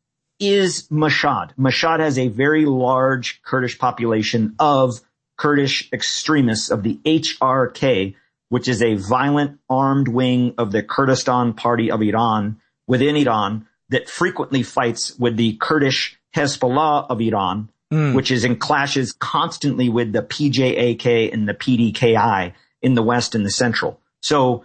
is Mashhad. Mashhad has a very large Kurdish population of Kurdish extremists of the H R K, which is a violent armed wing of the Kurdistan Party of Iran within Iran that frequently fights with the Kurdish Hezbollah of Iran, mm. which is in clashes constantly with the P J A K and the P D K I in the West and the Central. So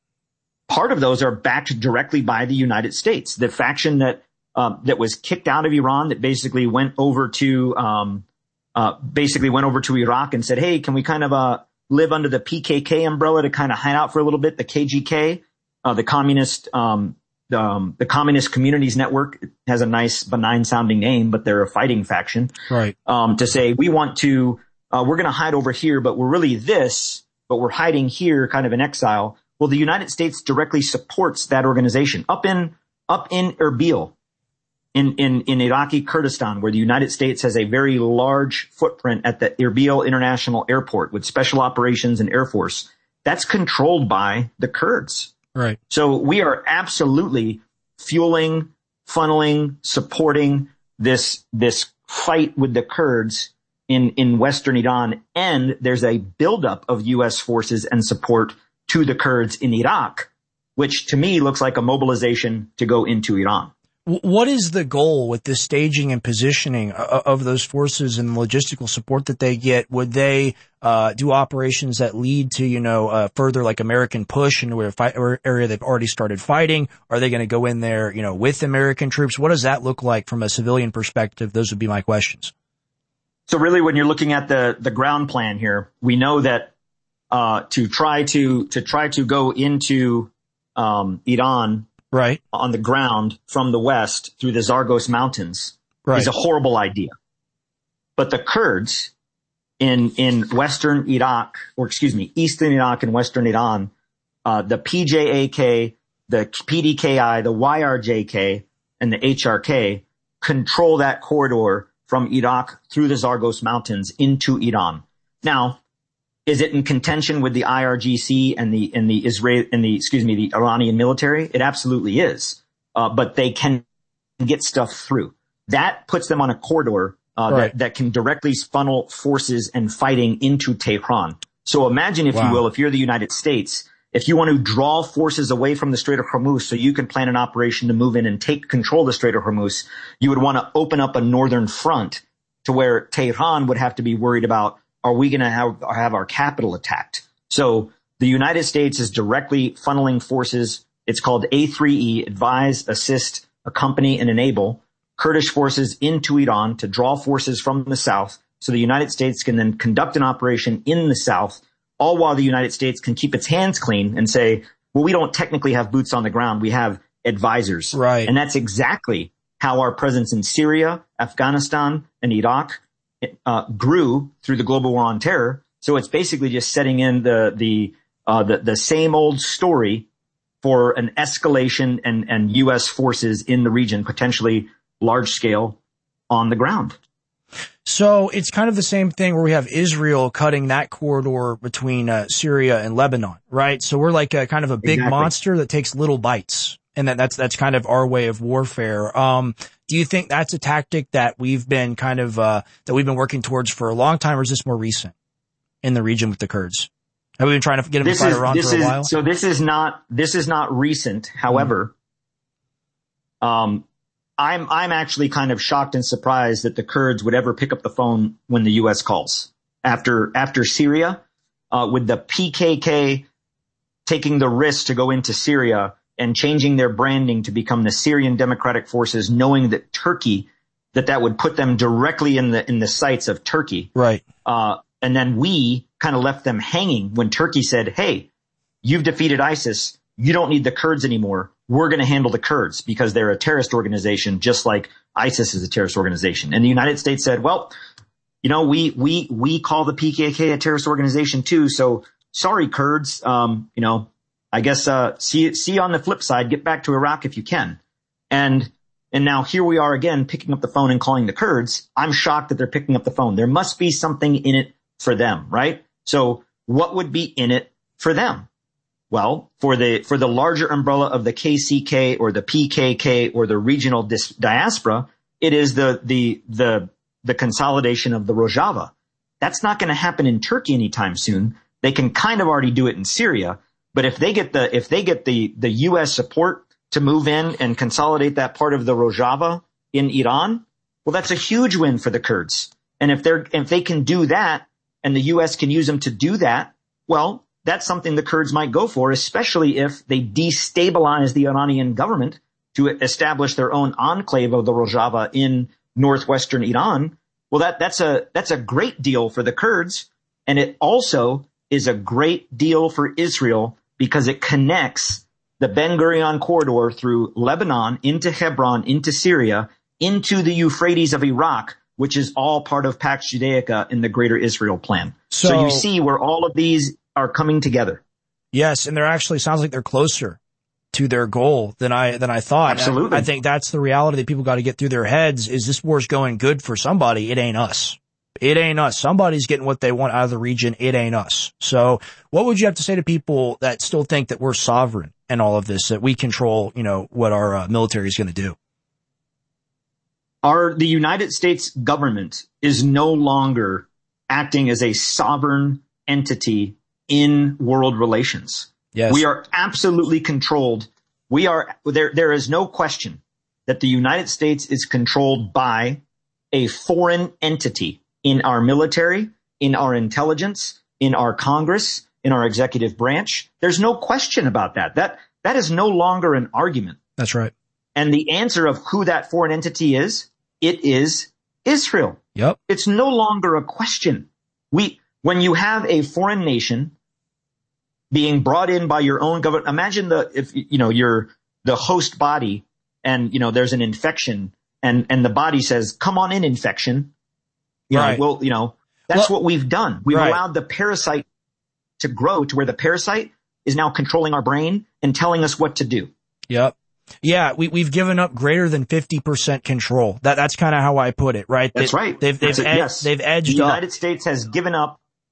part of those are backed directly by the United States. The faction that, uh, that was kicked out of Iran, that basically went over to, um, uh, basically went over to Iraq and said, hey, can we kind of, uh, live under the P K K umbrella to kind of hide out for a little bit? The K G K, uh, the communist, um, the, um, the Communist Communities Network has a nice benign sounding name, but they're a fighting faction. Right. Um, to say we want to, uh, we're going to hide over here, but we're really this, but we're hiding here kind of in exile. Well, the United States directly supports that organization up in, up in Erbil, in, in, in Iraqi Kurdistan, where the United States has a very large footprint at the Erbil International Airport with special operations and Air Force. That's controlled by the Kurds. Right. So we are absolutely fueling, funneling, supporting this, this fight with the Kurds in, in Western Iran. And there's a buildup of U S forces and support to the Kurds in Iraq, which to me looks like a mobilization to go into Iran. What is the goal with this staging and positioning of those forces and the logistical support that they get? Would they uh do operations that lead to, you know, uh further like American push into a fight or area they've already started fighting? Are they going to go in there, you know, with American troops? What does that look like from a civilian perspective? Those would be my questions. So really, when you're looking at the the ground plan here, we know that uh to try to to try to go into um Iran right on the ground from the west through the Zagros Mountains right. is a horrible idea. But the Kurds in in western Iraq, or excuse me, eastern Iraq and western Iran, uh the P J A K, the P D K I, the Y R J K, and the H R K control that corridor from Iraq through the Zagros Mountains into Iran. Now, Is it in contention with the I R G C and the, and the Israel, and the, excuse me, the Iranian military? It absolutely is. Uh, but they can get stuff through. That puts them on a corridor, uh, right. that, that can directly funnel forces and fighting into Tehran. So imagine, if wow. you will, if you're the United States, if you want to draw forces away from the Strait of Hormuz so you can plan an operation to move in and take control of the Strait of Hormuz, you would want to open up a northern front to where Tehran would have to be worried about, are we going to have, have our capital attacked? So the United States is directly funneling forces. It's called A three E, Advise, Assist, Accompany, and Enable, Kurdish forces into Iran to draw forces from the south so the United States can then conduct an operation in the south, all while the United States can keep its hands clean and say, well, we don't technically have boots on the ground. We have advisors. Right. And that's exactly how our presence in Syria, Afghanistan, and Iraq uh, grew through the global war on terror. So it's basically just setting in the the uh, the, the same old story for an escalation and, and U S forces in the region, potentially large scale on the ground. So it's kind of the same thing where we have Israel cutting that corridor between uh, Syria and Lebanon, right? So we're like a kind of a big exactly. monster that takes little bites. And that, that's, that's kind of our way of warfare. Um, do you think that's a tactic that we've been kind of, uh, that we've been working towards for a long time, or is this more recent in the region with the Kurds? Have we been trying to get them to fight Iran for a is, while? So this is not, this is not recent. However, mm-hmm. um, I'm, I'm actually kind of shocked and surprised that the Kurds would ever pick up the phone when the U S calls. After, after Syria, uh, with the P K K taking the risk to go into Syria and changing their branding to become the Syrian Democratic Forces, knowing that Turkey, that that would put them directly in the, in the sights of Turkey. Right. Uh, and then we kind of left them hanging when Turkey said, hey, you've defeated ISIS. You don't need the Kurds anymore. We're going to handle the Kurds because they're a terrorist organization, just like ISIS is a terrorist organization. And the United States said, well, you know, we, we, we call the P K K a terrorist organization too. So sorry, Kurds. Um, you know, I guess, uh, see, see on the flip side, get back to Iraq if you can. And, and now here we are again, picking up the phone and calling the Kurds. I'm shocked that they're picking up the phone. There must be something in it for them, right? So what would be in it for them? Well, for the, for the larger umbrella of the K C K or the P K K or the regional dis- diaspora, it is the, the, the, the consolidation of the Rojava. That's not going to happen in Turkey anytime soon. They can kind of already do it in Syria. But if they get the, if they get the, the U S support to move in and consolidate that part of the Rojava in Iran, well, that's a huge win for the Kurds. And if they're, if they can do that and the U S can use them to do that, well, that's something the Kurds might go for, especially if they destabilize the Iranian government to establish their own enclave of the Rojava in northwestern Iran. Well, that, that's a, that's a great deal for the Kurds. And it also is a great deal for Israel because it connects the Ben Gurion corridor through Lebanon into Hebron, into Syria, into the Euphrates of Iraq, which is all part of Pax Judaica in the Greater Israel Plan. So, so you see where all of these are coming together. Yes, and they're actually sounds like they're closer to their goal than I than I thought. Absolutely. I, I think that's the reality that people got to get through their heads is this war's going good for somebody. It ain't us. It ain't us. Somebody's getting what they want out of the region. It ain't us. So what would you have to say to people that still think that we're sovereign in all of this, that we control, you know, what our uh, military is going to do? Our, the United States government is no longer acting as a sovereign entity in world relations. Yes. We are absolutely controlled. We are, there, there is no question that the United States is controlled by a foreign entity in our military, in our intelligence, in our Congress, in our executive branch. There's no question about that. That, that is no longer an argument. That's right. And the answer of who that foreign entity is, it is Israel. Yep. It's no longer a question. We, when you have a foreign nation being brought in by your own government, imagine the, if, you know, you're the host body and, you know, there's an infection and, and the body says, come on in, infection. You right. know, well, you know, that's well, what we've done. We've right. allowed the parasite to grow to where the parasite is now controlling our brain and telling us what to do. Yep. Yeah, we, we've given up greater than fifty percent control. That, that's kind of how I put it, right? That's they, right. They've, they've, that's ed, yes. they've edged the up. United States has given up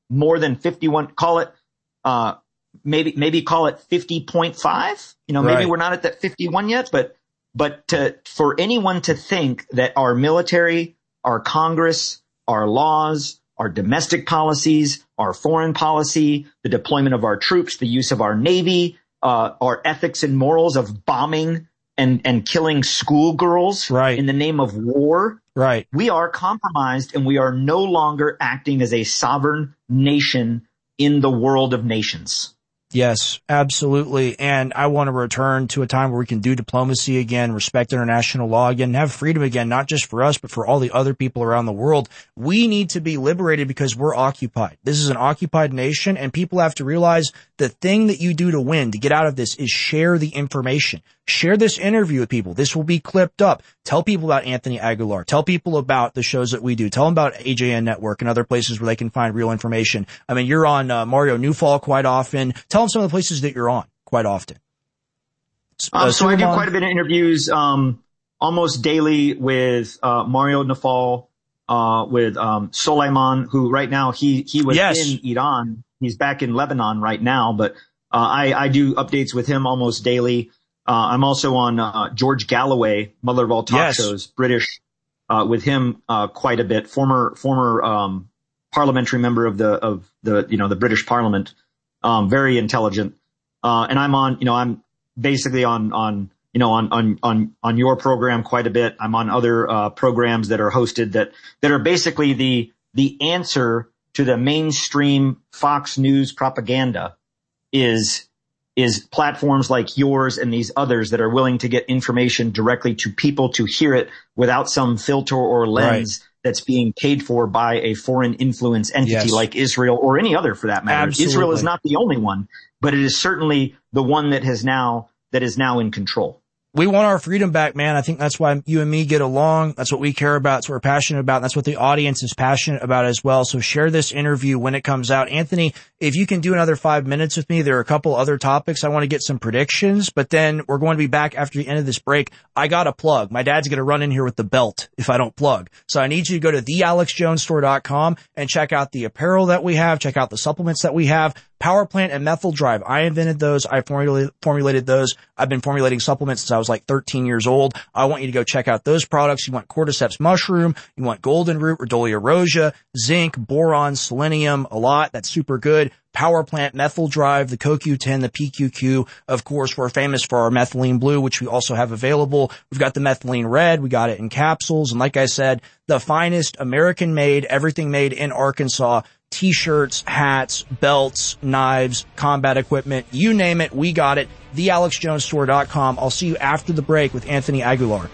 more than fifty-one, call it, uh, maybe, maybe call it fifty point five. You know, maybe Right. we're not at that fifty-one yet, but, but to, for anyone to think that our military, our Congress, our laws, our domestic policies, our foreign policy, the deployment of our troops, the use of our Navy, uh, our ethics and morals of bombing and, and killing schoolgirls right. in the name of war. Right. We are compromised and we are no longer acting as a sovereign nation in the world of nations. Yes, absolutely. And I want to return to a time where we can do diplomacy again, respect international law again, have freedom again, not just for us, but for all the other people around the world. We need to be liberated because we're occupied. This is an occupied nation, and people have to realize the thing that you do to win, to get out of this, is share the information. Share this interview with people. This will be clipped up. Tell people about Anthony Aguilar. Tell people about the shows that we do. Tell them about A J N Network and other places where they can find real information. I mean, you're on uh, Mario Newfall quite often. Tell them some of the places that you're on quite often. Um, Uh, so I do Suleiman- quite a bit of interviews, um, almost daily with, uh, Mario Nafal, uh, with, um, Soleiman, who right now he, he was Yes. in Iran. He's back in Lebanon right now, but, uh, I, I do updates with him almost daily. Uh, I'm also on, uh, George Galloway, mother of all talk Yes. shows, British, uh, with him, uh, quite a bit. Former, former, um, parliamentary member of the, of the, you know, the British Parliament. Um, very intelligent. Uh, and I'm on, you know, I'm basically on, on, you know, on, on, on, on your program quite a bit. I'm on other, uh, programs that are hosted that, that are basically the, the answer to the mainstream Fox News propaganda is, is platforms like yours and these others that are willing to get information directly to people to hear it without some filter or lens Right. that's being paid for by a foreign influence entity Yes. like Israel or any other for that matter. Absolutely. Israel is not the only one, but it is certainly the one that has now, that is now in control. We want our freedom back, man. I think that's why you and me get along. That's what we care about. That's what we're passionate about. And that's what the audience is passionate about as well. So share this interview when it comes out. Anthony, if you can do another five minutes with me, there are a couple other topics. I want to get some predictions, but then we're going to be back after the end of this break. I got to plug. My dad's going to run in here with the belt if I don't plug. So I need you to go to the alex jones store dot com and check out the apparel that we have. Check out the supplements that we have. Power Plant and Methyl Drive. I invented those. I formulated, formulated those. I've been formulating supplements since I was like thirteen years old. I want you to go check out those products. You want cordyceps mushroom. You want golden root, rhodolia rosea, zinc, boron, selenium, a lot. That's super good. Power Plant, Methyl Drive, the C O Q ten, the P Q Q. Of course, we're famous for our methylene blue, which we also have available. We've got the methylene red. We got it in capsules. And like I said, the finest American made, everything made in Arkansas. T-shirts, hats, belts, knives, combat equipment, you name it, we got it. the alex jones store dot com. I'll see you after the break with Anthony Aguilar.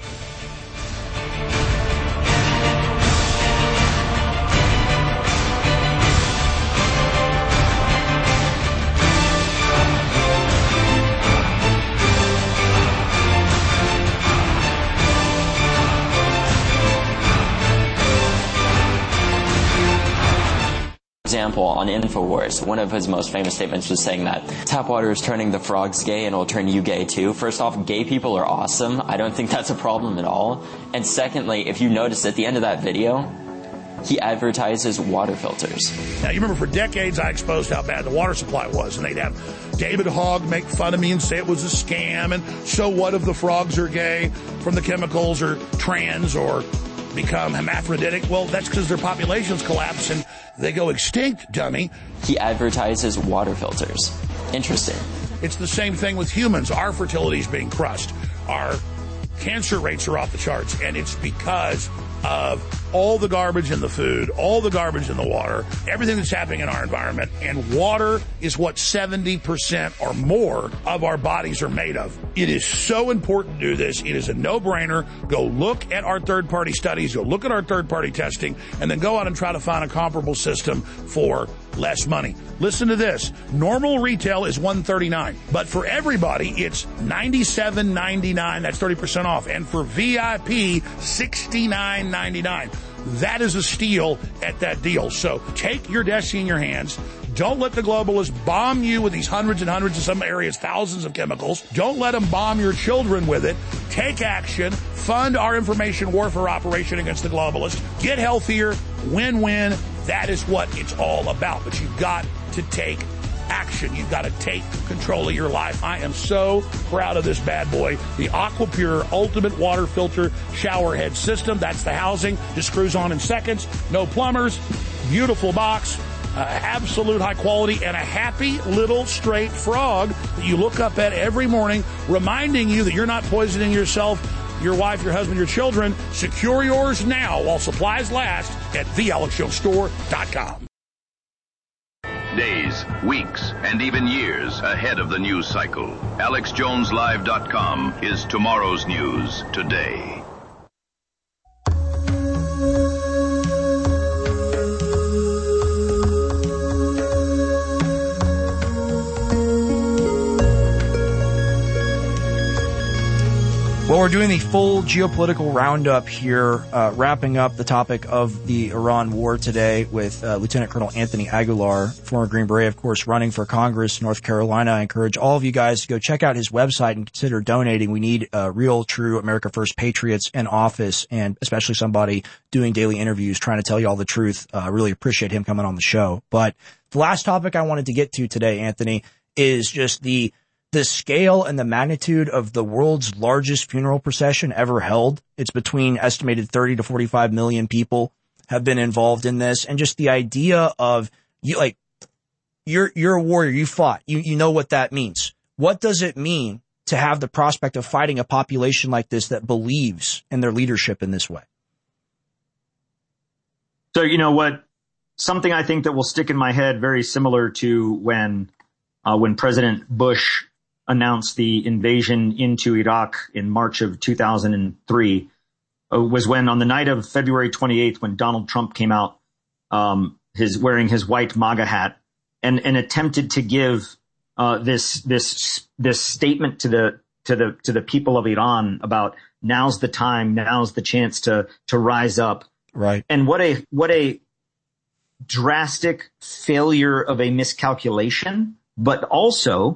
Example on InfoWars, one of his most famous statements was saying that tap water is turning the frogs gay and will turn you gay too. First off, gay people are awesome. I don't think that's a problem at all. And secondly, if you notice at the end of that video, he advertises water filters. Now, you remember for decades I exposed how bad the water supply was, and they'd have David Hogg make fun of me and say it was a scam, and so what if the frogs are gay from the chemicals or trans or become hermaphroditic? Well, that's because their populations collapse and they go extinct, dummy. He advertises water filters. Interesting. It's the same thing with humans. Our fertility is being crushed. Our cancer rates are off the charts, and it's because of all the garbage in the food, all the garbage in the water, everything that's happening in our environment. And water is what seventy percent or more of our bodies are made of. It is so important to do this. It is a no-brainer. Go look at our third-party studies. Go look at our third-party testing, and then go out and try to find a comparable system for less money. Listen to this. Normal retail is one hundred thirty-nine dollars, but for everybody, it's ninety-seven ninety-nine. That's thirty percent off. And for V I P, sixty-nine ninety-nine. That is a steal at that deal. So take your destiny in your hands. Don't let the globalists bomb you with these hundreds and hundreds, in some areas thousands of chemicals. Don't let them bomb your children with it. Take action. Fund our information warfare operation against the globalists. Get healthier. Win-win. That is what it's all about. But you've got to take action. You've got to take control of your life. I am so proud of this bad boy. The AquaPure Ultimate Water Filter Shower Head System. That's the housing. Just screws on in seconds. No plumbers. Beautiful box. Uh, absolute high quality, and a happy little straight frog that you look up at every morning, reminding you that you're not poisoning yourself, your wife, your husband, your children. Secure yours now while supplies last at the alex jones store dot com. Days, weeks, and even years ahead of the news cycle. alex jones live dot com is tomorrow's news today. Well, we're doing the full geopolitical roundup here, uh, wrapping up the topic of the Iran war today with uh, Lieutenant Colonel Anthony Aguilar, former Green Beret, of course, running for Congress, North Carolina. I encourage all of you guys to go check out his website and consider donating. We need uh, real, true America First patriots in office, and especially somebody doing daily interviews trying to tell you all the truth. I uh, really appreciate him coming on the show. But the last topic I wanted to get to today, Anthony, is just the The scale and the magnitude of the world's largest funeral procession ever held. It's between estimated thirty to forty-five million people have been involved in this. And just the idea of you, like, you're, you're a warrior. You fought. You, you know what that means. What does it mean to have the prospect of fighting a population like this that believes in their leadership in this way? So, you know what? Something I think that will stick in my head, very similar to when, uh, when President Bush announced the invasion into Iraq in March of two thousand three, uh, was when on the night of February twenty-eighth, when Donald Trump came out, um, his wearing his white MAGA hat and, and attempted to give, uh, this, this, this statement to the, to the, to the people of Iran about now's the time, now's the chance to, to rise up. Right. And what a, what a drastic failure of a miscalculation, but also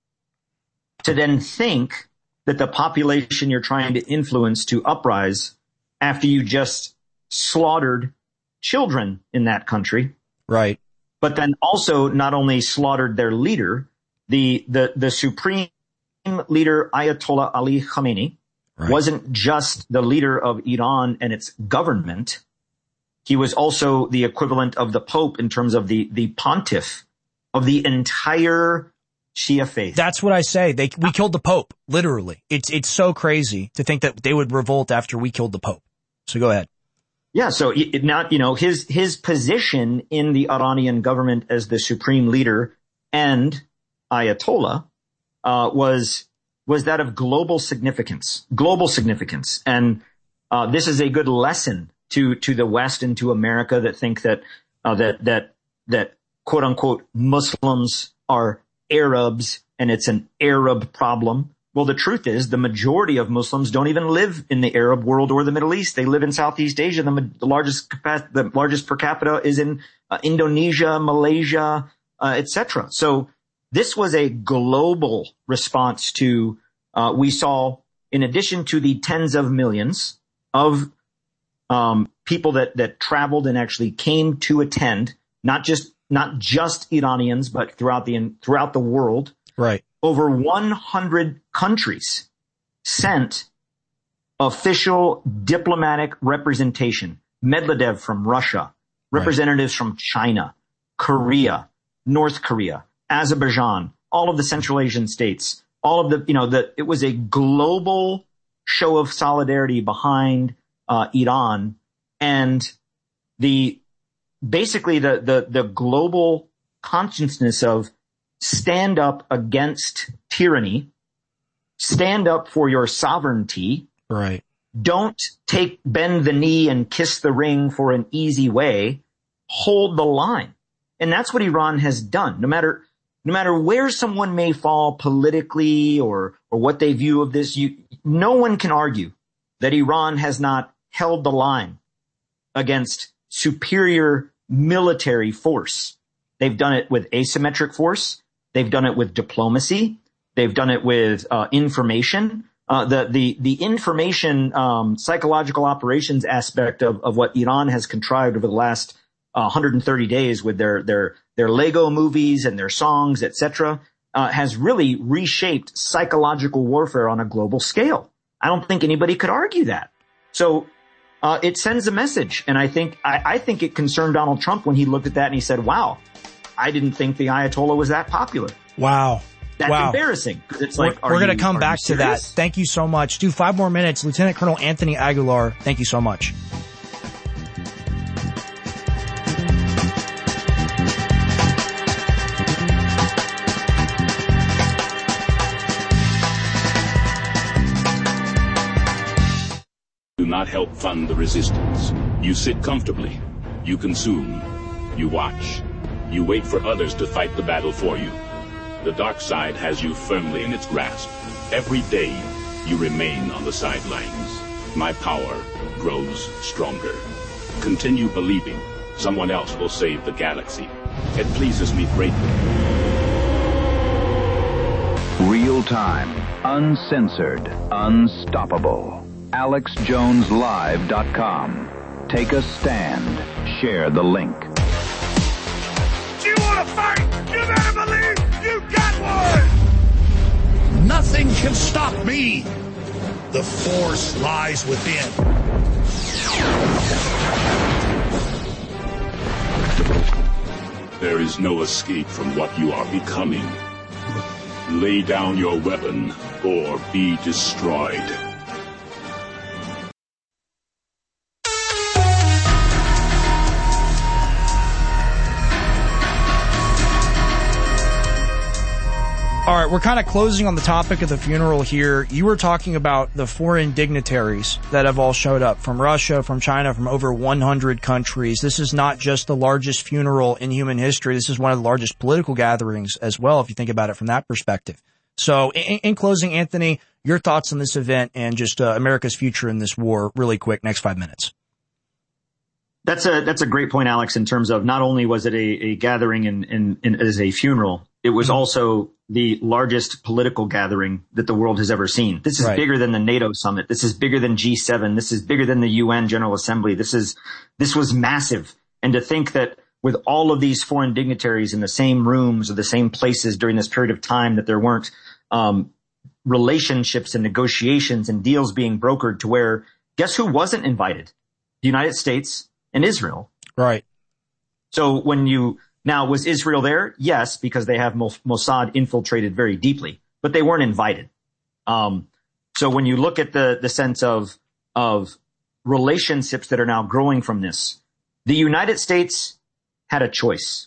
to then think that the population you're trying to influence to uprise after you just slaughtered children in that country. Right. But then also not only slaughtered their leader, the, the, the supreme leader Ayatollah Ali Khamenei right. wasn't just the leader of Iran and its government. He was also the equivalent of the Pope in terms of the, the pontiff of the entire Shia faith. That's what I say. They, we killed the Pope, literally. It's, it's so crazy to think that they would revolt after we killed the Pope. So go ahead. Yeah. So it, not, you know, his, his position in the Iranian government as the supreme leader and Ayatollah, uh, was, was that of global significance, global significance. And, uh, this is a good lesson to, to the West and to America that think that, uh, that, that, that quote unquote Muslims are Arabs and it's an Arab problem. Well, the truth is the majority of Muslims don't even live in the Arab world or the Middle East. They live in Southeast Asia. The, the largest, the largest per capita is in uh, Indonesia, Malaysia, uh, et cetera. So this was a global response to, uh, we saw, in addition to the tens of millions of, um, people that, that traveled and actually came to attend, not just Not just Iranians, but throughout the, throughout the world. Right. Over one hundred countries sent official diplomatic representation. Medvedev from Russia, representatives right. from China, Korea, North Korea, Azerbaijan, all of the Central Asian states, all of the, you know, the, it was a global show of solidarity behind, uh, Iran and the, basically the, the, the global consciousness of stand up against tyranny, stand up for your sovereignty. Right. Don't take, bend the knee and kiss the ring for an easy way. Hold the line. And that's what Iran has done. No matter, no matter where someone may fall politically or, or what they view of this, you, no one can argue that Iran has not held the line against superior military force. They've done it with asymmetric force. They've done it with diplomacy. They've done it with uh, information. Uh, the the the information um, psychological operations aspect of of what Iran has contrived over the last uh, one hundred thirty days with their their their Lego movies and their songs, et cetera, uh, has really reshaped psychological warfare on a global scale. I don't think anybody could argue that. So uh, it sends a message, and I think I, I think it concerned Donald Trump when he looked at that and he said, "Wow, I didn't think the Ayatollah was that popular." Wow. That's wow. embarrassing. It's we're like, we're going to come are back to that. Thank you so much. Do five more minutes. Lieutenant Colonel Anthony Aguilar, thank you so much. Do not help fund the resistance. You sit comfortably. You consume. You watch. You wait for others to fight the battle for you. The dark side has you firmly in its grasp. Every day, you remain on the sidelines. My power grows stronger. Continue believing someone else will save the galaxy. It pleases me greatly. Real time, uncensored, unstoppable. Alex Jones Live dot com. Take a stand. Share the link. Do you want to fight? You better believe you got one! Nothing can stop me. The force lies within. There is no escape from what you are becoming. Lay down your weapon or be destroyed. All right, we're kind of closing on the topic of the funeral here. You were talking about the foreign dignitaries that have all showed up from Russia, from China, from over one hundred countries. This is not just the largest funeral in human history. This is one of the largest political gatherings as well, if you think about it from that perspective. So in, in closing, Anthony, your thoughts on this event and just uh, America's future in this war, really quick, next five minutes. That's a that's a great point, Alex, in terms of not only was it a, a gathering in, in, in as a funeral, it was mm-hmm. also the largest political gathering that the world has ever seen. This is right. bigger than the NATO summit. This is bigger than G seven. This is bigger than the U N General Assembly. This is this was massive. And to think that with all of these foreign dignitaries in the same rooms or the same places during this period of time, that there weren't um, relationships and negotiations and deals being brokered to where, guess who wasn't invited? The United States and Israel. Right. So when you, now was Israel there? Yes, because they have Mossad infiltrated very deeply, but they weren't invited. Um, so when you look at the, the sense of, of relationships that are now growing from this, the United States had a choice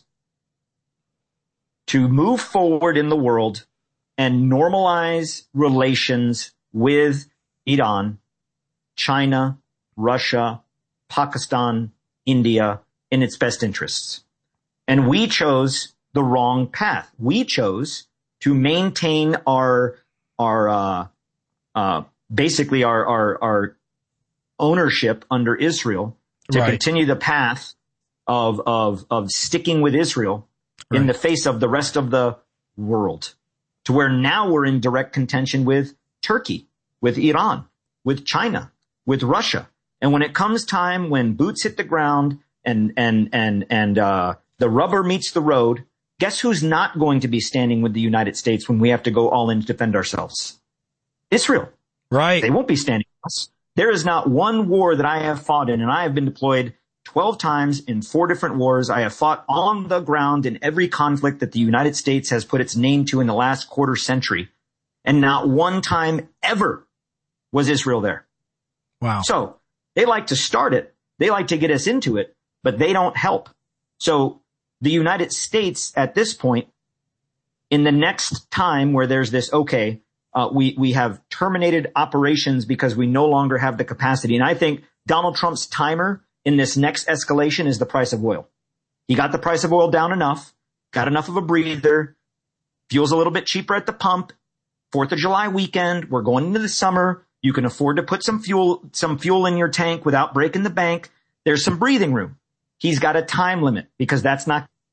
to move forward in the world and normalize relations with Iran, China, Russia, Pakistan, India, in its best interests. And we chose the wrong path. We chose to maintain our, our, uh, uh, basically our, our, our ownership under Israel to right. continue the path of, of, of sticking with Israel right. in the face of the rest of the world, to where now we're in direct contention with Turkey, with Iran, with China, with Russia. And when it comes time when boots hit the ground and, and, and, and, uh, the rubber meets the road, guess who's not going to be standing with the United States when we have to go all in to defend ourselves? Israel. Right. They won't be standing with us. There is not one war that I have fought in, and I have been deployed twelve times in four different wars. I have fought on the ground in every conflict that the United States has put its name to in the last quarter century. And not one time ever was Israel there. Wow. So they like to start it. They like to get us into it, but they don't help. So the United States at this point, in the next time where there's this, okay, uh, we, we have terminated operations because we no longer have the capacity. And I think Donald Trump's timer in this next escalation is the price of oil. He got the price of oil down enough, got enough of a breather, fuel's a little bit cheaper at the pump. Fourth of July weekend, we're going into the summer. You can afford to put some fuel, some fuel in your tank without breaking the bank. There's some breathing room. He's got a time limit because that's not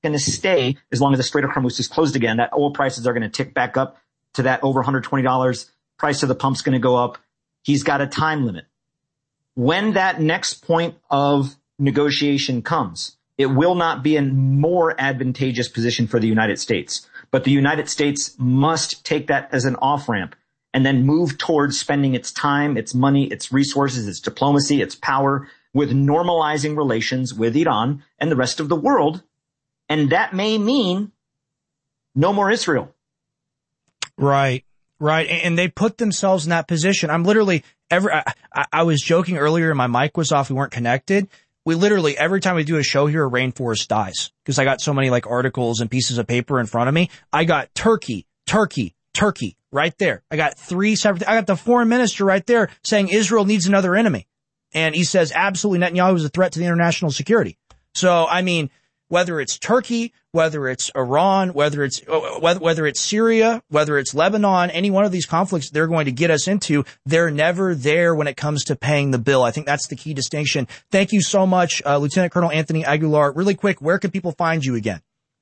going to stay as long as the Strait of Hormuz is closed again. That oil prices are going to tick back up to that over one hundred twenty dollars. Price of the pump's going to go up. He's got a time limit. When that next point of negotiation comes, it will not be a more advantageous position for the United States. But the United States must take that as an off-ramp and then move towards spending its time, its money, its resources, its diplomacy, its power with normalizing relations with Iran and the rest of the world. And that may mean no more Israel. Right, right. And they put themselves in that position. I'm literally, every, I, I was joking earlier and my mic was off. We weren't connected. We literally, every time we do a show here, a rainforest dies because I got so many like articles and pieces of paper in front of me. I got Turkey, Turkey, Turkey right there. I got three separate, I got the foreign minister right there saying Israel needs another enemy. And he says absolutely Netanyahu is a threat to the international security. So, I mean, whether it's Turkey, whether it's Iran, whether it's, whether, whether it's Syria, whether it's Lebanon, any one of these conflicts they're going to get us into, they're never there when it comes to paying the bill. I think that's the key distinction. Thank you so much, uh, Lieutenant Colonel Anthony Aguilar. Really quick, where can people find you again?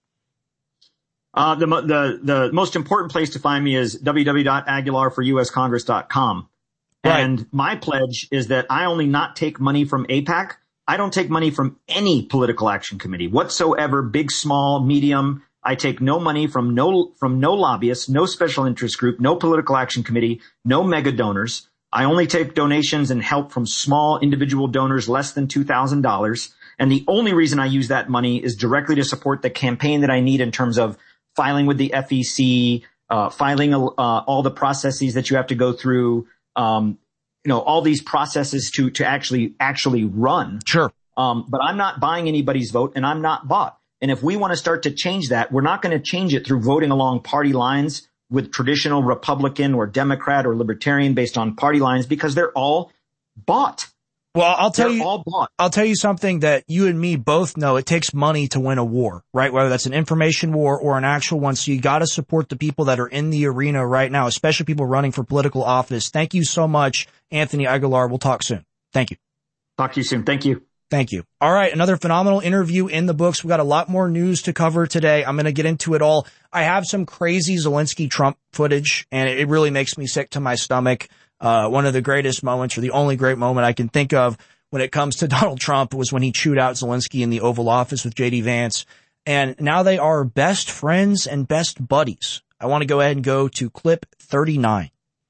Uh, the, the, the most important place to find me is w w w dot aguilar for u s congress dot com. Right. And my pledge is that I only not take money from AIPAC. I don't take money from any political action committee whatsoever, big, small, medium. I take no money from no, from no lobbyists, no special interest group, no political action committee, no mega donors. I only take donations and help from small individual donors less than two thousand dollars. And the only reason I use that money is directly to support the campaign that I need in terms of filing with the F E C, uh, filing, uh, all the processes that you have to go through, um, you know, all these processes to, to actually, actually run. Sure. Um, but I'm not buying anybody's vote and I'm not bought. And if we want to start to change that, we're not going to change it through voting along party lines with traditional Republican or Democrat or Libertarian based on party lines because they're all bought. Well, I'll tell They're you, all bought. I'll tell you something that you and me both know. It takes money to win a war, right? Whether that's an information war or an actual one. So you got to support the people that are in the arena right now, especially people running for political office. Thank you so much, Anthony Aguilar. We'll talk soon. Thank you. Talk to you soon. Thank you. Thank you. All right. Another phenomenal interview in the books. We got a lot more news to cover today. I'm going to get into it all. I have some crazy Zelensky Trump footage and it really makes me sick to my stomach. Uh, one of the greatest moments or the only great moment I can think of when it comes to Donald Trump was when he chewed out Zelensky in the Oval Office with J D Vance. And now they are best friends and best buddies. I want to go ahead and go to clip thirty-nine.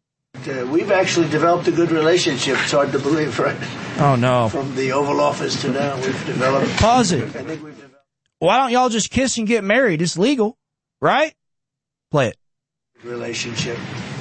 Uh, we've actually developed a good relationship. It's hard to believe, right? Oh, no. From the Oval Office to now, we've developed. Pause it. I think we've developed. Why don't y'all just kiss and get married? It's legal, right? Play it. Relationship.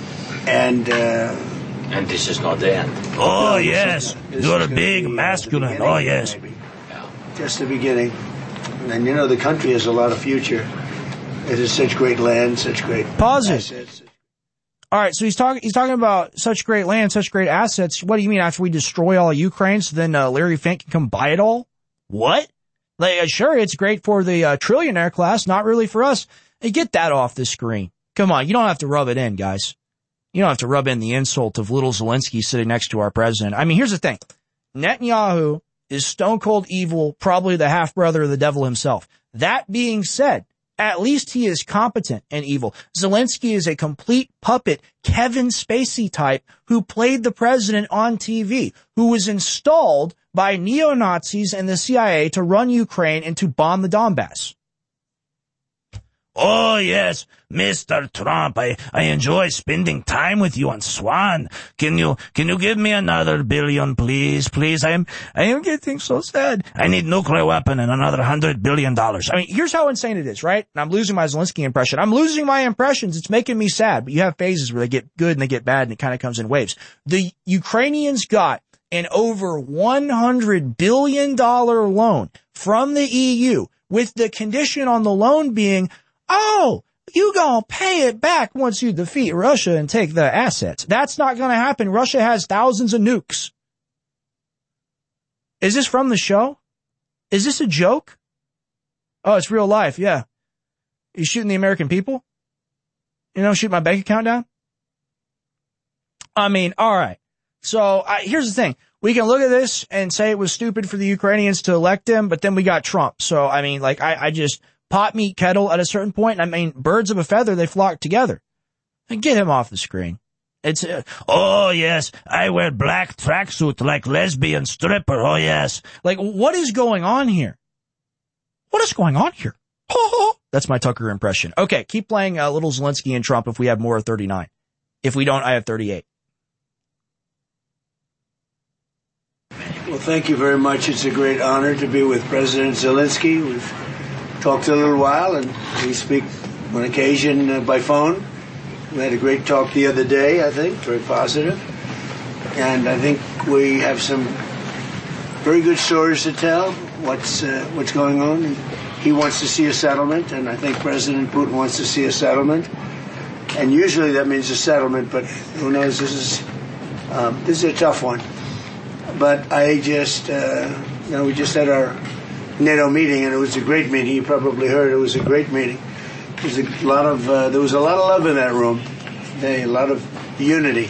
And, uh, And this is not the end. Oh, yes. You're a big masculine. Oh, yes. Yeah. Just the beginning. And you know, the country has a lot of future. It is such great land, such great Pause it. assets. All right, so he's talking he's talking about such great land, such great assets. What do you mean after we destroy all of Ukraine so then uh, Larry Fink can come buy it all? What? Like, uh, sure, it's great for the uh, trillionaire class, not really for us. Hey, get that off the screen. Come on, you don't have to rub it in, guys. You don't have to rub in the insult of little Zelensky sitting next to our president. I mean, here's the thing. Netanyahu is stone cold evil, probably the half-brother of the devil himself. That being said, at least he is competent and evil. Zelensky is a complete puppet, Kevin Spacey type, who played the president on T V, who was installed by neo-Nazis and the C I A to run Ukraine and to bomb the Donbass. Oh, yes, Mister Trump, I, I enjoy spending time with you on Swan. Can you, can you give me another billion, please, please? I am, I am getting so sad. I need nuclear weapon and another hundred billion dollars. I mean, here's how insane it is, right? And I'm losing my Zelensky impression. I'm losing my impressions. It's making me sad, but you have phases where they get good and they get bad and it kind of comes in waves. The Ukrainians got an over one hundred billion dollars loan from the E U with the condition on the loan being, oh, you gonna pay it back once you defeat Russia and take the assets. That's not gonna happen. Russia has thousands of nukes. Is this from the show? Is this a joke? Oh, it's real life, yeah. You shooting the American people? You know, shoot my bank account down? I mean, alright. So, uh, here's the thing. We can look at this and say it was stupid for the Ukrainians to elect him, but then we got Trump. So, I mean, like, I, I just... pot meat kettle at a certain point. I mean, birds of a feather, they flock together. And get him off the screen. It's, uh, oh yes, I wear black tracksuit like lesbian stripper, oh yes. Like, what is going on here? What is going on here? That's my Tucker impression. Okay, keep playing uh, Little Zelensky and Trump if we have more of thirty-nine. If we don't, I have thirty-eight. Well, thank you very much. It's a great honor to be with President Zelensky. We've talked a little while, and we speak on occasion uh, by phone. We had a great talk the other day, I think, very positive. And I think we have some very good stories to tell, what's uh, what's going on. He wants to see a settlement, and I think President Putin wants to see a settlement. And usually that means a settlement, but who knows, this is, um, this is a tough one. But I just, uh, you know, we just had our NATO meeting, and it was a great meeting. You probably heard it was a great meeting. There was a lot of uh, there was a lot of love in that room, a lot of unity,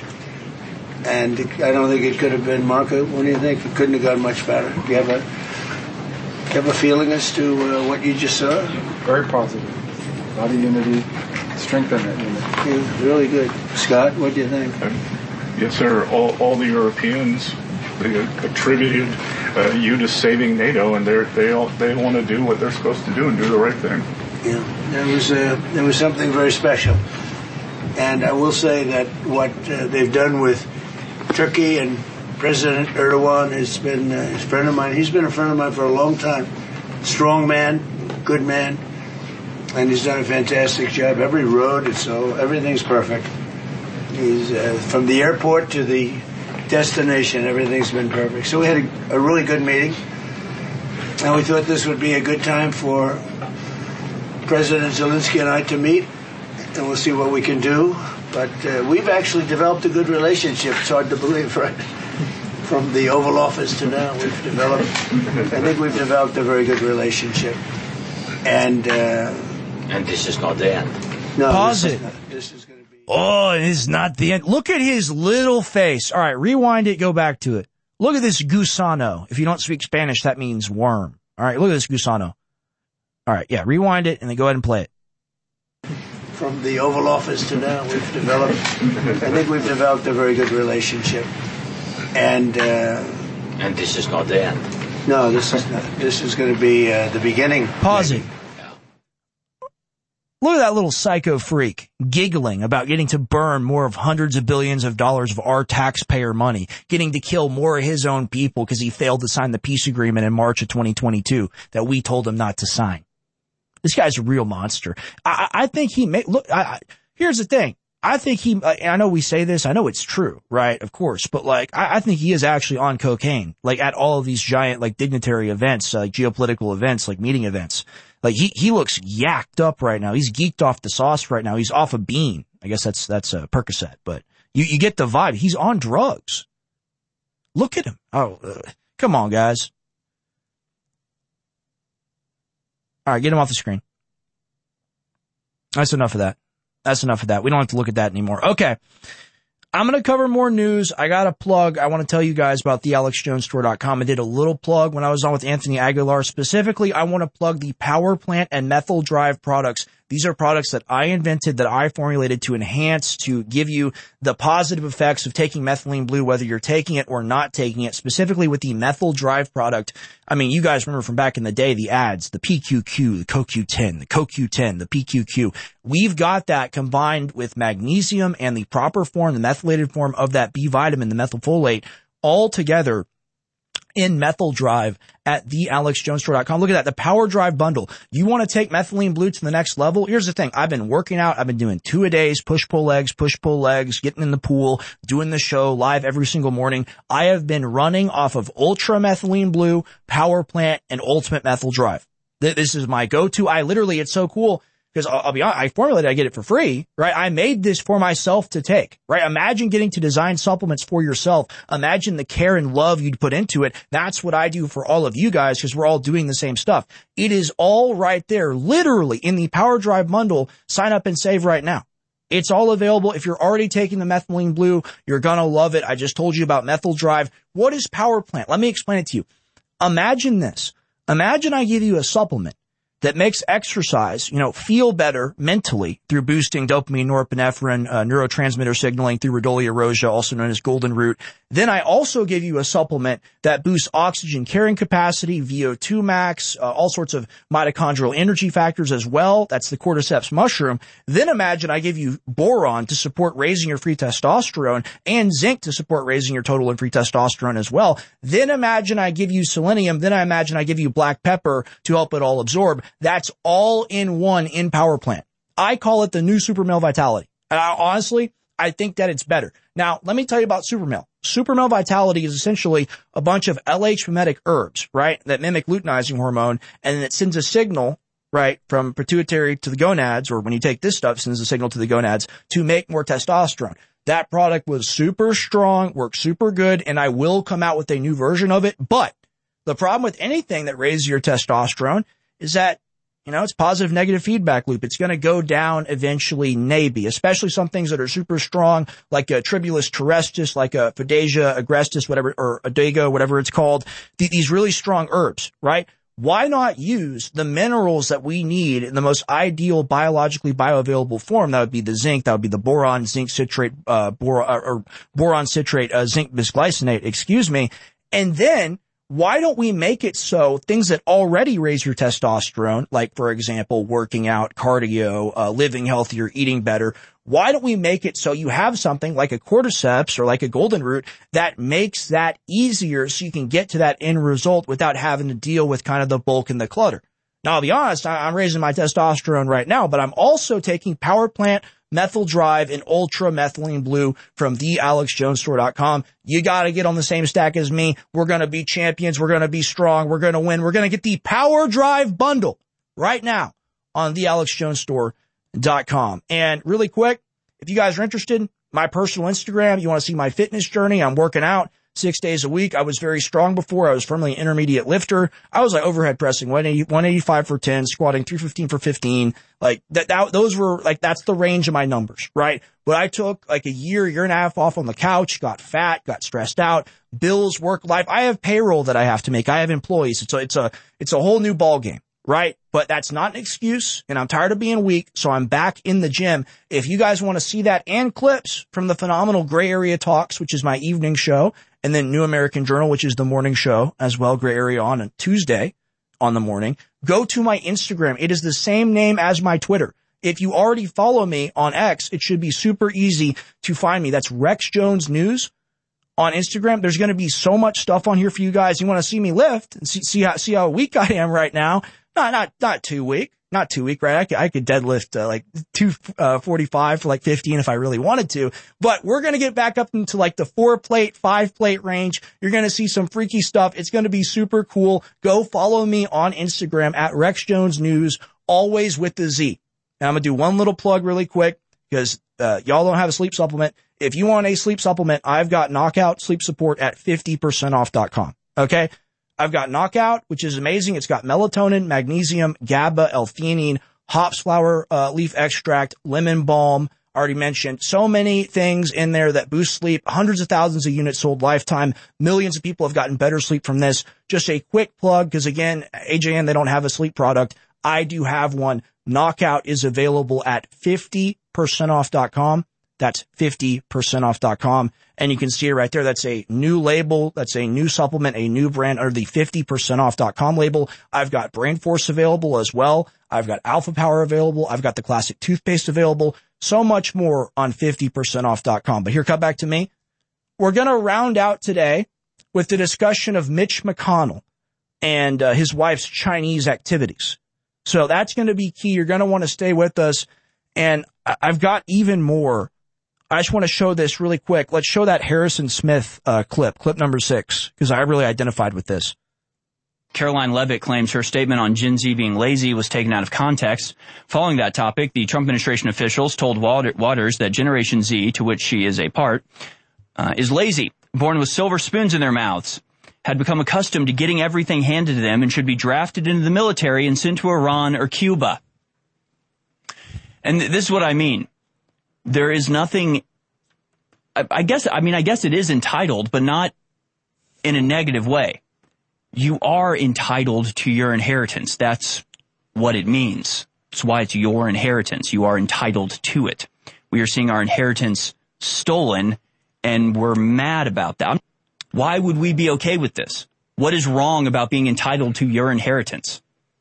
and I don't think it could have been. Marco, what do you think? It couldn't have gone much better. Do you have a do you have a feeling as to uh, what you just saw? Very positive. A lot of unity, strength in that unity. Yeah, really good. Scott, what do you think? Uh, yes, sir. All all the Europeans they attributed uh, you to saving NATO, and they they all they want to do what they're supposed to do and do the right thing. Yeah, there was uh, there was something very special, and I will say that what uh, they've done with Turkey and President Erdogan has been uh, a friend of mine. He's been a friend of mine for a long time. Strong man, good man, and he's done a fantastic job. Every road, it's so everything's perfect. He's uh, from the airport to the destination, everything's been perfect. So we had a, a really good meeting, and we thought this would be a good time for President Zelensky and I to meet, and we'll see what we can do. But uh, we've actually developed a good relationship. It's hard to believe, right? From the Oval Office to now, we've developed, I think we've developed a very good relationship. And, uh, and this is not the end. No, Pause this it. Is not, this is going to be. Oh, it's not the end. Look at his little face. All right, rewind it, go back to it. Look at this gusano. If you don't speak Spanish, that means worm. All right, look at this gusano. All right, yeah, rewind it and then go ahead and play it. From the Oval Office to now, we've developed, I think we've developed a very good relationship. And, uh, and this is not the end. No, this is not, this is going to be, uh, the beginning. Pause it. Look at that little psycho freak giggling about getting to burn more of hundreds of billions of dollars of our taxpayer money, getting to kill more of his own people because he failed to sign the peace agreement in March of twenty twenty-two that we told him not to sign. This guy's a real monster. I, I think he may look. I, I, here's the thing. I think he. I know we say this. I know it's true, right? Of course, but like, I, I think he is actually on cocaine, like at all of these giant, like dignitary events, like geopolitical events, like meeting events. Like he he looks yacked up right now. He's geeked off the sauce right now. He's off a bean. I guess that's that's a Percocet, but you you get the vibe. He's on drugs. Look at him. Oh, uh, come on, guys. All right, get him off the screen. That's enough of that. That's enough of that. We don't have to look at that anymore. Okay. I'm going to cover more news. I got a plug. I want to tell you guys about the alex jones store dot com. I did a little plug when I was on with Anthony Aguilar. Specifically, I want to plug the Power Plant and Methyl Drive products. These are products that I invented, that I formulated to enhance, to give you the positive effects of taking methylene blue, whether you're taking it or not taking it. Specifically with the Methyl Drive product. I mean, you guys remember from back in the day, the ads, the P Q Q, the C O Q ten, the C O Q ten, the P Q Q. We've got that combined with magnesium and the proper form, the methylated form of that B vitamin, the methylfolate, all together in Methyl Drive at the alex jones store dot com. Look at that, the Power Drive bundle. You want to take methylene blue to the next level? Here's the thing. I've been working out. I've been doing two a days, push-pull legs, push-pull legs, getting in the pool, doing the show live every single morning. I have been running off of Ultra Methylene Blue, Power Plant, and Ultimate Methyl Drive. This is my go-to. I literally, it's so cool. Because I'll, I'll be honest, I formulated, I get it for free, right? I made this for myself to take, right? Imagine getting to design supplements for yourself. Imagine the care and love you'd put into it. That's what I do for all of you guys, because we're all doing the same stuff. It is all right there, literally in the Power Drive bundle. Sign up and save right now. It's all available. If you're already taking the methylene blue, you're gonna love it. I just told you about Methyl Drive. What is Power Plant? Let me explain it to you. Imagine this. Imagine I give you a supplement that makes exercise, you know, feel better mentally through boosting dopamine, norepinephrine, uh, neurotransmitter signaling through rhodiola rosea, also known as golden root. Then I also give you a supplement that boosts oxygen carrying capacity, V O two max, uh, all sorts of mitochondrial energy factors as well. That's the cordyceps mushroom. Then imagine I give you boron to support raising your free testosterone and zinc to support raising your total and free testosterone as well. Then imagine I give you selenium. Then I imagine I give you black pepper to help it all absorb. That's all in one in Power Plant. I call it the new Super Male Vitality. And I, honestly, I think that it's better. Now, let me tell you about Super Male. Super Male Vitality is essentially a bunch of L H mimetic herbs, right, that mimic luteinizing hormone, and it sends a signal, right, from pituitary to the gonads, or when you take this stuff, sends a signal to the gonads to make more testosterone. That product was super strong, worked super good, and I will come out with a new version of it. But the problem with anything that raises your testosterone is that, you know, it's positive negative feedback loop. It's going to go down eventually, maybe, especially some things that are super strong, like a Tribulus terrestris, like a Fidacia agrestis, whatever, or Adago, whatever it's called. Th- these really strong herbs, right? Why not use the minerals that we need in the most ideal biologically bioavailable form? That would be the zinc, that would be the boron, zinc citrate, uh, bor- or boron citrate, uh, zinc bisglycinate, excuse me. And then, why don't we make it so things that already raise your testosterone, like, for example, working out, cardio, uh, living healthier, eating better, why don't we make it so you have something like a cordyceps or like a golden root that makes that easier so you can get to that end result without having to deal with kind of the bulk and the clutter? Now, I'll be honest, I'm raising my testosterone right now, but I'm also taking Power Plant, Methyl Drive, and Ultra Methylene Blue from the alex jones store dot com. You got to get on the same stack as me. We're going to be champions. We're going to be strong. We're going to win. We're going to get the Power Drive bundle right now on the alex jones store dot com. And really quick, if you guys are interested, my personal Instagram, you want to see my fitness journey, I'm working out six days a week. I was very strong before. I was firmly an intermediate lifter. I was like overhead pressing one eighty, one eighty-five for ten, squatting three fifteen for fifteen. Like that, that, those were like, that's the range of my numbers, right? But I took like a year, year and a half off on the couch, got fat, got stressed out, bills, work life. I have payroll that I have to make. I have employees. It's a, it's a, it's a whole new ball game, right? But that's not an excuse, and I'm tired of being weak, so I'm back in the gym. If you guys want to see that and clips from the phenomenal Gray Area Talks, which is my evening show, and then New American Journal, which is the morning show as well, Gray Area on a Tuesday on the morning, go to my Instagram. It is the same name as my Twitter. If you already follow me on X, it should be super easy to find me. That's Rex Jones News on Instagram. There's going to be so much stuff on here for you guys. You want to see me lift and see, see how, see how weak I am right now. Not, not, not too weak, not too weak, right? I could, I could deadlift, uh, like two forty-five for like fifteen if I really wanted to, but we're going to get back up into like the four plate, five plate range. You're going to see some freaky stuff. It's going to be super cool. Go follow me on Instagram at Rex Jones News, always with the Z. Now I'm going to do one little plug really quick because, uh, y'all don't have a sleep supplement. If you want a sleep supplement, I've got Knockout Sleep Support at fifty percent off dot com. Okay. I've got Knockout, which is amazing. It's got melatonin, magnesium, GABA, L-theanine, hops flower uh, leaf extract, lemon balm. Already mentioned so many things in there that boost sleep. Hundreds of thousands of units sold lifetime. Millions of people have gotten better sleep from this. Just a quick plug, because again, A J N, they don't have a sleep product. I do have one. Knockout is available at fifty percent off dot com. That's fifty percent off dot com. And you can see it right there. That's a new label. That's a new supplement, a new brand under the fifty percent off dot com label. I've got Brain Force available as well. I've got Alpha Power available. I've got the classic toothpaste available. So much more on fifty percent off dot com. But here, cut back to me. We're going to round out today with the discussion of Mitch McConnell and uh, his wife's Chinese activities. So that's going to be key. You're going to want to stay with us. And I've got even more. I just want to show this really quick. Let's show that Harrison Smith uh, clip, clip number six, because I really identified with this. Caroline Leavitt claims her statement on Gen Z being lazy was taken out of context. Following that topic, the Trump administration officials told Waters that Generation Z, to which she is a part, uh, is lazy, born with silver spoons in their mouths, had become accustomed to getting everything handed to them, and should be drafted into the military and sent to Iran or Cuba. And th- this is what I mean. There is nothing, I, I guess, I mean, I guess it is entitled, but not in a negative way. You are entitled to your inheritance. That's what it means. It's why it's your inheritance. You are entitled to it. We are seeing our inheritance stolen, and we're mad about that. Why would we be okay with this? What is wrong about being entitled to your inheritance?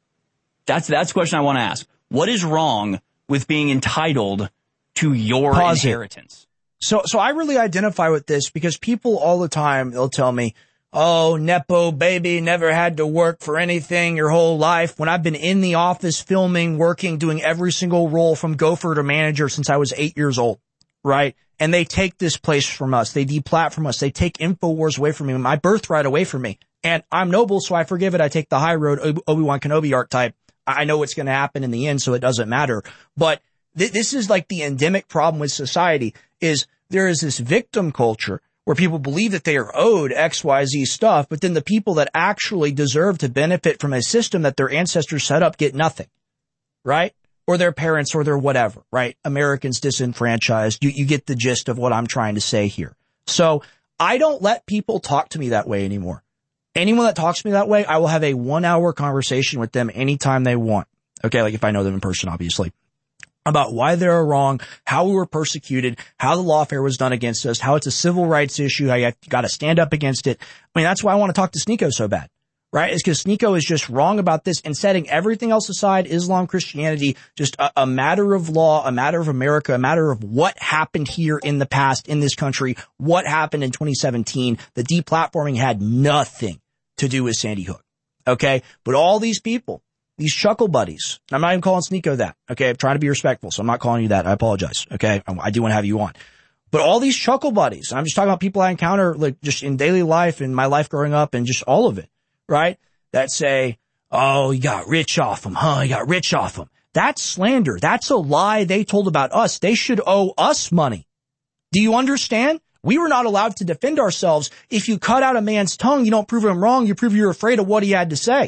That's that's the question I want to ask. What is wrong with being entitled to your Pause inheritance? It. So, so I really identify with this because people all the time, they'll tell me, oh, Nepo baby, never had to work for anything your whole life. When I've been in the office filming, working, doing every single role from gopher to manager since I was eight years old, right? And they take this place from us. They deplatform us. They take InfoWars away from me, my birthright away from me. And I'm noble, so I forgive it. I take the high road, Obi-Wan Kenobi archetype. I know what's going to happen in the end, so it doesn't matter. But th- this is like the endemic problem with society is there is this victim culture where people believe that they are owed X Y Z stuff, but then the people that actually deserve to benefit from a system that their ancestors set up get nothing, right? Or their parents or their whatever, right? Americans disenfranchised. You, you get the gist of what I'm trying to say here. So I don't let people talk to me that way anymore. Anyone that talks to me that way, I will have a one hour conversation with them anytime they want. Okay. Like if I know them in person, obviously. About why they're wrong, how we were persecuted, how the lawfare was done against us, how it's a civil rights issue, how you got to stand up against it. I mean, that's why I want to talk to Sneako so bad, right? It's because Sneako is just wrong about this and setting everything else aside, Islam, Christianity, just a, a matter of law, a matter of America, a matter of what happened here in the past in this country, what happened in twenty seventeen. The deplatforming had nothing to do with Sandy Hook, okay? But all these people, these chuckle buddies, I'm not even calling Sneako that, okay? I'm trying to be respectful, so I'm not calling you that. I apologize, okay? I, I do want to have you on. But all these chuckle buddies, I'm just talking about people I encounter like just in daily life, in my life growing up, and just all of it, right? That say, oh, you got rich off them, huh? You got rich off them. That's slander. That's a lie they told about us. They should owe us money. Do you understand? We were not allowed to defend ourselves. If you cut out a man's tongue, you don't prove him wrong. You prove you're afraid of what he had to say.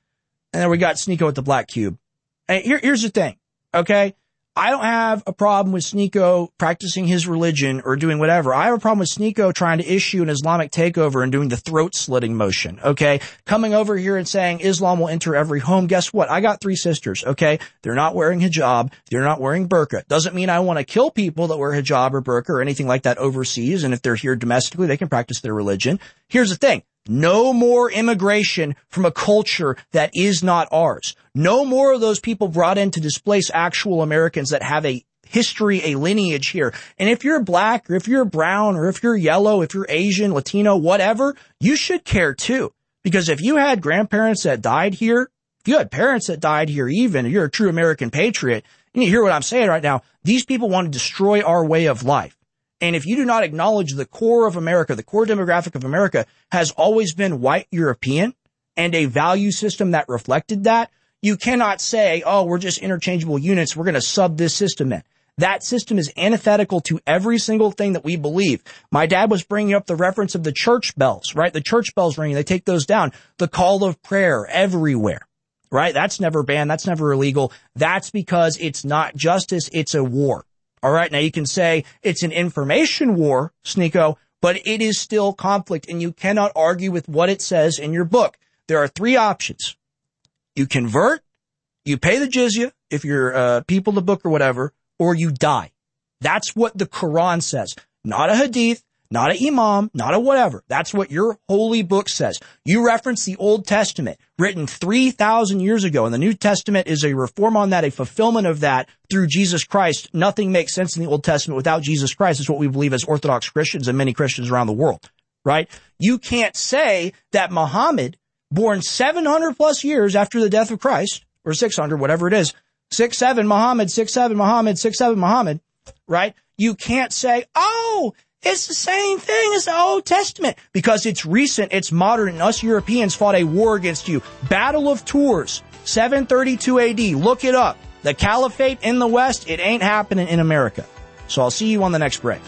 And then we got Sneako with the black cube. And here, here's the thing, okay? I don't have a problem with Sneako practicing his religion or doing whatever. I have a problem with Sneako trying to issue an Islamic takeover and doing the throat-slitting motion, okay? Coming over here and saying Islam will enter every home. Guess what? I got three sisters, okay? They're not wearing hijab. They're not wearing burqa. Doesn't mean I want to kill people that wear hijab or burqa or anything like that overseas. And if they're here domestically, they can practice their religion. Here's the thing. No more immigration from a culture that is not ours. No more of those people brought in to displace actual Americans that have a history, a lineage here. And if you're black or if you're brown or if you're yellow, if you're Asian, Latino, whatever, you should care too. Because if you had grandparents that died here, if you had parents that died here even, you're a true American patriot, and you hear what I'm saying right now, these people want to destroy our way of life. And if you do not acknowledge the core of America, the core demographic of America has always been white European and a value system that reflected that, you cannot say, oh, we're just interchangeable units. We're going to sub this system in. That system is antithetical to every single thing that we believe. My dad was bringing up the reference of the church bells, right? The church bells ringing. They take those down. The call of prayer everywhere, right? That's never banned. That's never illegal. That's because it's not justice. It's a war. All right. Now you can say it's an information war, Sneako, but it is still conflict and you cannot argue with what it says in your book. There are three options. You convert, you pay the jizya if you're uh, people to book or whatever, or you die. That's what the Quran says. Not a hadith, not an imam, not a whatever. That's what your holy book says. You reference the Old Testament, written three thousand years ago, and the New Testament is a reform on that, a fulfillment of that through Jesus Christ. Nothing makes sense in the Old Testament without Jesus Christ. Is what we believe as Orthodox Christians and many Christians around the world, right? You can't say that Muhammad, born seven hundred plus years after the death of Christ, or six hundred, whatever it is, six, seven, Muhammad, six, seven, Muhammad, six, seven, Muhammad, right? You can't say, oh, it's the same thing as the Old Testament because it's recent, it's modern, and us Europeans fought a war against you. Battle of Tours, seven thirty-two A D. Look it up. The caliphate in the West, it ain't happening in America. So I'll see you on the next break.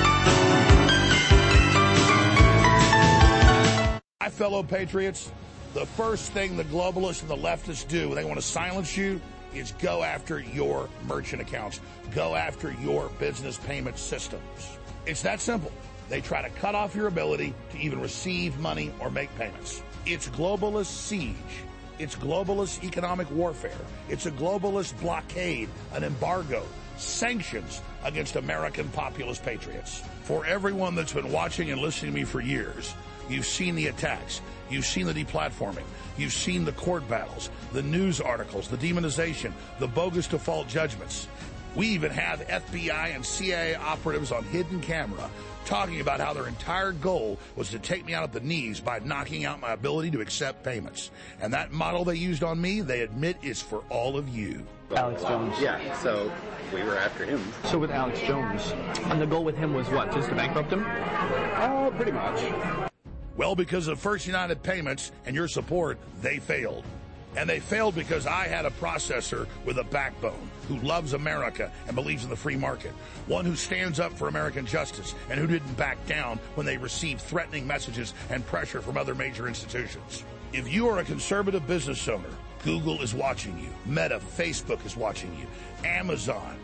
Fellow patriots, The first thing the globalists and the leftists do when they want to silence you is go after your merchant accounts, go after your business payment systems. It's that simple. They try to cut off your ability to even receive money or make payments. It's globalist siege. It's globalist economic warfare. It's a globalist blockade, an embargo, sanctions against American populist patriots. For everyone that's been watching and listening to me for years, you've seen the attacks. You've seen the deplatforming. You've seen the court battles, the news articles, the demonization, the bogus default judgments. We even have F B I and C I A operatives on hidden camera talking about how their entire goal was to take me out at the knees by knocking out my ability to accept payments. And that model they used on me, they admit, is for all of you. Alex Jones. Yeah, so we were after him. So with Alex Jones, and the goal with him was what, just to bankrupt him? Oh, uh, pretty much. Well, because of First United Payments and your support, they failed. And they failed because I had a processor with a backbone who loves America and believes in the free market. One who stands up for American justice and who didn't back down when they received threatening messages and pressure from other major institutions. If you are a conservative business owner, Google is watching you. Meta, Facebook is watching you. Amazon,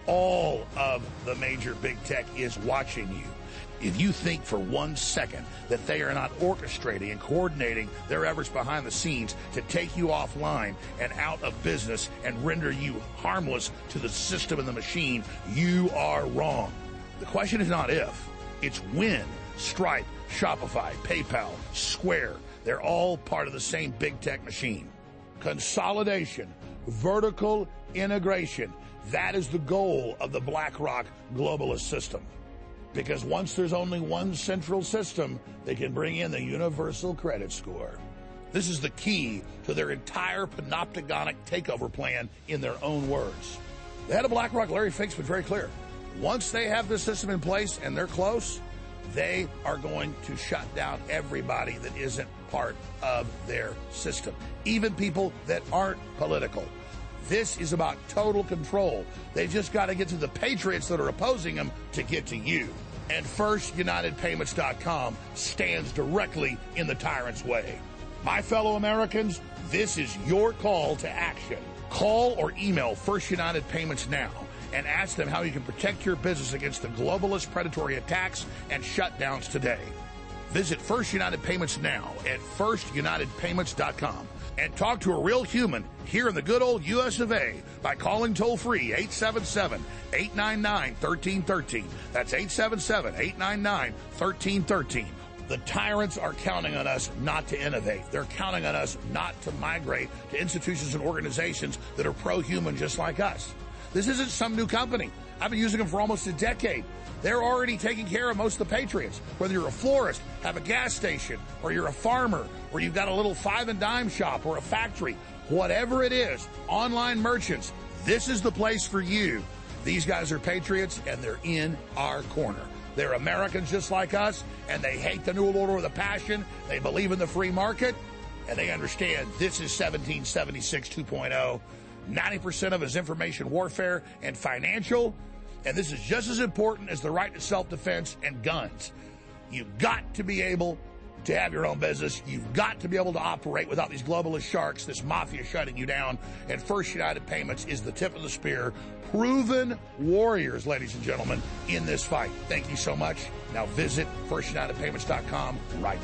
all of the major big tech is watching you. If you think for one second that they are not orchestrating and coordinating their efforts behind the scenes to take you offline and out of business and render you harmless to the system and the machine, you are wrong. The question is not if, it's when. Stripe, Shopify, PayPal, Square, they're all part of the same big tech machine. Consolidation, vertical integration, that is the goal of the BlackRock globalist system. Because once there's only one central system, they can bring in the universal credit score. This is the key to their entire panopticonic takeover plan in their own words. The head of BlackRock, Larry Fink's been very clear. Once they have this system in place and they're close, they are going to shut down everybody that isn't part of their system, even people that aren't political. This is about total control. They've just got to get to the patriots that are opposing them to get to you. And First United Payments dot com stands directly in the tyrant's way. My fellow Americans, this is your call to action. Call or email First United Payments now and ask them how you can protect your business against the globalist predatory attacks and shutdowns today. Visit First United Payments now at First United Payments dot com and talk to a real human here in the good old U S of A by calling toll-free eight seven seven, eight nine nine, one three one three. That's eight seven seven, eight nine nine, one three one three. The tyrants are counting on us not to innovate. They're counting on us not to migrate to institutions and organizations that are pro-human just like us. This isn't some new company. I've been using them for almost a decade. They're already taking care of most of the patriots. Whether you're a florist, have a gas station, or you're a farmer, or you've got a little five and dime shop or a factory, whatever it is, online merchants, this is the place for you. These guys are patriots and they're in our corner. They're Americans just like us, and they hate the New World Order with a passion. They believe in the free market, and they understand this is seventeen seventy-six two point oh. ninety percent of it is information warfare and financial. And this is just as important as the right to self-defense and guns. You've got to be able to have your own business. You've got to be able to operate without these globalist sharks, this mafia shutting you down. And First United Payments is the tip of the spear. Proven warriors, ladies and gentlemen, in this fight. Thank you so much. Now visit First United Payments dot com right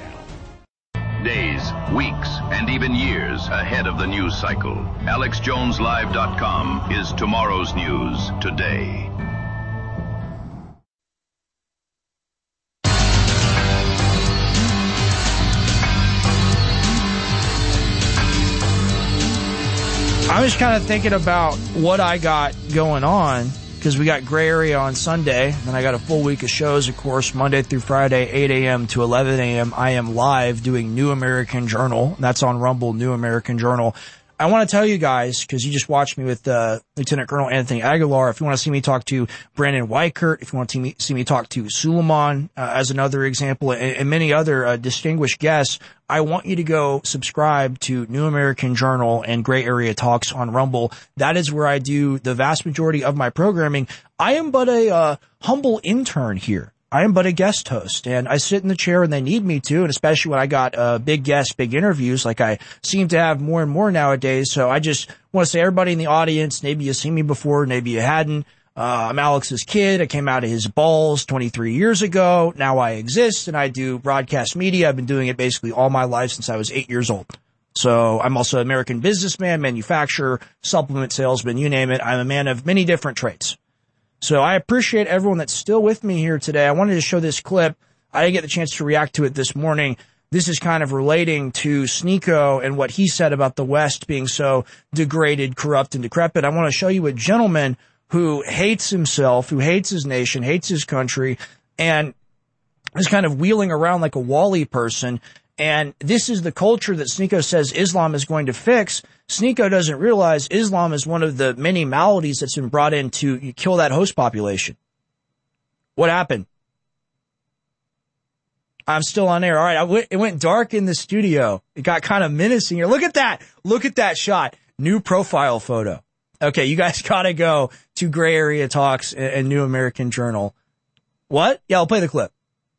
now. Days, weeks, and even years ahead of the news cycle. Alex Jones Live dot com is tomorrow's news today. I was kind of thinking about what I got going on, because we got Gray Area on Sunday, and I got a full week of shows, of course, Monday through Friday, eight a.m. to eleven a.m. I am live doing New American Journal. That's on Rumble, New American Journal. I want to tell you guys, because you just watched me with uh, Lieutenant Colonel Anthony Aguilar, if you want to see me talk to Brandon Weichert, if you want to see me, see me talk to Suleiman uh, as another example, and, and many other uh, distinguished guests, I want you to go subscribe to New American Journal and Gray Area Talks on Rumble. That is where I do the vast majority of my programming. I am but a uh, humble intern here. I am but a guest host, and I sit in the chair when they need me to, and especially when I got uh, big guests, big interviews, like I seem to have more and more nowadays. So I just want to say, everybody in the audience, maybe you've seen me before, maybe you hadn't. Uh, I'm Alex's kid. I came out of his balls twenty-three years ago. Now I exist, and I do broadcast media. I've been doing it basically all my life since I was eight years old. So I'm also an American businessman, manufacturer, supplement salesman, you name it. I'm a man of many different traits. So I appreciate everyone that's still with me here today. I wanted to show this clip. I didn't get the chance to react to it this morning. This is kind of relating to Sneako and what he said about the West being so degraded, corrupt, and decrepit. I want to show you a gentleman who hates himself, who hates his nation, hates his country, and is kind of wheeling around like a Wall-E person. And this is the culture that Sneako says Islam is going to fix. Sneako doesn't realize Islam is one of the many maladies that's been brought in to kill that host population. What happened? I'm still on air. All right, I w- it went dark in the studio. It got kind of menacing here. Look at that. Look at that shot. New profile photo. Okay, you guys gotta go to Gray Area Talks and New American Journal. What? Yeah, I'll play the clip.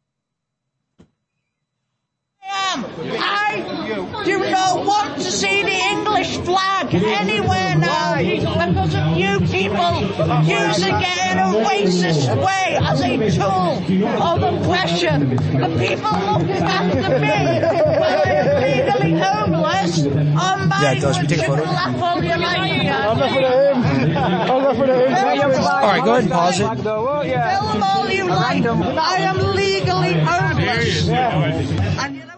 I do not want to see the English flag anywhere now because of you people using it in a racist way as a tool of oppression. The people looking after me when I'm legally homeless on my Yeah, it does. We take a photo. laugh all you like. I'm not for him. I'm not for him. All right, go ahead and pause it. Film all you like. I am legally homeless. And you know,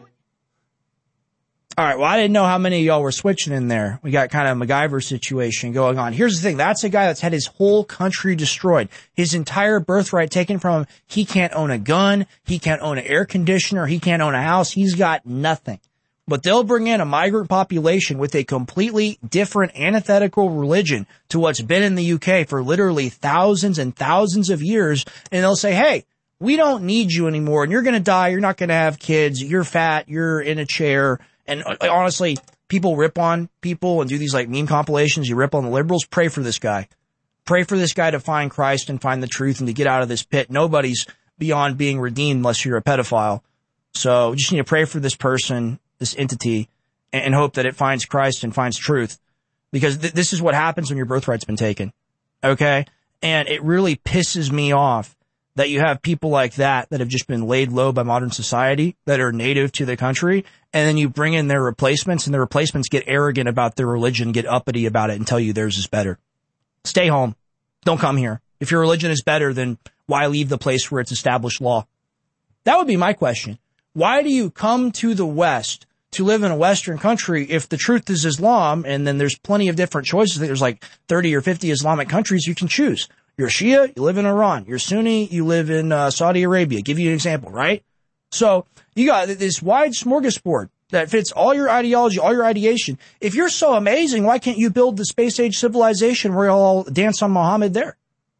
All right, well, I didn't know how many of y'all were switching in there. We got kind of a MacGyver situation going on. Here's the thing. That's a guy that's had his whole country destroyed. His entire birthright taken from him. He can't own a gun. He can't own an air conditioner. He can't own a house. He's got nothing. But they'll bring in a migrant population with a completely different antithetical religion to what's been in the U K for literally thousands and thousands of years. And they'll say, hey, we don't need you anymore. And you're going to die. You're not going to have kids. You're fat. You're in a chair. And honestly, people rip on people and do these like meme compilations. You rip on the liberals. Pray for this guy. Pray for this guy to find Christ and find the truth and to get out of this pit. Nobody's beyond being redeemed unless you're a pedophile. So we just need to pray for this person, this entity, and, and hope that it finds Christ and finds truth. Because th- this is what happens when your birthright's been taken. Okay? And it really pisses me off that you have people like that that have just been laid low by modern society, that are native to the country, and then you bring in their replacements, and the replacements get arrogant about their religion, get uppity about it, and tell you theirs is better. Stay home. Don't come here. If your religion is better, then why leave the place where it's established law? That would be my question. Why do you come to the West to live in a Western country if the truth is Islam, and then there's plenty of different choices? There's like thirty or fifty Islamic countries you can choose. You're Shia, you live in Iran. You're Sunni, you live in uh, Saudi Arabia. Give you an example, right? So you got this wide smorgasbord that fits all your ideology, all your ideation. If you're so amazing, why can't you build the space age civilization where you'll all dance on Muhammad there?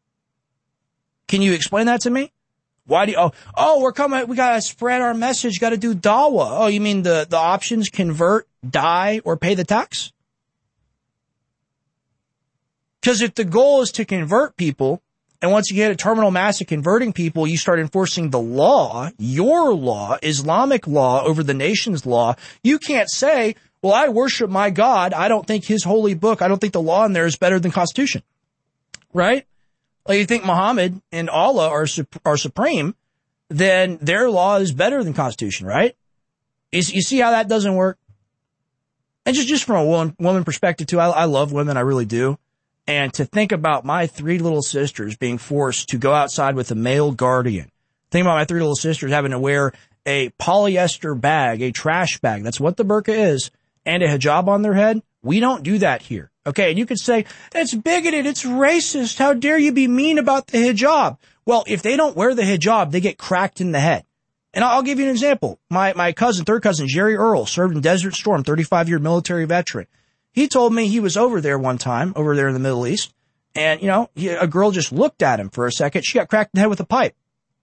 Can you explain that to me? Why do you, oh, oh, we're coming, we gotta spread our message, gotta do dawah. Oh, you mean the, the options convert, die, or pay the tax? Because if the goal is to convert people, and once you get a terminal mass of converting people, you start enforcing the law, your law, Islamic law over the nation's law, you can't say, well, I worship my God. I don't think his holy book, I don't think the law in there is better than Constitution. Right? Like you think Muhammad and Allah are, are supreme, then their law is better than Constitution, right? You, you see how that doesn't work? And just, just from a woman, woman perspective too, I, I love women, I really do. And to think about my three little sisters being forced to go outside with a male guardian. Think about my three little sisters having to wear a polyester bag, a trash bag. That's what the burqa is. And a hijab on their head. We don't do that here. Okay. And you could say, it's bigoted. It's racist. How dare you be mean about the hijab? Well, if they don't wear the hijab, they get cracked in the head. And I'll give you an example. My, my cousin, third cousin, Jerry Earl, served in Desert Storm, thirty-five year military veteran. He told me he was over there one time, over there in the Middle East, and, you know, he, a girl just looked at him for a second. She got cracked in the head with a pipe.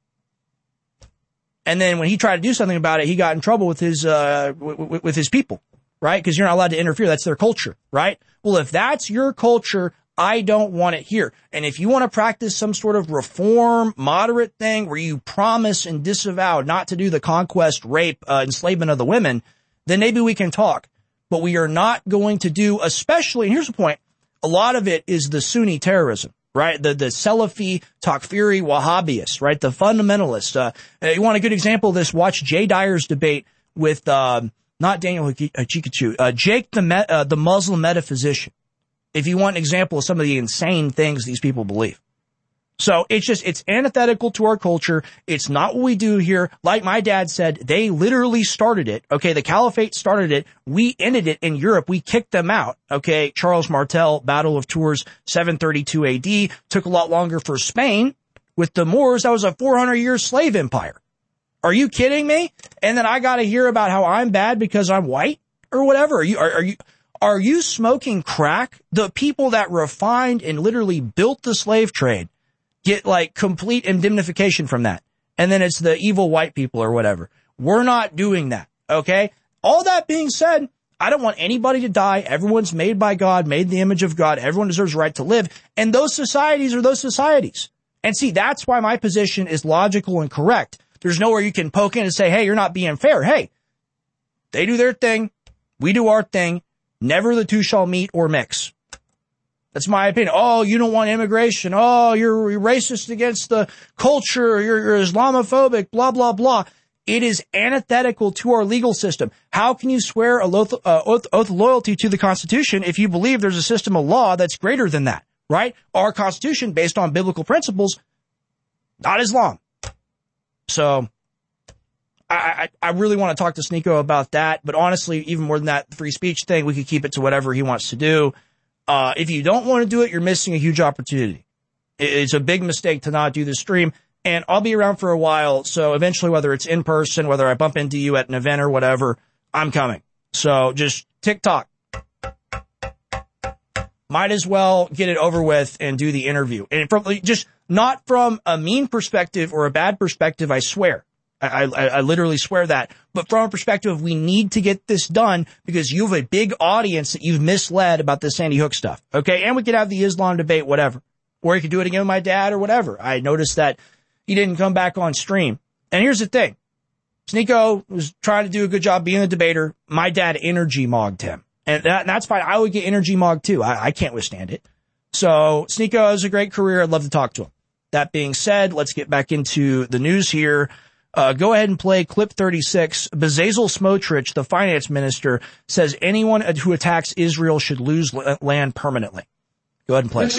And then when he tried to do something about it, he got in trouble with his, uh, w- w- with his people, right? Because you're not allowed to interfere. That's their culture, right? Well, if that's your culture, I don't want it here. And if you want to practice some sort of reform, moderate thing where you promise and disavow not to do the conquest, rape, uh, enslavement of the women, then maybe we can talk. But we are not going to do, especially, and here's the point, a lot of it is the Sunni terrorism, right? The, the Salafi, Takfiri, Wahhabis, right? The fundamentalists. Uh, you want a good example of this? Watch Jay Dyer's debate with, um, not Daniel Chikachu, uh, Jake the, me- uh, the Muslim metaphysician. If you want an example of some of the insane things these people believe. So it's just, it's antithetical to our culture. It's not what we do here. Like my dad said, they literally started it. Okay. The caliphate started it. We ended it in Europe. We kicked them out. Okay. Charles Martel, Battle of Tours, seven thirty-two A D. Took a lot longer for Spain with the Moors. That was a four hundred year slave empire. Are you kidding me? And then I got to hear about how I'm bad because I'm white or whatever. Are you, are, are you, are you smoking crack? The people that refined and literally built the slave trade get like complete indemnification from that. And then it's the evil white people or whatever. We're not doing that. Okay. All that being said, I don't want anybody to die. Everyone's made by God, made in the image of God. Everyone deserves the right to live. And those societies are those societies. And see, that's why my position is logical and correct. There's nowhere you can poke in and say, hey, you're not being fair. Hey, they do their thing. We do our thing. Never the two shall meet or mix. That's my opinion. Oh, you don't want immigration. Oh, you're racist against the culture. You're, you're Islamophobic, blah, blah, blah. It is antithetical to our legal system. How can you swear a oath, uh, oath, oath of loyalty to the Constitution if you believe there's a system of law that's greater than that, right? Our Constitution, based on biblical principles, not Islam. So I, I, I really want to talk to Sneako about that. But honestly, even more than that, the free speech thing, we could keep it to whatever he wants to do. Uh, if you don't want to do it, you're missing a huge opportunity. It's a big mistake to not do the stream. And I'll be around for a while. So eventually, whether it's in person, whether I bump into you at an event or whatever, I'm coming. So just TikTok. Might as well get it over with and do the interview. And from, just not from a mean perspective or a bad perspective, I swear. I, I, I literally swear that. But from a perspective, we need to get this done because you have a big audience that you've misled about this Sandy Hook stuff. Okay. And we could have the Islam debate, whatever. Or you could do it again with my dad or whatever. I noticed that he didn't come back on stream. And here's the thing. Sneako was trying to do a good job being a debater. My dad energy mogged him. And that, that's fine. I would get energy mogged too. I, I can't withstand it. So Sneako has a great career. I'd love to talk to him. That being said, let's get back into the news here. Uh, go ahead and play clip thirty-six. Bezalel Smotrich, the finance minister, says anyone who attacks Israel should lose land permanently. Go ahead and play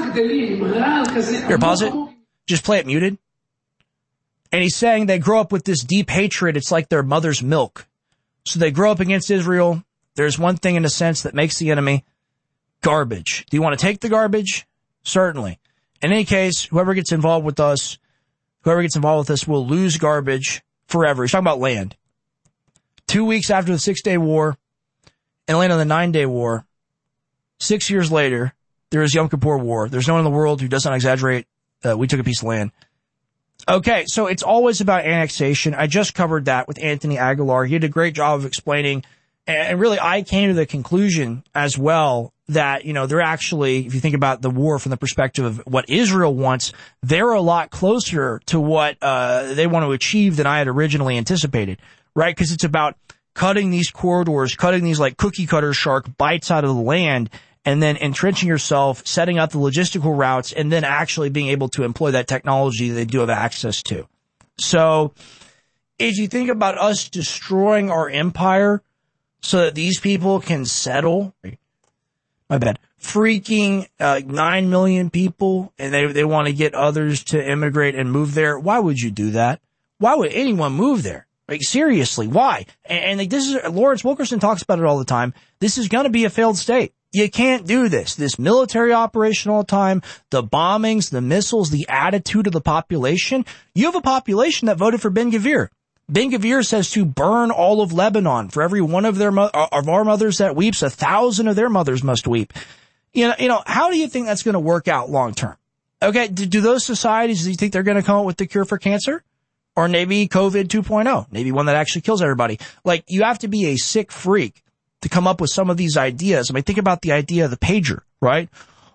it. Here, pause it. Just play it muted. And he's saying they grow up with this deep hatred. It's like their mother's milk. So they grow up against Israel. There's one thing in a sense that makes the enemy garbage. Do you want to take the garbage? Certainly. In any case, whoever gets involved with us, whoever gets involved with us will lose garbage forever. He's talking about land. Two weeks after the Six-Day War and land on the Nine-Day War, six years later, there is Yom Kippur War. There's no one in the world who does not exaggerate. Uh, we took a piece of land. Okay, so it's always about annexation. I just covered that with Anthony Aguilar. He did a great job of explaining. And really, I came to the conclusion as well that, you know, they're actually, if you think about the war from the perspective of what Israel wants, they're a lot closer to what uh they want to achieve than I had originally anticipated, right? Because it's about cutting these corridors, cutting these like cookie cutter shark bites out of the land, and then entrenching yourself, setting up the logistical routes, and then actually being able to employ that technology that they do have access to. So if you think about us destroying our empire so that these people can settle, my bad, freaking uh, nine million people, and they they want to get others to immigrate and move there, why would you do that? Why would anyone move there? Like, seriously, why? And, and like, this is, Lawrence Wilkerson talks about it all the time. This is going to be a failed state. You can't do this. This military operation all the time, the bombings, the missiles, the attitude of the population. You have a population that voted for Ben-Gvir. Ben-Gvir says to burn all of Lebanon. For every one of their mo- of our mothers that weeps, a thousand of their mothers must weep. You know, you know, how do you think that's going to work out long term? Okay, do, do those societies, do you think they're going to come up with the cure for cancer? Or maybe COVID two point oh, maybe one that actually kills everybody. Like, you have to be a sick freak to come up with some of these ideas. I mean, think about the idea of the pager, right?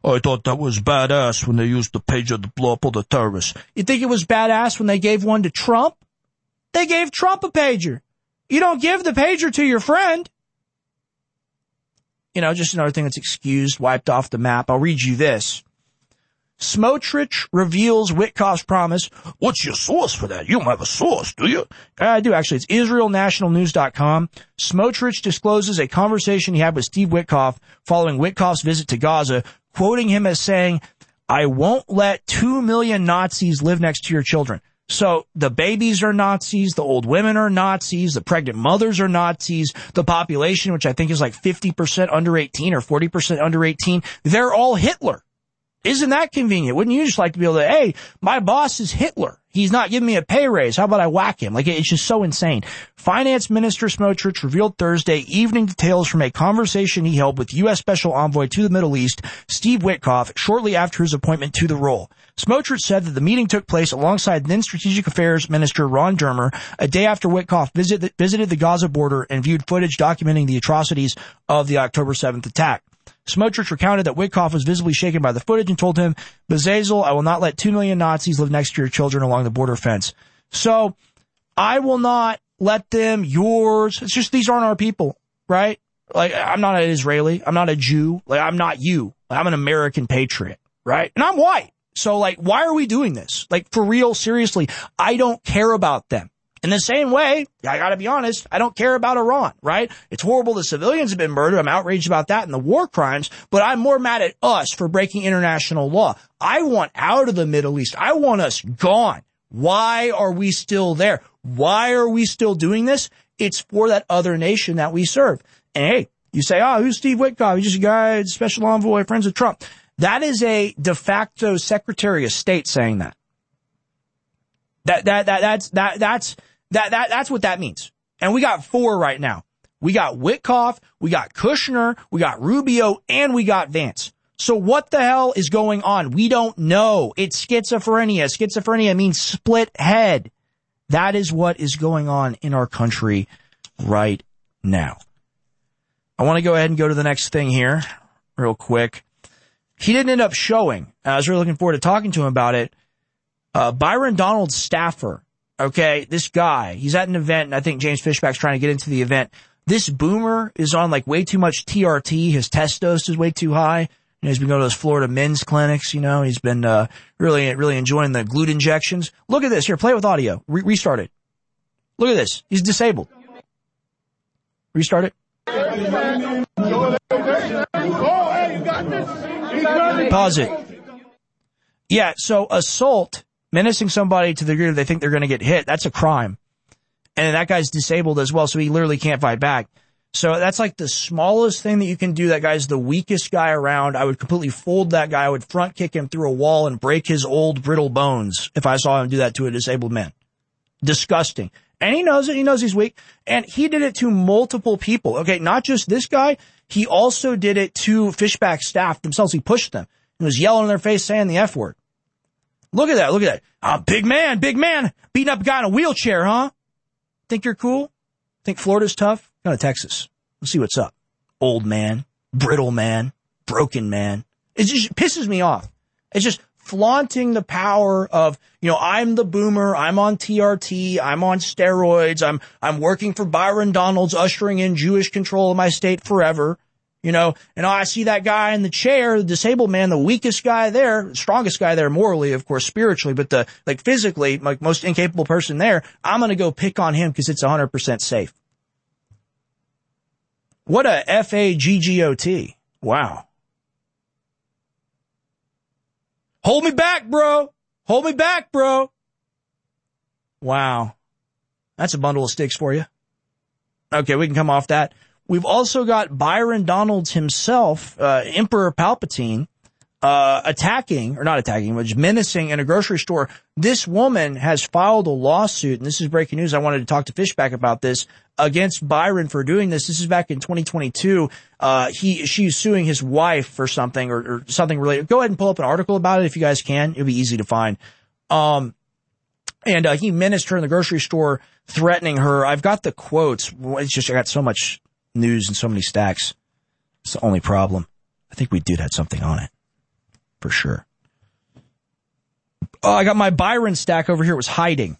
I thought that was badass when they used the pager to blow up all the terrorists. You think it was badass when they gave one to Trump? They gave Trump a pager. You don't give the pager to your friend. You know, just another thing that's excused, wiped off the map. I'll read you this. Smotrich reveals Witkoff's promise. What's your source for that? You don't have a source, do you? I do, actually. It's Israel National News dot com. Smotrich discloses a conversation he had with Steve Witkoff following Witkoff's visit to Gaza, quoting him as saying, I won't let two million Nazis live next to your children. So the babies are Nazis, the old women are Nazis, the pregnant mothers are Nazis, the population, which I think is like fifty percent under eighteen or forty percent under eighteen, they're all Hitler. Isn't that convenient? Wouldn't you just like to be able to, hey, my boss is Hitler. He's not giving me a pay raise. How about I whack him? Like, it's just so insane. Finance Minister Smotrich revealed Thursday evening details from a conversation he held with U S Special Envoy to the Middle East, Steve Witkoff, shortly after his appointment to the role. Smotrich said that the meeting took place alongside then Strategic Affairs Minister Ron Dermer, a day after Witkoff visit, visited the Gaza border and viewed footage documenting the atrocities of the October seventh attack. Smotrich recounted that Witkoff was visibly shaken by the footage and told him, Bezazel, I will not let two million Nazis live next to your children along the border fence. So, I will not let them, yours, it's just these aren't our people, right? Like, I'm not an Israeli, I'm not a Jew, like, I'm not you, I'm an American patriot, right? And I'm white. So, like, why are we doing this? Like, for real, seriously, I don't care about them. In the same way, I gotta be honest, I don't care about Iran, right? It's horrible the civilians have been murdered. I'm outraged about that and the war crimes, but I'm more mad at us for breaking international law. I want out of the Middle East. I want us gone. Why are we still there? Why are we still doing this? It's for that other nation that we serve. And hey, you say, oh, who's Steve Witkoff? He's just a guy, special envoy, friends with Trump. That is a de facto Secretary of State saying that. That, that, that, that's, that, that's, That, that, that's what that means. And we got four right now. We got Witkoff, we got Kushner, we got Rubio, and we got Vance. So what the hell is going on? We don't know. It's schizophrenia. Schizophrenia means split head. That is what is going on in our country right now. I want to go ahead and go to the next thing here real quick. He didn't end up showing. I was really looking forward to talking to him about it. Uh, Byron Donald's staffer. Okay, this guy, he's at an event, and I think James Fishback's trying to get into the event. This boomer is on, like, way too much T R T. His test dose is way too high. You know, he's been going to those Florida men's clinics, you know. He's been uh really, really enjoying the glute injections. Look at this. Here, play it with audio. Re- restart it. Look at this. He's disabled. Restart it. Pause it. Yeah, so assault, menacing somebody to the degree that they think they're going to get hit, that's a crime. And that guy's disabled as well, so he literally can't fight back. So that's like the smallest thing that you can do. That guy's the weakest guy around. I would completely fold that guy. I would front kick him through a wall and break his old brittle bones if I saw him do that to a disabled man. Disgusting. And he knows it. He knows he's weak. And he did it to multiple people. Okay, not just this guy. He also did it to Fishback staff themselves. He pushed them. He was yelling in their face saying the F word. Look at that. Look at that. Ah, oh, big man, big man. Beating up a guy in a wheelchair, huh? Think you're cool? Think Florida's tough? Go to Texas. Let's see what's up. Old man, brittle man, broken man. It just pisses me off. It's just flaunting the power of, you know, I'm the boomer. I'm on T R T. I'm on steroids. I'm, I'm working for Byron Donalds, ushering in Jewish control of my state forever. You know, and I see that guy in the chair, the disabled man, the weakest guy there, the strongest guy there morally, of course, spiritually, but the, like physically, like most incapable person there, I'm going to go pick on him because it's one hundred percent safe. What a F A G G O T. Wow. Hold me back, bro. Hold me back, bro. Wow. That's a bundle of sticks for you. Okay, we can come off that. We've also got Byron Donalds himself, uh, Emperor Palpatine, uh, attacking, or not attacking, but just menacing in a grocery store. This woman has filed a lawsuit, and this is breaking news. I wanted to talk to Fishback about this, against Byron for doing this. This is back in twenty twenty-two. Uh, he, she's suing his wife for something or, or something related. Go ahead and pull up an article about it if you guys can. It'll be easy to find. Um, and, uh, he menaced her in the grocery store, threatening her. I've got the quotes. It's just, I got so much news and so many stacks. It's the only problem. I think we did have something on it. for sure. Oh, I got my Byron stack over here. It was hiding.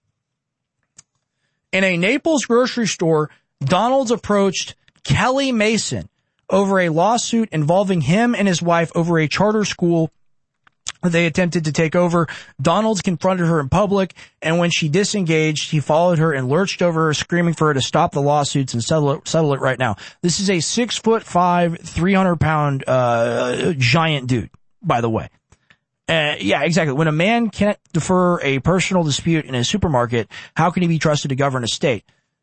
In a Naples grocery store, Donald's approached Kelly Mason over a lawsuit involving him and his wife over a charter school they attempted to take over. Donald's confronted her in public, and when she disengaged, he followed her and lurched over her, screaming for her to stop the lawsuits and settle it, settle it right now. This is a six foot five, three hundred pound, uh, giant dude, by the way. Uh, yeah, exactly. When a man can't defer a personal dispute in a supermarket, how can he be trusted to govern a state?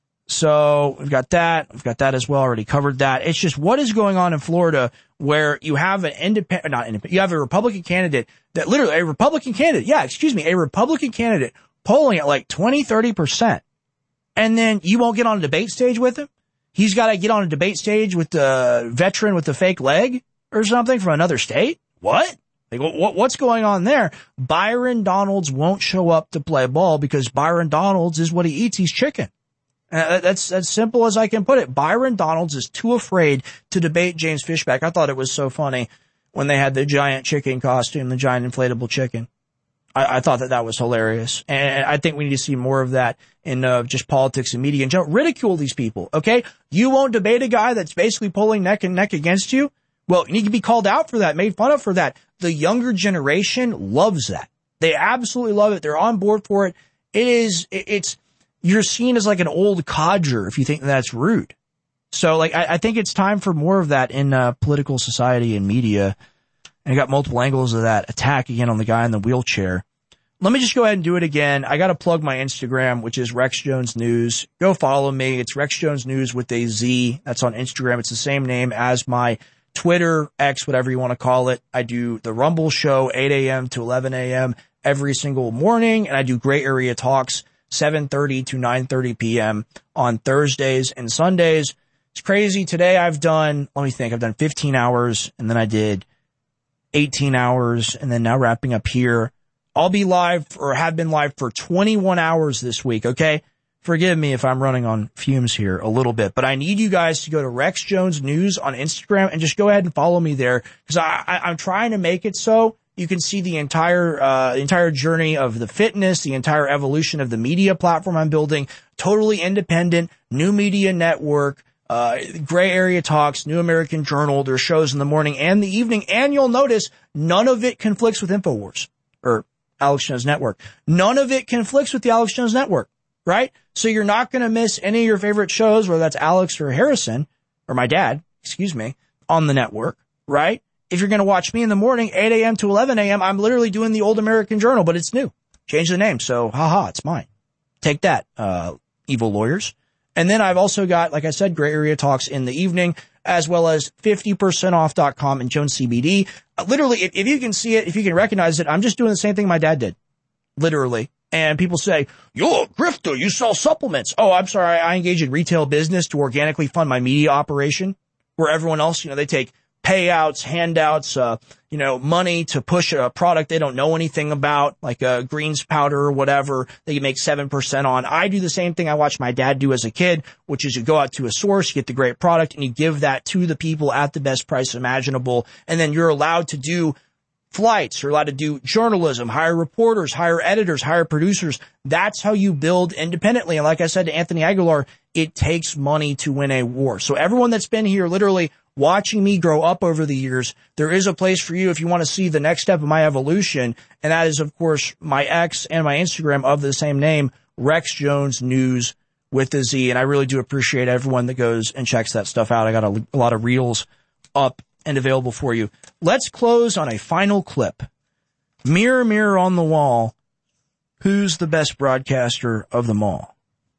So we've got that. We've got that as well. Already covered that. It's just what is going on in Florida where you have an independent, not independent, you have a Republican candidate that literally, a Republican candidate, yeah, excuse me, a Republican candidate polling at like twenty, thirty percent. And then you won't get on a debate stage with him? He's got to get on a debate stage with the veteran with the fake leg or something from another state? What? Like, what, what's going on there? Byron Donalds won't show up to play ball because Byron Donalds is what he eats. He's chicken. Uh, that's as simple as I can put it. Byron Donalds is too afraid to debate James Fishback. I thought it was so funny when they had the giant chicken costume, the giant inflatable chicken. I, I thought that that was hilarious. And I think we need to see more of that in uh, just politics and media in general. Ridicule these people, okay? You won't debate a guy that's basically pulling neck and neck against you? Well, you need to be called out for that, made fun of for that. The younger generation loves that. They absolutely love it. They're on board for it. It is, it, it's, you're seen as like an old codger if you think that's rude. So like, I, I think it's time for more of that in uh, political society and media. And I got multiple angles of that attack again on the guy in the wheelchair. Let me just go ahead and do it again. I got to plug my Instagram, which is Rex Jones News. Go follow me. It's Rex Jones News with a Z. That's on Instagram. It's the same name as my Twitter, X, whatever you want to call it. I do the Rumble show, eight a.m. to eleven a.m. every single morning. And I do Gray Area Talks, seven thirty to nine thirty p.m. on Thursdays and Sundays. It's crazy. Today I've done, let me think, I've done fifteen hours, and then I did eighteen hours, and then now wrapping up here. I'll be live, or have been live, for twenty-one hours this week, okay? Forgive me if I'm running on fumes here a little bit, but I need you guys to go to Rex Jones News on Instagram and just go ahead and follow me there, because I, I, I'm trying to make it so you can see the entire, uh, entire journey of the fitness, the entire evolution of the media platform I'm building, totally independent, new media network, uh, Gray Area Talks, New American Journal. There's shows in the morning and the evening, and you'll notice none of it conflicts with InfoWars or Alex Jones Network. None of it conflicts with the Alex Jones Network, right? So you're not going to miss any of your favorite shows, whether that's Alex or Harrison, or my dad, excuse me, on the network, right? If you're going to watch me in the morning, eight a.m. to eleven a.m., I'm literally doing the Old American Journal, but it's new. Change the name. So, haha, it's mine. Take that, uh, evil lawyers. And then I've also got, like I said, Gray Area Talks in the evening, as well as fifty percent off dot com and Jones C B D. Uh, literally, if, if you can see it, if you can recognize it, I'm just doing the same thing my dad did. Literally. And people say, you're a grifter, you sell supplements. Oh, I'm sorry, I engage in retail business to organically fund my media operation, where everyone else, you know, they take payouts, handouts, uh, you know, money to push a product they don't know anything about, like a greens powder or whatever that you make seven percent on. I do the same thing I watched my dad do as a kid, which is you go out to a source, you get the great product, and you give that to the people at the best price imaginable. And then you're allowed to do flights, you're allowed to do journalism, hire reporters, hire editors, hire producers. That's how you build independently. And like I said to Anthony Aguilar, it takes money to win a war. So everyone that's been here literally watching me grow up over the years, there is a place for you if you want to see the next step of my evolution. And that is, of course, my X and my Instagram of the same name, Rex Jones News with the Z. And I really do appreciate everyone that goes and checks that stuff out. I got a, a lot of reels up and available for you. Let's close on a final clip. Mirror, mirror on the wall, who's the best broadcaster of them all?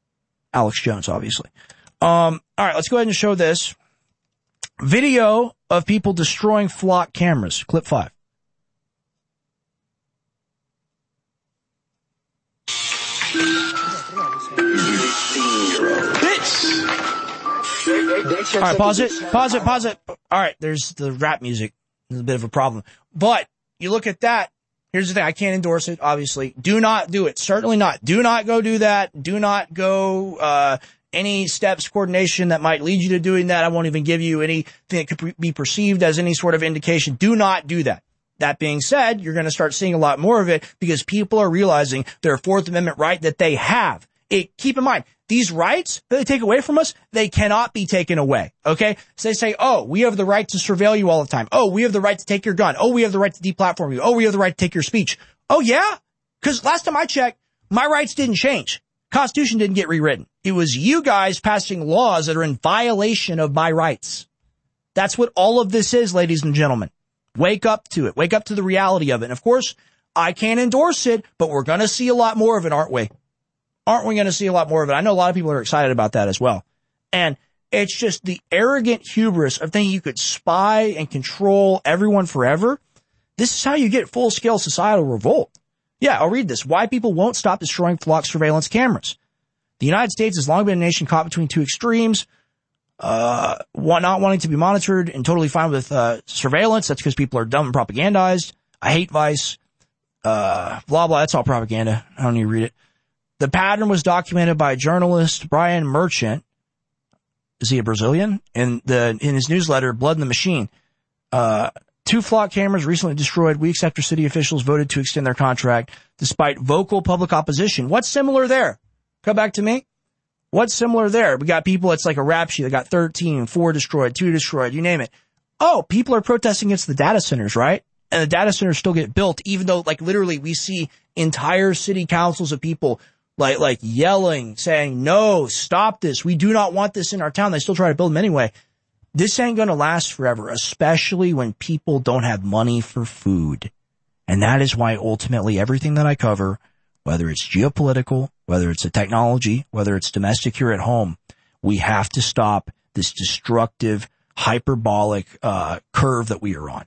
Alex Jones, obviously. Um, all right, let's go ahead and show this. Video of people destroying flock cameras. Clip five. All right, pause it, pause it, pause it. All right, there's the rap music. There's a bit of a problem. But you look at that. Here's the thing. I can't endorse it, obviously. Do not do it. Certainly not. Do not go do that. Do not go, uh, any steps, coordination that might lead you to doing that. I won't even give you anything that could be perceived as any sort of indication. Do not do that. That being said, you're going to start seeing a lot more of it because people are realizing their Fourth Amendment right that they have. It, keep in mind, these rights that they take away from us, they cannot be taken away, okay? So they say, oh, we have the right to surveil you all the time. Oh, we have the right to take your gun. Oh, we have the right to deplatform you. Oh, we have the right to take your speech. Oh, yeah? Because last time I checked, my rights didn't change. Constitution didn't get rewritten. It was you guys passing laws that are in violation of my rights. That's what all of this is, ladies and gentlemen. Wake up to it. Wake up to the reality of it. And of course, I can't endorse it, but we're going to see a lot more of it, aren't we? Aren't we going to see a lot more of it? I know a lot of people are excited about that as well. And it's just the arrogant hubris of thinking you could spy and control everyone forever. This is how you get full-scale societal revolt. Yeah, I'll read this. Why people won't stop destroying flock surveillance cameras. The United States has long been a nation caught between two extremes. Uh, one, not wanting to be monitored and totally fine with, uh, surveillance. That's because people are dumb and propagandized. I hate Vice. Uh, blah, blah. That's all propaganda. I don't need to read it. The pattern was documented by journalist Brian Merchant. Is he a Brazilian? In the, in his newsletter, Blood in the Machine. Uh, two flock cameras recently destroyed weeks after city officials voted to extend their contract despite vocal public opposition. What's similar there? Come back to me. What's similar there? We got people, it's like a rap sheet. They got thirteen, four destroyed, two destroyed, you name it. Oh, people are protesting against the data centers, right? And the data centers still get built, even though, like, literally we see entire city councils of people like, like yelling, saying, no, stop this. We do not want this in our town. They still try to build them anyway. This ain't going to last forever, especially when people don't have money for food. And that is why ultimately everything that I cover, whether it's geopolitical, whether it's a technology, whether it's domestic here at home, we have to stop this destructive, hyperbolic, uh, curve that we are on.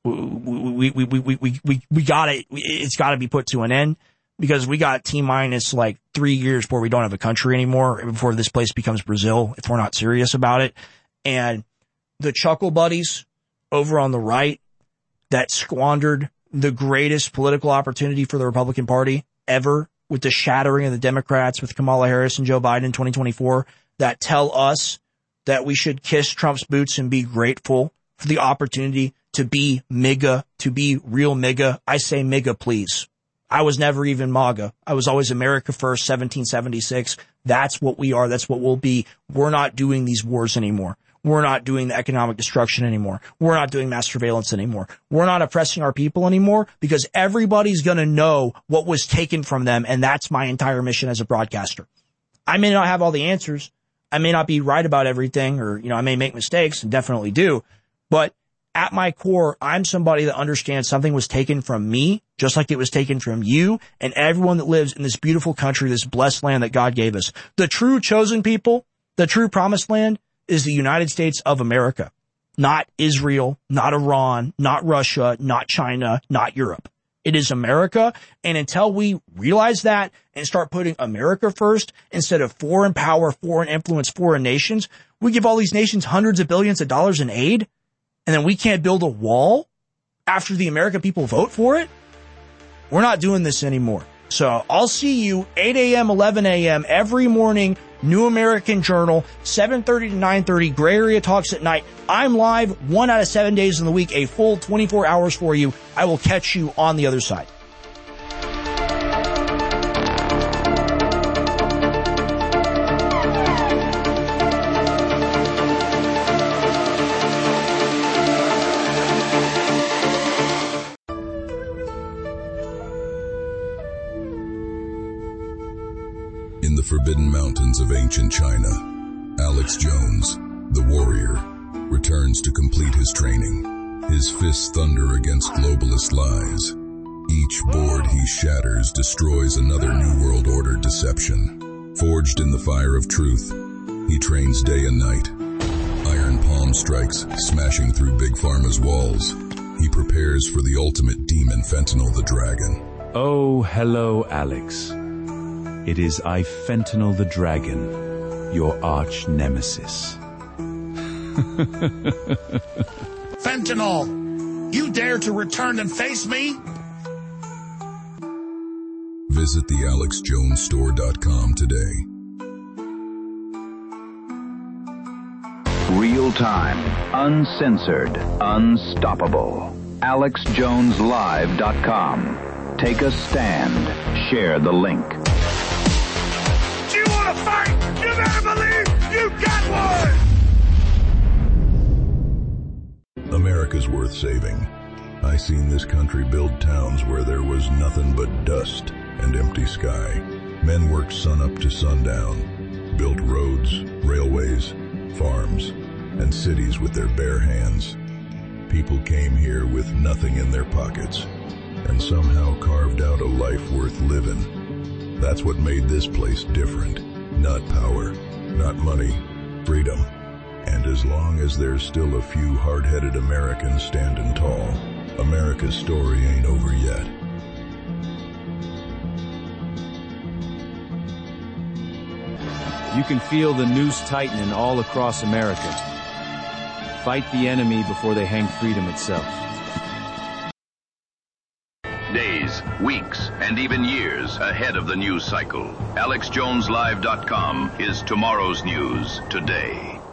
We, we, we, we, we, we, we gotta, it's gotta be put to an end because we got T minus like three years before we don't have a country anymore, before this place becomes Brazil, if we're not serious about it. And the chuckle buddies over on the right that squandered the greatest political opportunity for the Republican Party ever with the shattering of the Democrats with Kamala Harris and Joe Biden in twenty twenty-four, that tell us that we should kiss Trump's boots and be grateful for the opportunity to be MAGA, to be real MAGA. I say MAGA, please. I was never even MAGA. I was always America First, seventeen seventy-six. That's what we are. That's what we'll be. We're not doing these wars anymore. We're not doing the economic destruction anymore. We're not doing mass surveillance anymore. We're not oppressing our people anymore because everybody's going to know what was taken from them, and that's my entire mission as a broadcaster. I may not have all the answers. I may not be right about everything, or, you know, I may make mistakes, and definitely do, but at my core, I'm somebody that understands something was taken from me, just like it was taken from you and everyone that lives in this beautiful country, this blessed land that God gave us. The true chosen people, the true promised land, is the United States of America. Not Israel, not Iran, not Russia, not China, not Europe. It is America, and until we realize that and start putting America first instead of foreign power, foreign influence, foreign nations, we give all these nations hundreds of billions of dollars in aid, and then we can't build a wall after the American people vote for it? We're not doing this anymore. So I'll see you eight a.m., eleven a.m. every morning, New American Journal, seven thirty to nine thirty, Gray Area Talks at night. I'm live one out of seven days in the week, a full twenty-four hours for you. I will catch you on the other side. In the forbidden mountains of ancient China, Alex Jones, the warrior, returns to complete his training. His fists thunder against globalist lies. Each board he shatters destroys another New World Order deception. Forged in the fire of truth, he trains day and night. Iron palm strikes, smashing through Big Pharma's walls. He prepares for the ultimate demon, Fentanyl the Dragon. Oh, hello, Alex. It is I, Fentanyl the Dragon, your arch nemesis. Fentanyl, you dare to return and face me? Visit the alex jones store dot com today. Real time, uncensored, unstoppable. alex jones live dot com. Take a stand. Share the link. Do you want to fight? You better believe you got one! America's worth saving. I seen this country build towns where there was nothing but dust and empty sky. Men worked sunup to sundown, built roads, railways, farms, and cities with their bare hands. People came here with nothing in their pockets and somehow carved out a life worth living. That's what made this place different. Not power, not money, freedom. And as long as there's still a few hard-headed Americans standing tall, America's story ain't over yet. You can feel the noose tightening all across America. Fight the enemy before they hang freedom itself. Days, weeks, and even years ahead of the news cycle. alex jones live dot com is tomorrow's news today.